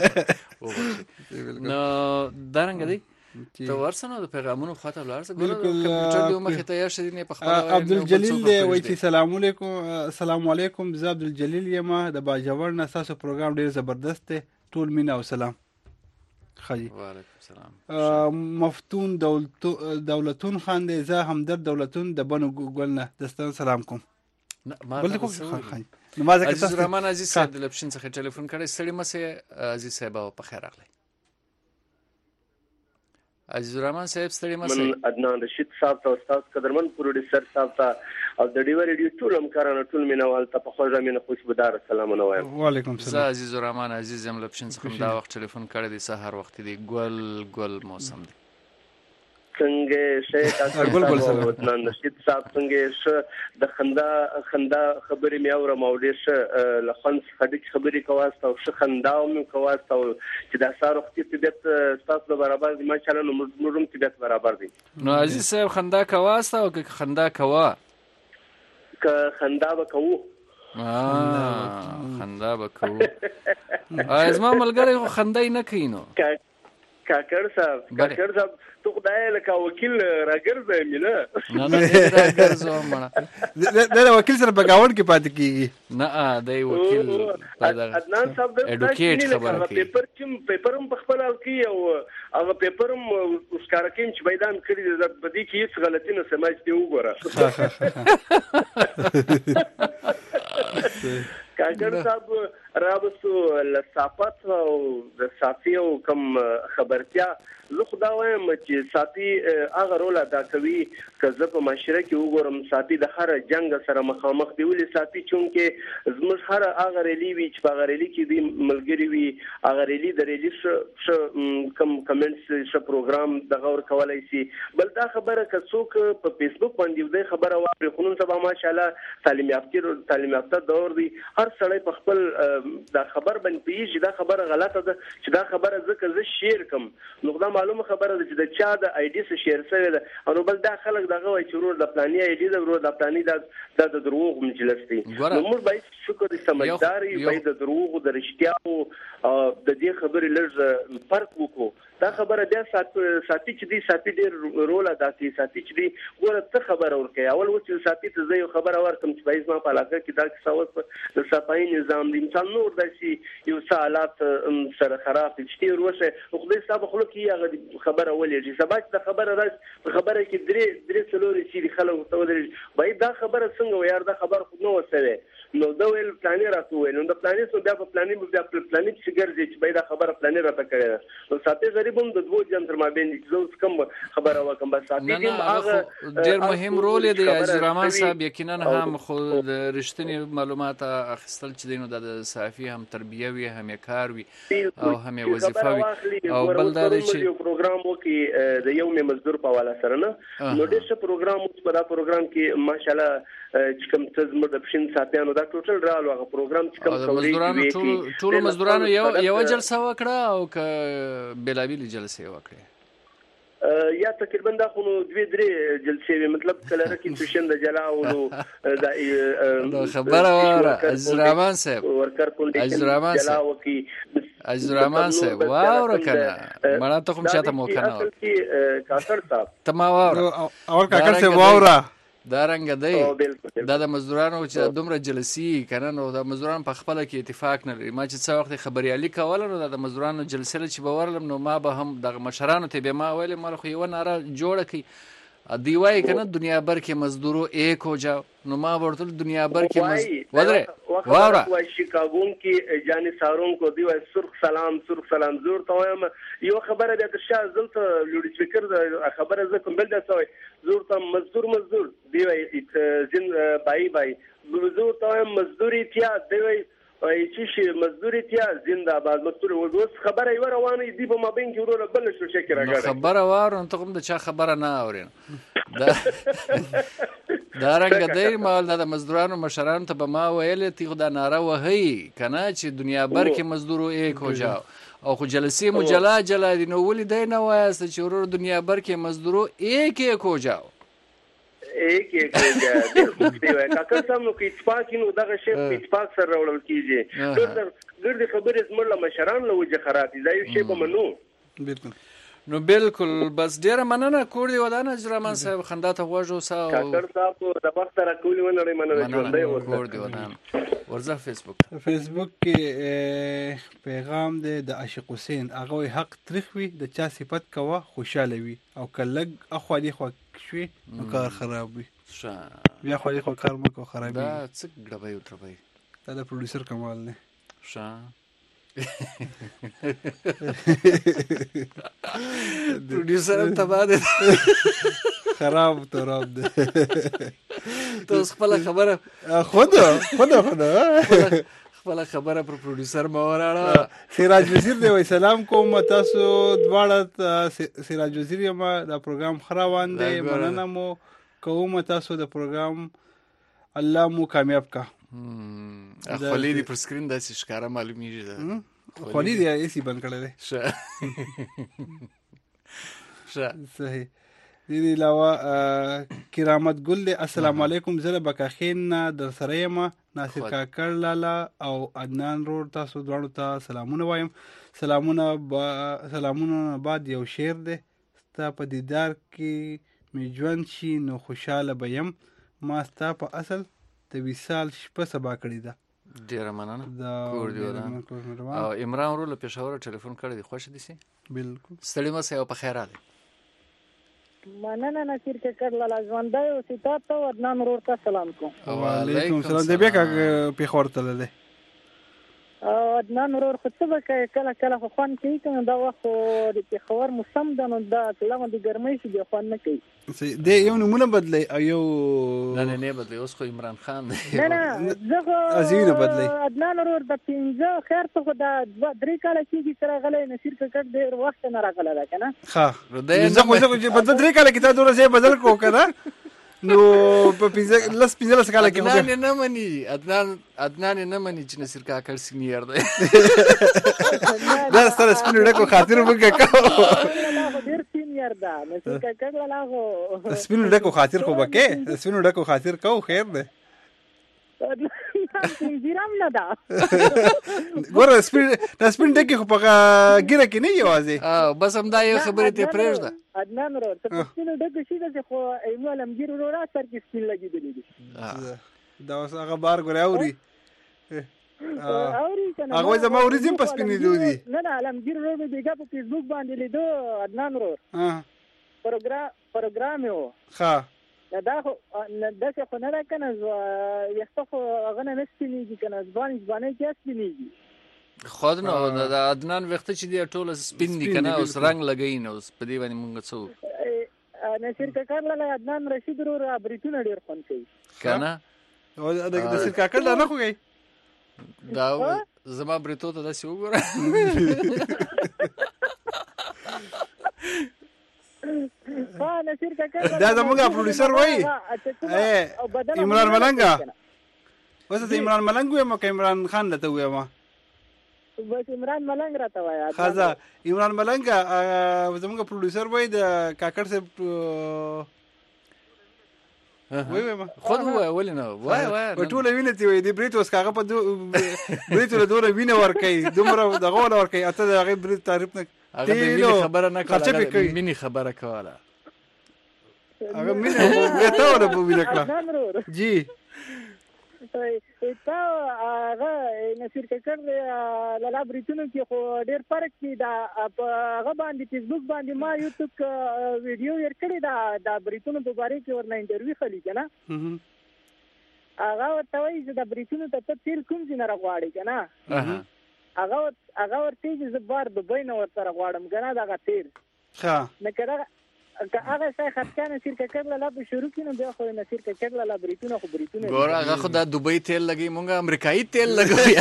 نو دارنګ دی ته ورسنه د پیغامونو خاطر لارسه کمپیوټر دی مخه تیار شې نه په خبره عبدالجلیل دی وایي چې سلام علیکم السلام علیکم زه عبدالجلیل یم د باجوړ نه تاسو پروګرام ډیر زبردست دی ټول مینا او سلام. خی وعلیکم السلام. مفتون دولتون خان دی، زه همدرد دولتون د بنو ګل نه دستان سلام کوم. بل کوم خان نماز کې تاسو رحمان عزیز صاحب د لپشن څخه ټلیفون کړی، ستړي مسه عزیز صاحب او په خیر راغلی. عزیز الرحمن صاحب ستړي مسه. من عدنان رشید صاحب ته استاد قدرمن پروډوسر صاحب ته او د ډیو ریډیو ټول همکارانو ټول مینوال ته په خوږه مینه خوشبودار سلامونه وایم. وعلیکم السلام. زه عزیز الرحمن عزیز یم لپشن څخه دا وخت ټلیفون کړی دی، سحر وخت دی، ګل ګل موسم دی. څنګه شیخ اکبر عدنان رشید صاحب څنګه ش د خندا خندا خبرې مې اورم او ډېر ش لخنس خډک خبرې کواسته او ش خندا مې کواسته چې دا سار وخت طبيعت تاسو برابر دي ماشاءالله نو موږ طبيعت برابر دي. نو عزیز صاحب خندا کواسته او که خندا کوا که خندا وکاو اه خندا وکاو ازما ملګری خندای نه کینو کاکر صاحب کاکر صاحب تو خدای لکه وکیل راګرځي مینه نه نه راګرځو مړه دا وکیل سره بغاوت کې پات کیږي نه دی وکیل عدنان صاحب د اډوکیټ خبره کوي پیپر چم پیپرم په خپل کې او هغه پیپرم وسکار کین چې بيدان کړی د بدی کې هیڅ غلطی نه سمج دی وګوره. کاکر صاحب رابطو لصافت او د صافي او کم خبرتیا زه خدا وایم چې صافي هغه رول ادا کوي که زه په معاشره کې وګورم صافي د هر جنگ سره مخامخ دی، ولې صافي چونکې زموږ هر هغه ریلی وي چې په هغه ریلی کې دی ملګری وي، هغه ریلی د ریلی ش کم کمنټس ش پروګرام د غور کولای شي. بل دا خبره که څوک په فیسبوک باندې د خبره واوري خو نن سبا ماشاءالله تعلیم یافته تعلیم یافته دور دی، هر سړی په خپل دا خبر باندې پیږي دا خبره غلطه ده چې دا خبره ځکه زه شیر کوم نو دا معلومه خبره ده چې د چا د آی ډي سره شیر شوی ده او بل دا خلک دغه وایي چې ورور د پلاني آی ډي ده ورور د پلاني دا د دروغ مجلس دی. نو موږ باید شکر سمجداري باید د دروغ د رښتیاو د دې خبرې لږ فرق وکړو. دا خبره بیا ساتي چې دی ساتي ډېر رول ادا کوي، ساتي چې دی ګوره څه خبره ورکوي. اول و چې ساتي ته زه یو خبره ورکړم چې بایز ما په علاقه کې دا کیسه اوس د صفایي نظام دی مثال نور داسې یو څه حالات سره خراب دي چې ډېر وسه خدای صاحب خلک یې هغه خبره ولېږي سبا چې د خبره راځي په خبره کې درې درې څلورې چې خلک ورته ودرېږي باید دا خبره څنګه و یار دا خبره خو نه وسوي نو دا ویل پلانې راته ویل نو د پلانې سو بیا په پلانې بیا په پلانې چې ګرځي چې باید دا خبره پلانې راته کړې نو ساتي غریب هم د دوه جن تر ما باندې زه کوم خبره وکم بس ساتي هم هغه ډېر مهم رول دی. عزیز الرحمن صاحب یقینا هم خو د رښتینی معلومات اخیستل چې دینو د صحافي هم تربیه وي هم کار وي او هم وظیفه وي او بل دا چې یو پروګرام وکي د یو مزدور په حواله سره نه نو ډېر څه پروګرام په دا پروګرام کې ماشاءالله چې کوم څه زموږ د پښین ساتيانو دا ټوټل رالو هغه پروګرام چې کوم مزدورانو ټول ټول مزدورانو یو یو جلسه وکړه او ک بلابل جلسه وکړه یا تقریبا دا خو دوی درې جلسې وي مطلب کله رکی پښین د جلاولو دا خبره وره عزیز الرحمن صاحب ورکر عزیز الرحمن صاحب عزیز الرحمن صاحب واوره کنه مړه ته کوم چاته مو کنه کاکر صاحب تما واوره اور کاکر صاحب واوره دا رنګ دی دا د مزدورانو چې دومره جلسې کنه نو د مزدورانو په خپل کې اتفاق نه لري. ما چې څو وخت خبريالي کوله نو د مزدورانو جلسې چې باورلم نو ما به هم د مشرانو ته به ما ویل ما خو یو ناره جوړه کی دی وای کنه دنیا بھر کے مزدوروں ایک ہو جاؤ نو ما ورته دنیا بھر کے مزدور واورا وای شیکاګون کې جانسارون کو دی وای سرخ سلام سرخ سلام زور ته یو خبره د شاه زلت لوډ سپیکر د خبره ز کوم بل د سوي زور ته مزدور مزدور دی وای جن بای بای زور ته مزدوری تیا دی وای ای چې مزدوری تیا زنده باد مزدور اوس خبره یو روانه دی په مابین کې ورو بل شو شکر راغی خبره واره ته کوم د چا خبره نه اورین دا دا رنګ دی مال د مزدورانو مشرانو ته به ما ویل تی خدا ناره وهي کنه چې دنیا بھر کې مزدورو ایک ہو جاؤ او خو جلسې مجلا جلا دي نو ولې دی نه وایست چې ورور دنیا بھر کې مزدورو ایک ایک ہو جاؤ ایک ایک ہو گیا دی وای کاکر صاحب نو کې اتفاق نو دغه شی په اتفاق سره راوړل کیږي ګرد خبرې زموږ له مشران له وجه خراب دي دا یو شی به منو بالکل نو بالکل بس ډیره مننه کور دی ودان اجرمان صاحب خندا ته غوږ اوسه کاکړ صاحب د وخت را کولی ونړی مننه ژوندۍ مننه کور دی ودان ورځه فیسبوک فیسبوک کې پیغام دی د عاشق حسین هغه وایي حق تریخ وي د چا صفت کوه خوشحاله وي او که لږ اخوا دېخوا شوي نو کار خراب وي بیا خوا دېخوا کار مه کوه خرابېږي دا څه ګړبی وټربی دا د پروډیوسر کمال دی پروډیوسر هم تباه دی خراب تراب دی ته اوس خپله خبره خود خود خود خپله خبره پر پروډیوسر مه وراړه. سراج وزیر دی وایي سلام کوم تاسو دواړه سراج وزیر یم دا پروګرام ښه روان دی مننه مو کوم تاسو د پروګرام الله مو کامیاب کا. خولې دې پر سکرین داسې ښکاره معلومیږي ده خولې دې ایسي بند کړی دی صحیح. دې علاوه کرامت ګل دی السلام علیکم زه له بکاخین نه در سره یم ناصر کاکړ لالا او عدنان رور تاسو دواړو ته سلامونه وایم. سلامونه سلامونه بعد یو شعر دی ستا په دیدار کې مې ژوند شي نو خوشحاله به یم ما ستا په اصل د وصال شپه سبا کړې ده. ډېره مننه کور دی ودان. او عمران ورور له پېښوره ټلیفون کړی دی خوښ دي سي بالکل ستړي مه سئ او په خیر راغلی. مننه نصیر کاکړ لالا ژوندی اوسې تا ته او عدنان ورور ته سلام کوم. وعلیکم سلام. دی بیا پېښور تللی دی عدنان ورور خو څه به کوي کله کله خو خوند کوي که نه دا وخت خو د پېښور موسم ده نو دا لمه د ګرمۍ شي بیا خوند نه کوي. دی یو نومونه بدلی او یو نه نه نه بدلی اوس خو عمران خان دی. نه نه زه خو عدنان ورور د پنځه خیر ته خو دا دوه درې کاله کېږي چې راغلی نصیر کاکړ ډېر وخت نه راغلی ده که نه. ښه زه خو زه په درې کاله کې تا دومره ځای بدل کړو که نه نو په پنځه لس پنځلس کاله کې عدنان یې نه مني عدنان عدنان یې نه مني چې نصیر کاکړ سینیر دی. دا ستا د سپینو ډکو خاطر موږ کوو ډېر سینیر ده نصیر کاکړ لالا خو سپینو ډکو خاطر خو به کې د سپینو ډکو خاطر کوو خیر دی پنځیرم نه ده ګوره دا سپین ډکې خو په ګیره کې نه یوازې بس همدا یو خبرې ته پرېږده. عدنان ورور ته په سپینو ډکو شي داسې خو ایمو علمګیر ورور سر کې سپین لګېدلی دي دا اوس هغه بار ګورې اوري اوري که نه هغوی زما وریځې هم په سپینېدو دي. نه نه علمګیر ورور مې بېګا په فیسبوک باندې لیدو عدنان ورور پروګرام یې و ښه نه دا خو داسې خو نه ده که نه ویښته خو هغه نه نه سپینېږي که نه ځوانې ځوانۍ کې سپینېږي خود نو د عدنان ویښته چې دی ټوله سپین دي که نه اوس رنګ لګوي نه اوس په دې باندې مونږ څه وکړو. نصیر کاکړ لالا عدنان رشید ورور بریتونه ډېر خوند کوي که نه د نصیر کاکړ دا نه خوږی دا زما بریتو ته داسې وګوره دا زموږ پروډیوسر وایي عمران ملنګه اوس ته عمران ملنګ وایم که عمران خان درته ووایم بس عمران ملنګ راته وایه ښه عمران ملنګه زموږ پروډیوسر وایي د کاکړ صاحب وایي خود ووایه ولې نه وایه وایه په ټوله وینه تې وایي د برید اوس که هغه په برید له دومره وینه ورکوي دومره دغه ونه ورکوي اته د هغې برید تعریف نه هغه د مینې خبره نه کوله مینې خبره کوله هغه مینه بیا تا ونه په وینه کړه جی تا هغه نصیر کاکړ لالا بریتونو کې خو ډېر فرق دی دا هغه باندې فیسبوک باندې ما یوټیوب کې ویډیو ور کړی دا د بریتونو په باره کې ورنه انټرویو خلی که نه هغه ورته وایي چې د بریتونو ته ته تیل کوم ځای نه راغواړې که نه هغه هغه ورته چې زه بار دوبۍ نه ورسره غواړم که نه دغه تیل نه که دغه که هغه شی خطکا نصیر کاکړ لالا په شروع کړي نو بیا خو نصیر کاکړ لالا بریتونه خو بریتونه ګوره هغه خو دا دوبۍ تیل لګوي مونږ امریکایي تیل لګوي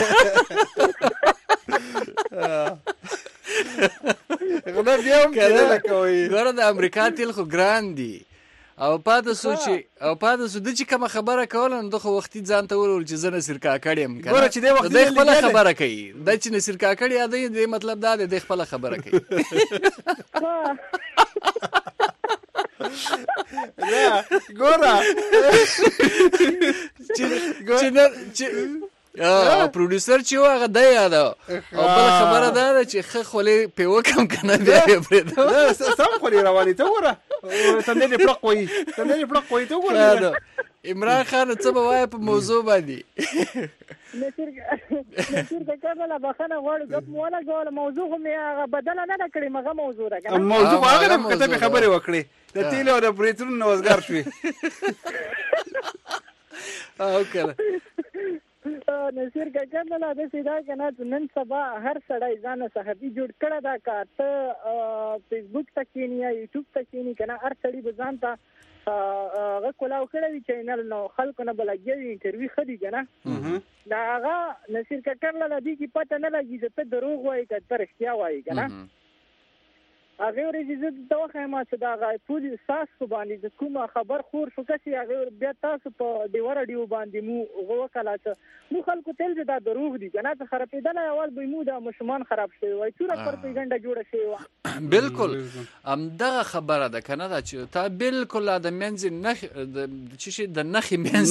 ګوره د امریکا تیل خو ګران دي او پاته سو چې او پاته سو د چې کومه خبره کوله نو دغه وختي ځان ته وویل چې زه نصیر کاکړ یم که ګوره چې دی وختي دی خپله خبره کوي دا چې نصیر کاکړ یادوي دی مطلب دا دی دی خپله خبره کوي ګوره چې او پروډوسر چې هغه د یاده او بل خبره ده چې خه خولې په وکم کنه بیا پرې دا سم خولې روانې ته وره تندې پړق وای تندې پړق وای ته وره عمران خان څه به وای په موضوع باندې نصیر نصیر کاکا لا بخنه غواړي غو مولا غواړي موضوع هم هغه بدل نه کړی مګه موضوع راکنه موضوع هغه کته خبرې وکړي د تیل او د بریتون نوزګار شوی او کله نصیر کاکا لا د سیدا کنه نن سبا هر سړی ځان صحابي جوړ کړه دا کار ته فیسبوک ته کینی یا یوټیوب ته کینی کنه هر سړی به ځان ته هغه کولاو کړی چینل نو خلکو نه بلګي انټرویو خدي کنه دا هغه نصیر کاکا لا دې کی پته نه لګي چې ته دروغ وایې که ته رښتیا وایې کنه هغه ورځې زه ته وایم چې دا غي پولیس ساس کو باندې د کومه خبر خور شو کسي هغه بیا تاسو په دیوار اډیو باندې مو غوکلا چې مو خلکو تل دا دروغ دي کنه ته خرابېدل اول به مو دا مشمان خراب شوی وای ټول پر پیګنده جوړه شوی و بالکل ام دغه خبره ده کنه دا چې تا بالکل د منځ نخ د چې شي د نخ منځ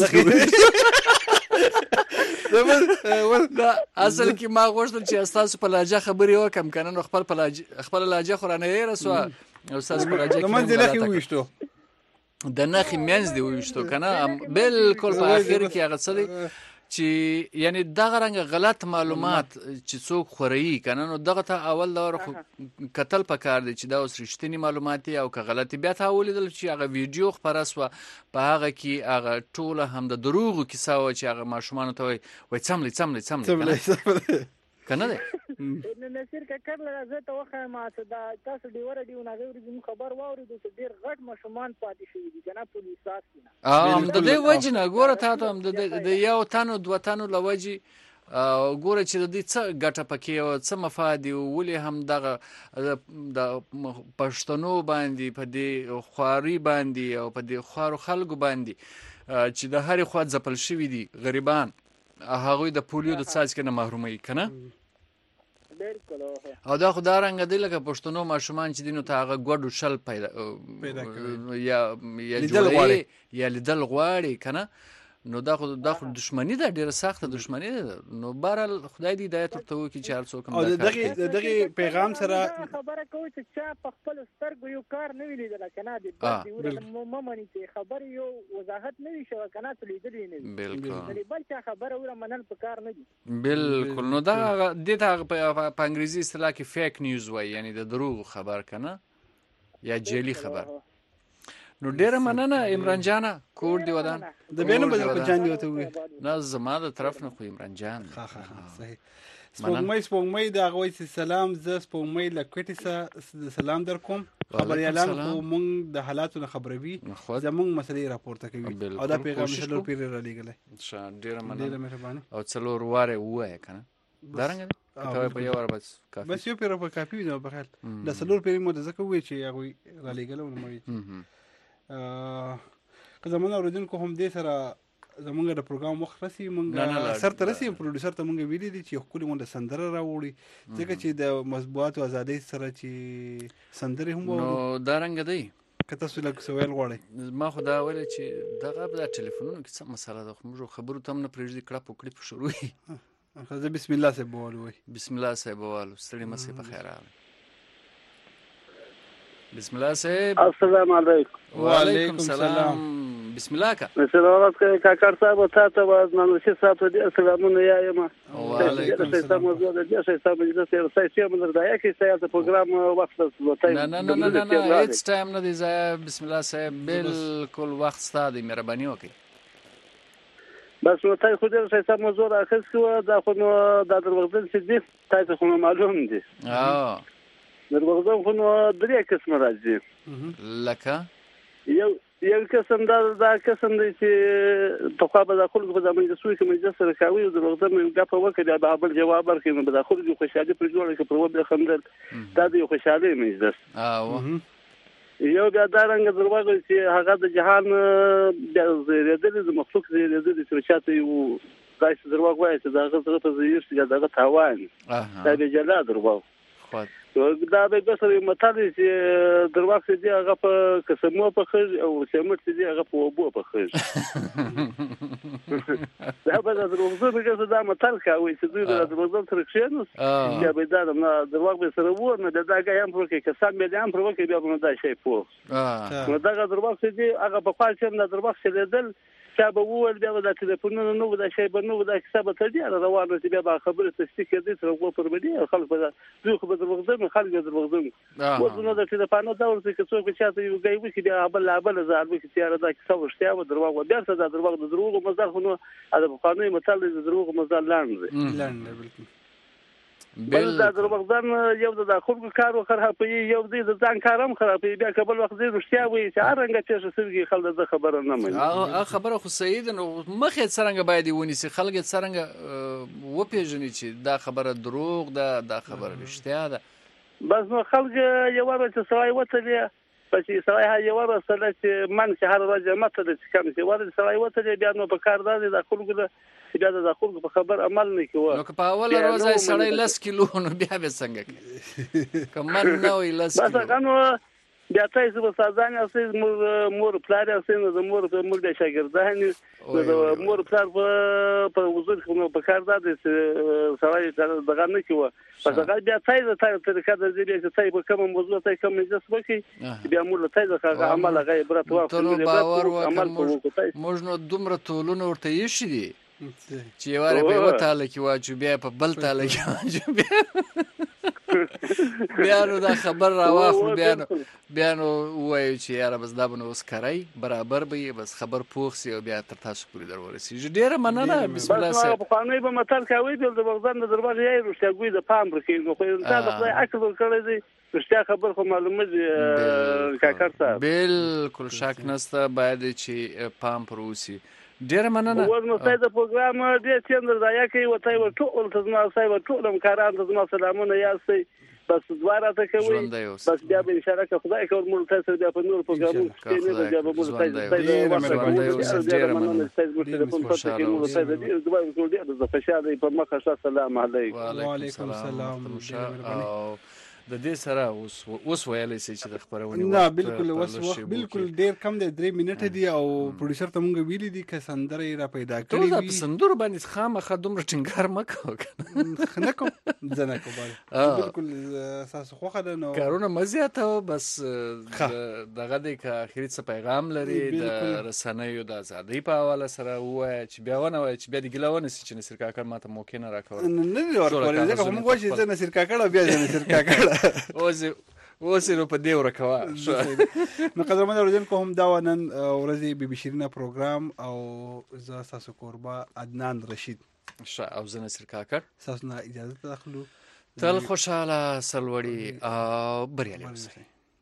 دا اصل کې ما غوښتل چې تاسو په لهجه خبرې وکم کنه نو خپل خپل لهجه خورانه یې رسو او تاسو په لهجه کې منځ نه وښتو د نخ منځ دی وښتو کنه بالکل په اخر کې هغه څه دی چې یعنی دغه رنګ غلط معلومات چې څوک خوري کنه نو دغه ته اول دور قتل پکار دی چې دا اوس رښتینی معلومات او که غلطي بیا ته ولیدل چې هغه ویډیو خبره سو په هغه کې هغه ټوله هم د دروغ کیسه و چې هغه ماشومان ته وای وای څملې څملې څملې کنه ده نصیر کاکا زه ته وایم چې دا تاسو دی ور دی نه غوړي خبر واورید چې ډیر غټ ماشومان پاتې شوی دي کنه پولیسات نه ام د دې وجه نه ګوره تاسو هم د یو تانو دوه تانو لوجي ګوره چې د دې څه ګټه پکې او څه مفاد دی ولې هم دغه د پښتنو باندې په دې خواري باندې او په دې خوارو خلکو باندې چې د هرې خوا ځپل شوی دي غریبان هغه د پولیو د څاڅکي نه محرومي کنه او دا خو دا رنګ دی لکه پښتنو ماشومان چې دینو ته هغه ګډو شل پیدا یا یا جوړي یا لیدل غواړي کنه نو دا خو دا خو دښمنی ده ډیره سخته دښمنی ده نو بهرال خدای دې هدایت ورته وکړي چې هر څوک او دغه دغه پیغام سره خبره کوي چې چا په خپل سترګو یو کار نه ویلیدل کنه دې ممنې چې خبر یو وضاحت نه وي شو کنه تلیدلې نه بالکل بل چا خبره وره منل په کار نه دي بالکل نو دا دې ته په انګریزي اصطلاح کې فیک نیوز وایي یعنی د دروغ خبر کنه یا جعلي خبر نو ډیره مننه عمران جان کور دی ودان د بینو بدل کو جان دی وته وي نه زما د طرف نه خو عمران جان ها ها صحیح سپوږمۍ سپوږمۍ دا غوي سلام ز سپوږمۍ لکټی سره سلام در کوم خبريالان خو مونږ د حالاتو خبروي زمونږ مسلې راپورته کوي او دا پیغام شلو پیر را لګلې ډیره مننه او څلور واره وای کنه دارنګ ته په یو ور بس کافي بس یو پیر په کافي نو بخیر د څلور پیر مو د زکه وی چې هغه را لګلو نو مې که زمونږ اوریدونکو هم دې سره زمونږ د پروګرام وخت رسي مونږ سر ته رسي پروډوسر ته مونږ ویلي دي چې خپل مونږ سندره راوړي ځکه چې د مطبوعات او ازادۍ سره چې سندره هم نو دا رنګ دی کته سوال سوال غواړي ما خو دا ویل چې دغه په ټلیفونونو کې څه مسله ده خو خبرو ته نه پرېږدي کړه په کړي په شروع خزه بسم الله سه بوالو بسم الله سه بوالو ستړي مسې په خیر راغلی بسم الله صاحب السلام علیکم وعلیکم السلام بسم الله کا سلامات کاکا صاحب تاسو باز نن شي تاسو دې سلامونه یایم وعلیکم السلام موضوع دې چې تاسو دې سره سایسي مندر دا یکي سیاست پروګرام وخت وته نه نه نه نه نه هیڅ ټایم نه دی بسم الله صاحب بالکل وخت ستاسو مهرباني وکړئ بس نو تاسو خو دې سیاست موضوع راخښو دا خو نو دا دروغجن چې دې تاسو خو معلوم دي اه دروغجن خو نو درې قسم راځي لکه یو یو قسم دا دا قسم دی چې تقابل د خلکو په ځمن د سوي کې مجلس سره کوي او دروغجن دا په وکړه دا بل جواب ورکړي نو د خلکو خوشاله پر جوړه کې پر وبله خندل دا د خوشاله مجلس او یو بیا دا رنګ دروغ چې هغه د جهان د زیاتې د مخلوق زیاتې د چاته یو داسې دروغ وایي چې دا هغه سره په زیږي چې دا تاوان دا به جلا دروغ دا به ګسرې متل چې درواخ دي هغه په قسمو په خج او سمټ دي هغه په وبو په خج دا به د دروغو په ګسه دا متل کوي چې دوی د دروغو تر کښینو یا به دا د درواخ به سره وو نه دا ګایم پر کې کسان به هم پر کې بیا نو دا شی پوه نو دا دروغ دي هغه په خپل چې د دروغ شلیدل چې به وول بیا د ټلیفونونو نو دا شی به نو دا حساب ته دی روانه چې بیا خبره تصدیق کړي تر وګ پر باندې خلک به دوی خو به دروغ خلک به دروغ وځنه د ټلیفون دور چې څوک چې یو ګای وکړي بیا بل بل زار وکړي چې دا څه ورشتیا و دروغ بیا څه دا دروغ د دروغ مزار خو نو د قانوني متل د دروغ مزار لاندې لاندې بالکل بل دا دروغدان یو د خلکو کار خرابوي یو د ځان کارم خرابوي بیا کبل وخت زی رښتیا وي چې هرنګ چې سرګي خلک د خبره نه مني هغه خبره خو سید نو مخې څنګه باید ونیسي خلک څنګه و پیژني چې دا خبره دروغ ده دا خبره رښتیا ده بس نو خلک یو ور چې سوای وته پس سوای ها یو ور سره چې من چې هر ورځ ماته د کم چې ور سوای وته بیا نو په کار ده د خلکو د بیا د خلکو په خبر عمل نه کوي نو که په اول ورځ سړی لس کیلو نو بیا به څنګه کوي کمن نه وي لس کیلو بس کنه بیا تاسو په سازان اوسئ مور مور پلار اوسئ نو د مور په مور د شاګردان د مور پلار په په وزر خو په کار ده چې سړی دغه نه کوي پس هغه بیا تاسو ته طریقه د دې چې تاسو په کوم موضوع ته کوم نجس وکړي بیا مور ته ځکه عمل هغه عبرت واخلي عمل موږ نو دومره ټولونه ورته یې شي دي چې یواره په یو تاله کې واچو بیا په بل تاله کې واچو بیا بیا نو دا خبر راواخلو بیا نو بیا نو ووایو چې یاره بس دا به نو اوس کرئ برابر به یې بس خبر پوخ سي او بیا تر تاسو پورې در ورسېږي ډېره مننه بسم الله صاحب پخوانی به متل کوي د بغداد د دربار یې رښتیاګوی د پام ورکوي نو خو انسان د خدای عقل ورکړی دی رښتیا خبر خو معلومه دي کاکړ صاحب بالکل شک نسته باید چې پام پر وسي ډېره مننه ورنو ستاسو د پروګرام ډېر څنګه ځای کوي وته ور ټول تاسو صاحب ټول مکاران تاسو سلامونه یاستئ بس دواره ته کوي بس بیا به ان شاء الله خدای کول مول تاسو بیا په نور پروګرام کې نه بیا به مول تاسو ډېره مننه تاسو په ټلیفون پاتې کې مول تاسو دې دوه ټول دې د فشار په مخه السلام علیکم وعلیکم السلام د دې سره اوس اوس ویلې سي چې د خبرونه نه بالکل اوس وخت بالکل ډیر کم دی درې منټه دی او پروډوسر ته مونږ ویلي دي که سندره را پیدا کړی وي ته سندره باندې خامخه دومره ټینګار مکو نه کوم ځنه کوم بالکل اساس خوخه ده نو کارونه مزیاته بس دغه د اخري څه پیغام لري د رسنیو د ازادۍ په حواله سره وای چې بیا ونه وای چې بیا د ګلونه سي چې نصر کاکړ ماته موقع نه راکړ نه نه ورکول ځکه موږ وایو چې نصر کاکړ بیا نصر کاکړ اوس اوس نو په دې ورکوا نو قدرمن اوریدونکو هم دا ونن ورځي بي بي شیرینه پروګرام او زه تاسو قربا عدنان رشید او زه نصر کاکړ تاسو نه اجازه تاخلو تل خوشاله سلوړي او بریالي اوسئ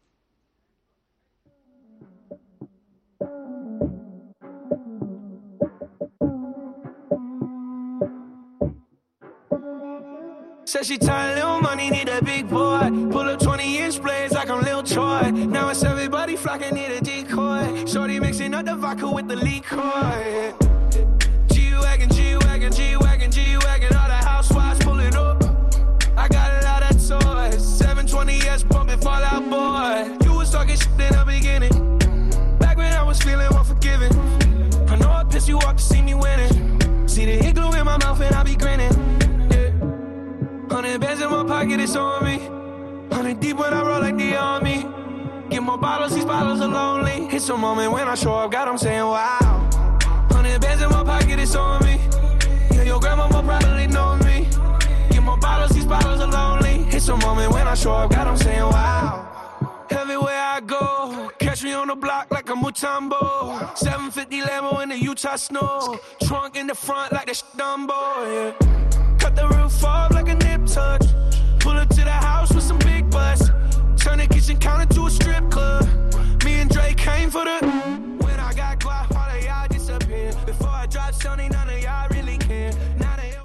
Said she tired, little money, need a big boy. Pull up twenty inch blades like I'm Lil Troy. Now it's everybody flocking, need a decoy. Shorty mixing up the vodka with the liquor. G-Wagon, G-Wagon, G-Wagon, G-Wagon. All the housewives pulling up. I got a lot of toys. seven twenty S pumping Fall Out Boy. You was talking shit in the beginning. Back when I was feeling unforgiving. I know I pissed you off to see me winning. See the igloo in my mouth and I be grinning. Hundred bands in my pocket, it's on me. Hundred deep when I roll like the army. Get more bottles, these bottles are lonely. It's a moment when I show up, God, I'm saying wow. Hundred bands in my pocket, it's on me. Yeah, your grandma will probably know me. Get more bottles, these bottles are lonely. It's a moment when I show up, God, I'm saying wow. Everywhere I go, catch me on the block like a Mutombo. seven fifty Lambo in the Utah snow. Trunk in the front like the Dumbo, yeah. Cut the roof off like a nip tuck. Pull up to the house with some big butts. Turn the kitchen counter to a strip club. Me and Drake came for the